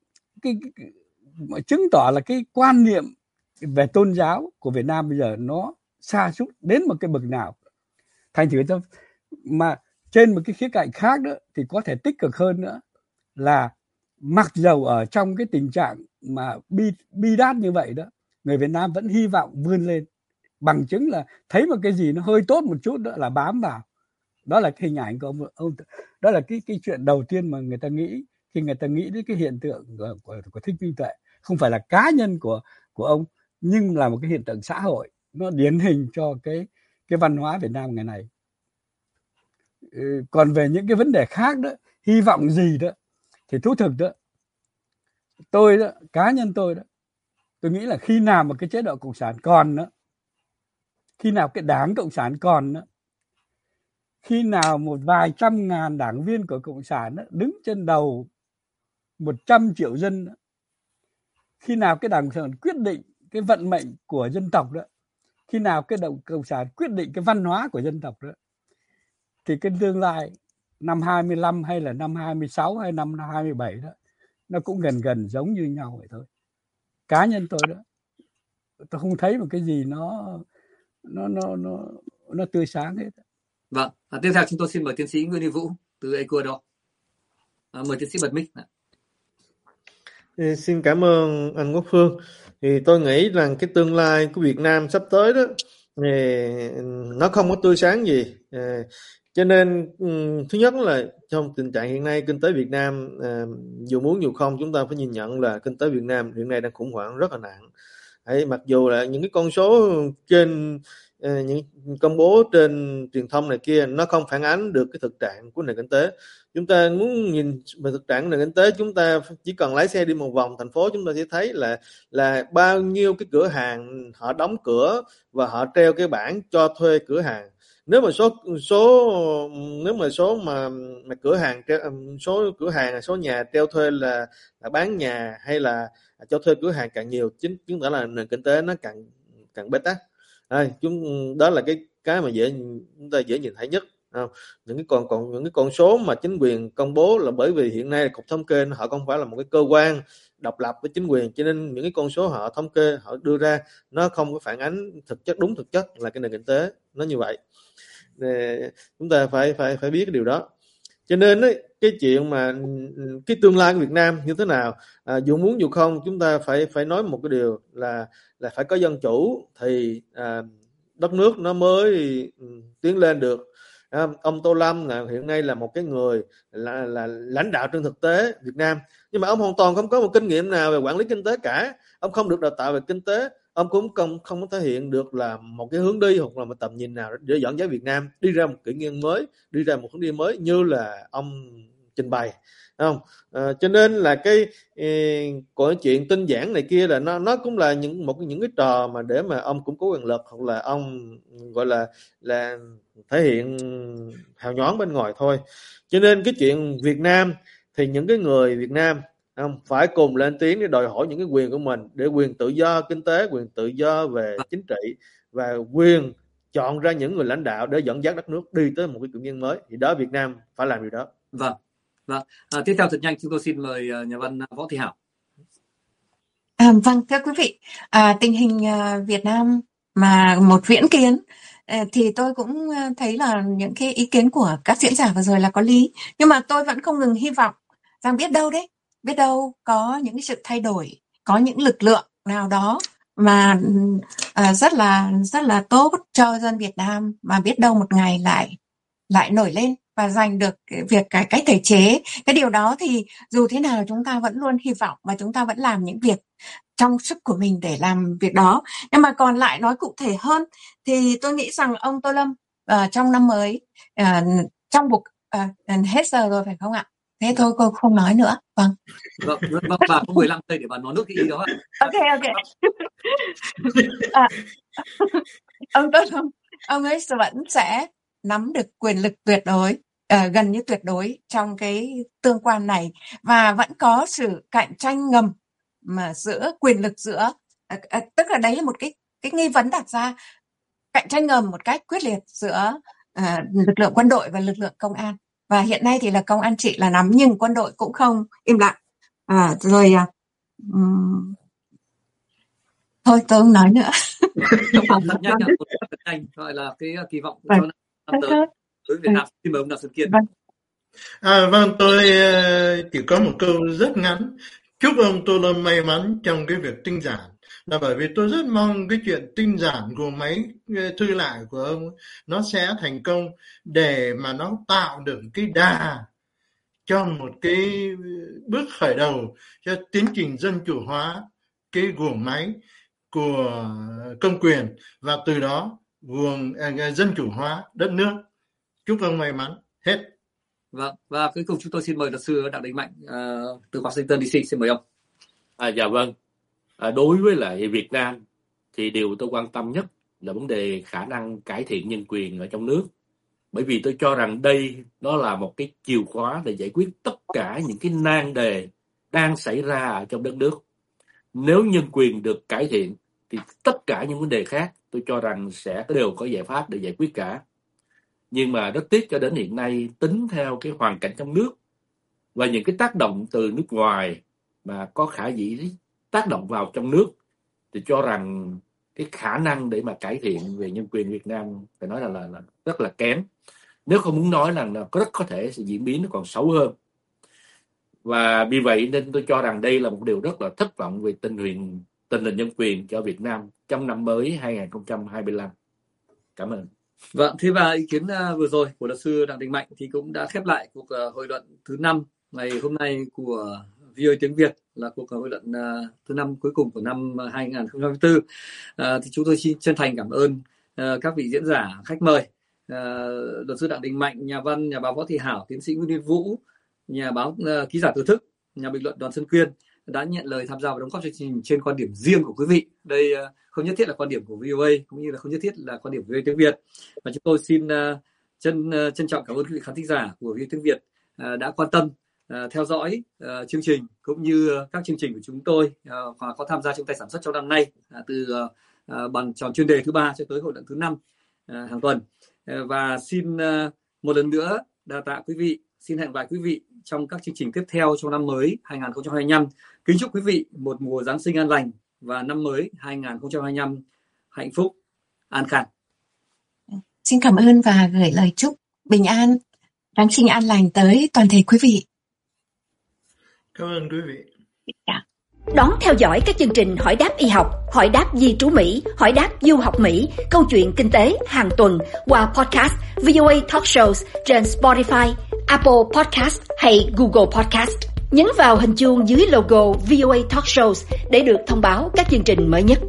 chứng tỏ là cái quan niệm về tôn giáo của Việt Nam bây giờ nó sa sút đến một cái bậc nào. Thành thử thôi, mà trên một cái khía cạnh khác nữa thì có thể tích cực hơn nữa là mặc dầu ở trong cái tình trạng mà bi đát như vậy đó, người Việt Nam vẫn hy vọng vươn lên, bằng chứng là thấy một cái gì nó hơi tốt một chút đó là bám vào. Đó là cái hình ảnh của ông. Đó là cái chuyện đầu tiên mà người ta nghĩ khi người ta nghĩ đến cái hiện tượng của Thích Minh Tuệ. Không phải là cá nhân của ông, nhưng là một cái hiện tượng xã hội, nó điển hình cho cái văn hóa Việt Nam ngày này. Còn về những cái vấn đề khác đó, hy vọng gì đó, thì thú thực đó, tôi đó, cá nhân tôi đó, tôi nghĩ là khi nào mà cái chế độ cộng sản còn đó, khi nào cái đảng cộng sản còn đó, khi nào một vài trăm ngàn đảng viên của cộng sản đó, đứng trên đầu 100 triệu dân đó, khi nào cái đảng cộng sản quyết định cái vận mệnh của dân tộc đó, khi nào cái đảng cộng sản quyết định cái văn hóa của dân tộc đó, thì cái tương lai năm 25 hay là năm 26 hay năm 27 đó, nó cũng gần giống như nhau vậy thôi. Cá nhân tôi đó, tôi không thấy một cái gì nó tươi sáng hết. Vâng, tiếp theo chúng tôi xin mời tiến sĩ Nguyễn Huy Vũ từ Ecuador. Mời tiến sĩ bật mic. Xin cảm ơn anh Quốc Phương. Thì tôi nghĩ rằng cái tương lai của Việt Nam sắp tới đó nó không có tươi sáng gì. Cho nên thứ nhất là trong tình trạng hiện nay kinh tế Việt Nam dù muốn dù không, chúng ta phải nhìn nhận là kinh tế Việt Nam hiện nay đang khủng hoảng rất là nặng. Mặc dù là những cái con số trên những công bố trên truyền thông này kia nó không phản ánh được cái thực trạng của nền kinh tế. Chúng ta muốn nhìn về thực trạng nền kinh tế, chúng ta chỉ cần lái xe đi một vòng thành phố, chúng ta sẽ thấy là bao nhiêu cái cửa hàng họ đóng cửa và họ treo cái bảng cho thuê cửa hàng. Nếu mà số cửa hàng số nhà treo thuê là bán nhà hay là cho thuê cửa hàng càng nhiều, chứng tỏ là nền kinh tế nó càng bế tắc. Đó là cái mà chúng ta dễ nhìn thấy nhất. Những cái con số mà chính quyền công bố là bởi vì hiện nay cục thống kê họ không phải là một cái cơ quan độc lập với chính quyền, cho nên những cái con số họ thống kê họ đưa ra nó không có phản ánh đúng thực chất là cái nền kinh tế nó như vậy. Chúng ta phải biết cái điều đó. Cho nên cái chuyện mà cái tương lai của Việt Nam như thế nào, dù muốn dù không, chúng ta phải nói một cái điều là phải có dân chủ thì đất nước nó mới tiến lên được. Ông Tô Lâm là hiện nay là một cái người là lãnh đạo trên thực tế Việt Nam, nhưng mà ông hoàn toàn không có một kinh nghiệm nào về quản lý kinh tế cả. Ông không được đào tạo về kinh tế, ông cũng không có thể hiện được là một cái hướng đi hoặc là một tầm nhìn nào để dẫn dắt Việt Nam đi ra một kỷ nguyên mới, đi ra một hướng đi mới như là ông trình bày, không? Cho nên là cái chuyện tinh giản này kia là nó cũng là những cái trò mà để mà ông củng cố quyền lực, hoặc là ông gọi là thể hiện hào nhoáng bên ngoài thôi. Cho nên cái chuyện Việt Nam thì những cái người Việt Nam phải cùng lên tiếng để đòi hỏi những cái quyền của mình, để quyền tự do kinh tế, quyền tự do về chính trị và quyền chọn ra những người lãnh đạo để dẫn dắt đất nước đi tới một cái kỷ nguyên mới. Thì đó, Việt Nam phải làm điều đó. Vâng. Tiếp theo thật nhanh chúng tôi xin mời nhà văn Võ Thị Hảo. Vâng, thưa quý vị, tình hình Việt Nam mà một viễn kiến thì tôi cũng thấy là những cái ý kiến của các diễn giả vừa rồi là có lý, nhưng mà tôi vẫn không ngừng hy vọng rằng biết đâu có những cái sự thay đổi, có những lực lượng nào đó mà rất là tốt cho dân Việt Nam, mà biết đâu một ngày lại nổi lên và giành được việc cải cách thể chế. Cái điều đó thì dù thế nào chúng ta vẫn luôn hy vọng và chúng ta vẫn làm những việc trong sức của mình để làm việc đó. Nhưng mà còn lại nói cụ thể hơn thì tôi nghĩ rằng ông Tô Lâm trong năm mới, trong buộc hết giờ rồi phải không ạ? Thế thôi cô không nói nữa. Vâng. Bà có 15 giây để bà nói nốt cái ý đó ạ. Ok. Ông Tô Lâm, ông ấy vẫn sẽ nắm được quyền lực tuyệt đối, gần như tuyệt đối trong cái tương quan này, và vẫn có sự cạnh tranh ngầm mà giữa quyền lực tức là đấy là một cái nghi vấn đặt ra, cạnh tranh ngầm một cách quyết liệt giữa lực lượng quân đội và lực lượng công an. Và hiện nay thì là công an trị là nắm, nhưng quân đội cũng không im lặng. Thôi tôi không nói nữa. Thật nhanh, gọi là cái kỳ vọng cho năm tới đối với Việt Nam. Xin mời ông Đào Xuân Kiên. Vâng, tôi chỉ có một câu rất ngắn. Chúc ông Tô Lâm may mắn trong cái việc tinh giản, là bởi vì tôi rất mong cái chuyện tinh giản của máy thư lại của ông nó sẽ thành công, để mà nó tạo được cái đà cho một cái bước khởi đầu cho tiến trình dân chủ hóa cái guồng máy của công quyền, và từ đó guồng dân chủ hóa đất nước. Chúc ông may mắn. Hết. Vâng, và cuối cùng chúng tôi xin mời luật sư Đặng Đình Mạnh từ Washington DC. Xin mời ông. Dạ vâng. Đối với lại Việt Nam thì điều tôi quan tâm nhất là vấn đề khả năng cải thiện nhân quyền ở trong nước. Bởi vì tôi cho rằng đây nó là một cái chìa khóa để giải quyết tất cả những cái nan đề đang xảy ra ở trong đất nước. Nếu nhân quyền được cải thiện thì tất cả những vấn đề khác tôi cho rằng sẽ đều có giải pháp để giải quyết cả. Nhưng mà rất tiếc cho đến hiện nay, tính theo cái hoàn cảnh trong nước và những cái tác động từ nước ngoài mà có khả dĩ tác động vào trong nước, thì cho rằng cái khả năng để mà cải thiện về nhân quyền Việt Nam phải nói là rất là kém. Nếu không muốn nói là rất có thể sẽ diễn biến nó còn xấu hơn. Và vì vậy nên tôi cho rằng đây là một điều rất là thất vọng về tình hình nhân quyền cho Việt Nam trong năm mới 2025. Cảm ơn. Vâng, thế và ý kiến vừa rồi của luật sư Đặng Đình Mạnh thì cũng đã khép lại cuộc hội luận thứ 5 ngày hôm nay của VOA tiếng Việt, là cuộc hội luận thứ 5 cuối cùng của năm 2024. Thì chúng tôi xin chân thành cảm ơn các vị diễn giả, khách mời, luật sư Đặng Đình Mạnh, nhà văn, nhà báo Võ Thị Hảo, tiến sĩ Nguyễn Văn Vũ, nhà báo ký giả Từ Thức, nhà bình luận Đoàn Xuân Quyên đã nhận lời tham gia và đóng góp chương trình trên quan điểm riêng của quý vị. Đây không nhất thiết là quan điểm của VOA, cũng như là không nhất thiết là quan điểm của VOA tiếng Việt. Và chúng tôi xin trân trọng cảm ơn quý vị khán thính giả của VOA tiếng Việt đã quan tâm theo dõi chương trình cũng như các chương trình của chúng tôi và có tham gia trong tay sản xuất trong năm nay, từ bàn tròn chuyên đề thứ 3 cho tới hội luận thứ 5 hàng tuần. Và xin một lần nữa đa tạ quý vị. Xin hẹn gặp lại quý vị trong các chương trình tiếp theo trong năm mới 2025. Kính chúc quý vị một mùa Giáng sinh an lành và năm mới 2025 hạnh phúc, an khang. Xin cảm ơn và gửi lời chúc bình an, Giáng sinh an lành tới toàn thể quý vị. Cảm ơn quý vị. Đón theo dõi các chương trình Hỏi đáp y học, Hỏi đáp di trú Mỹ, Hỏi đáp du học Mỹ, Câu chuyện kinh tế hàng tuần qua podcast VOA Talk Shows trên Spotify, Apple Podcast hay Google Podcast. Nhấn vào hình chuông dưới logo VOA Talk Shows để được thông báo các chương trình mới nhất.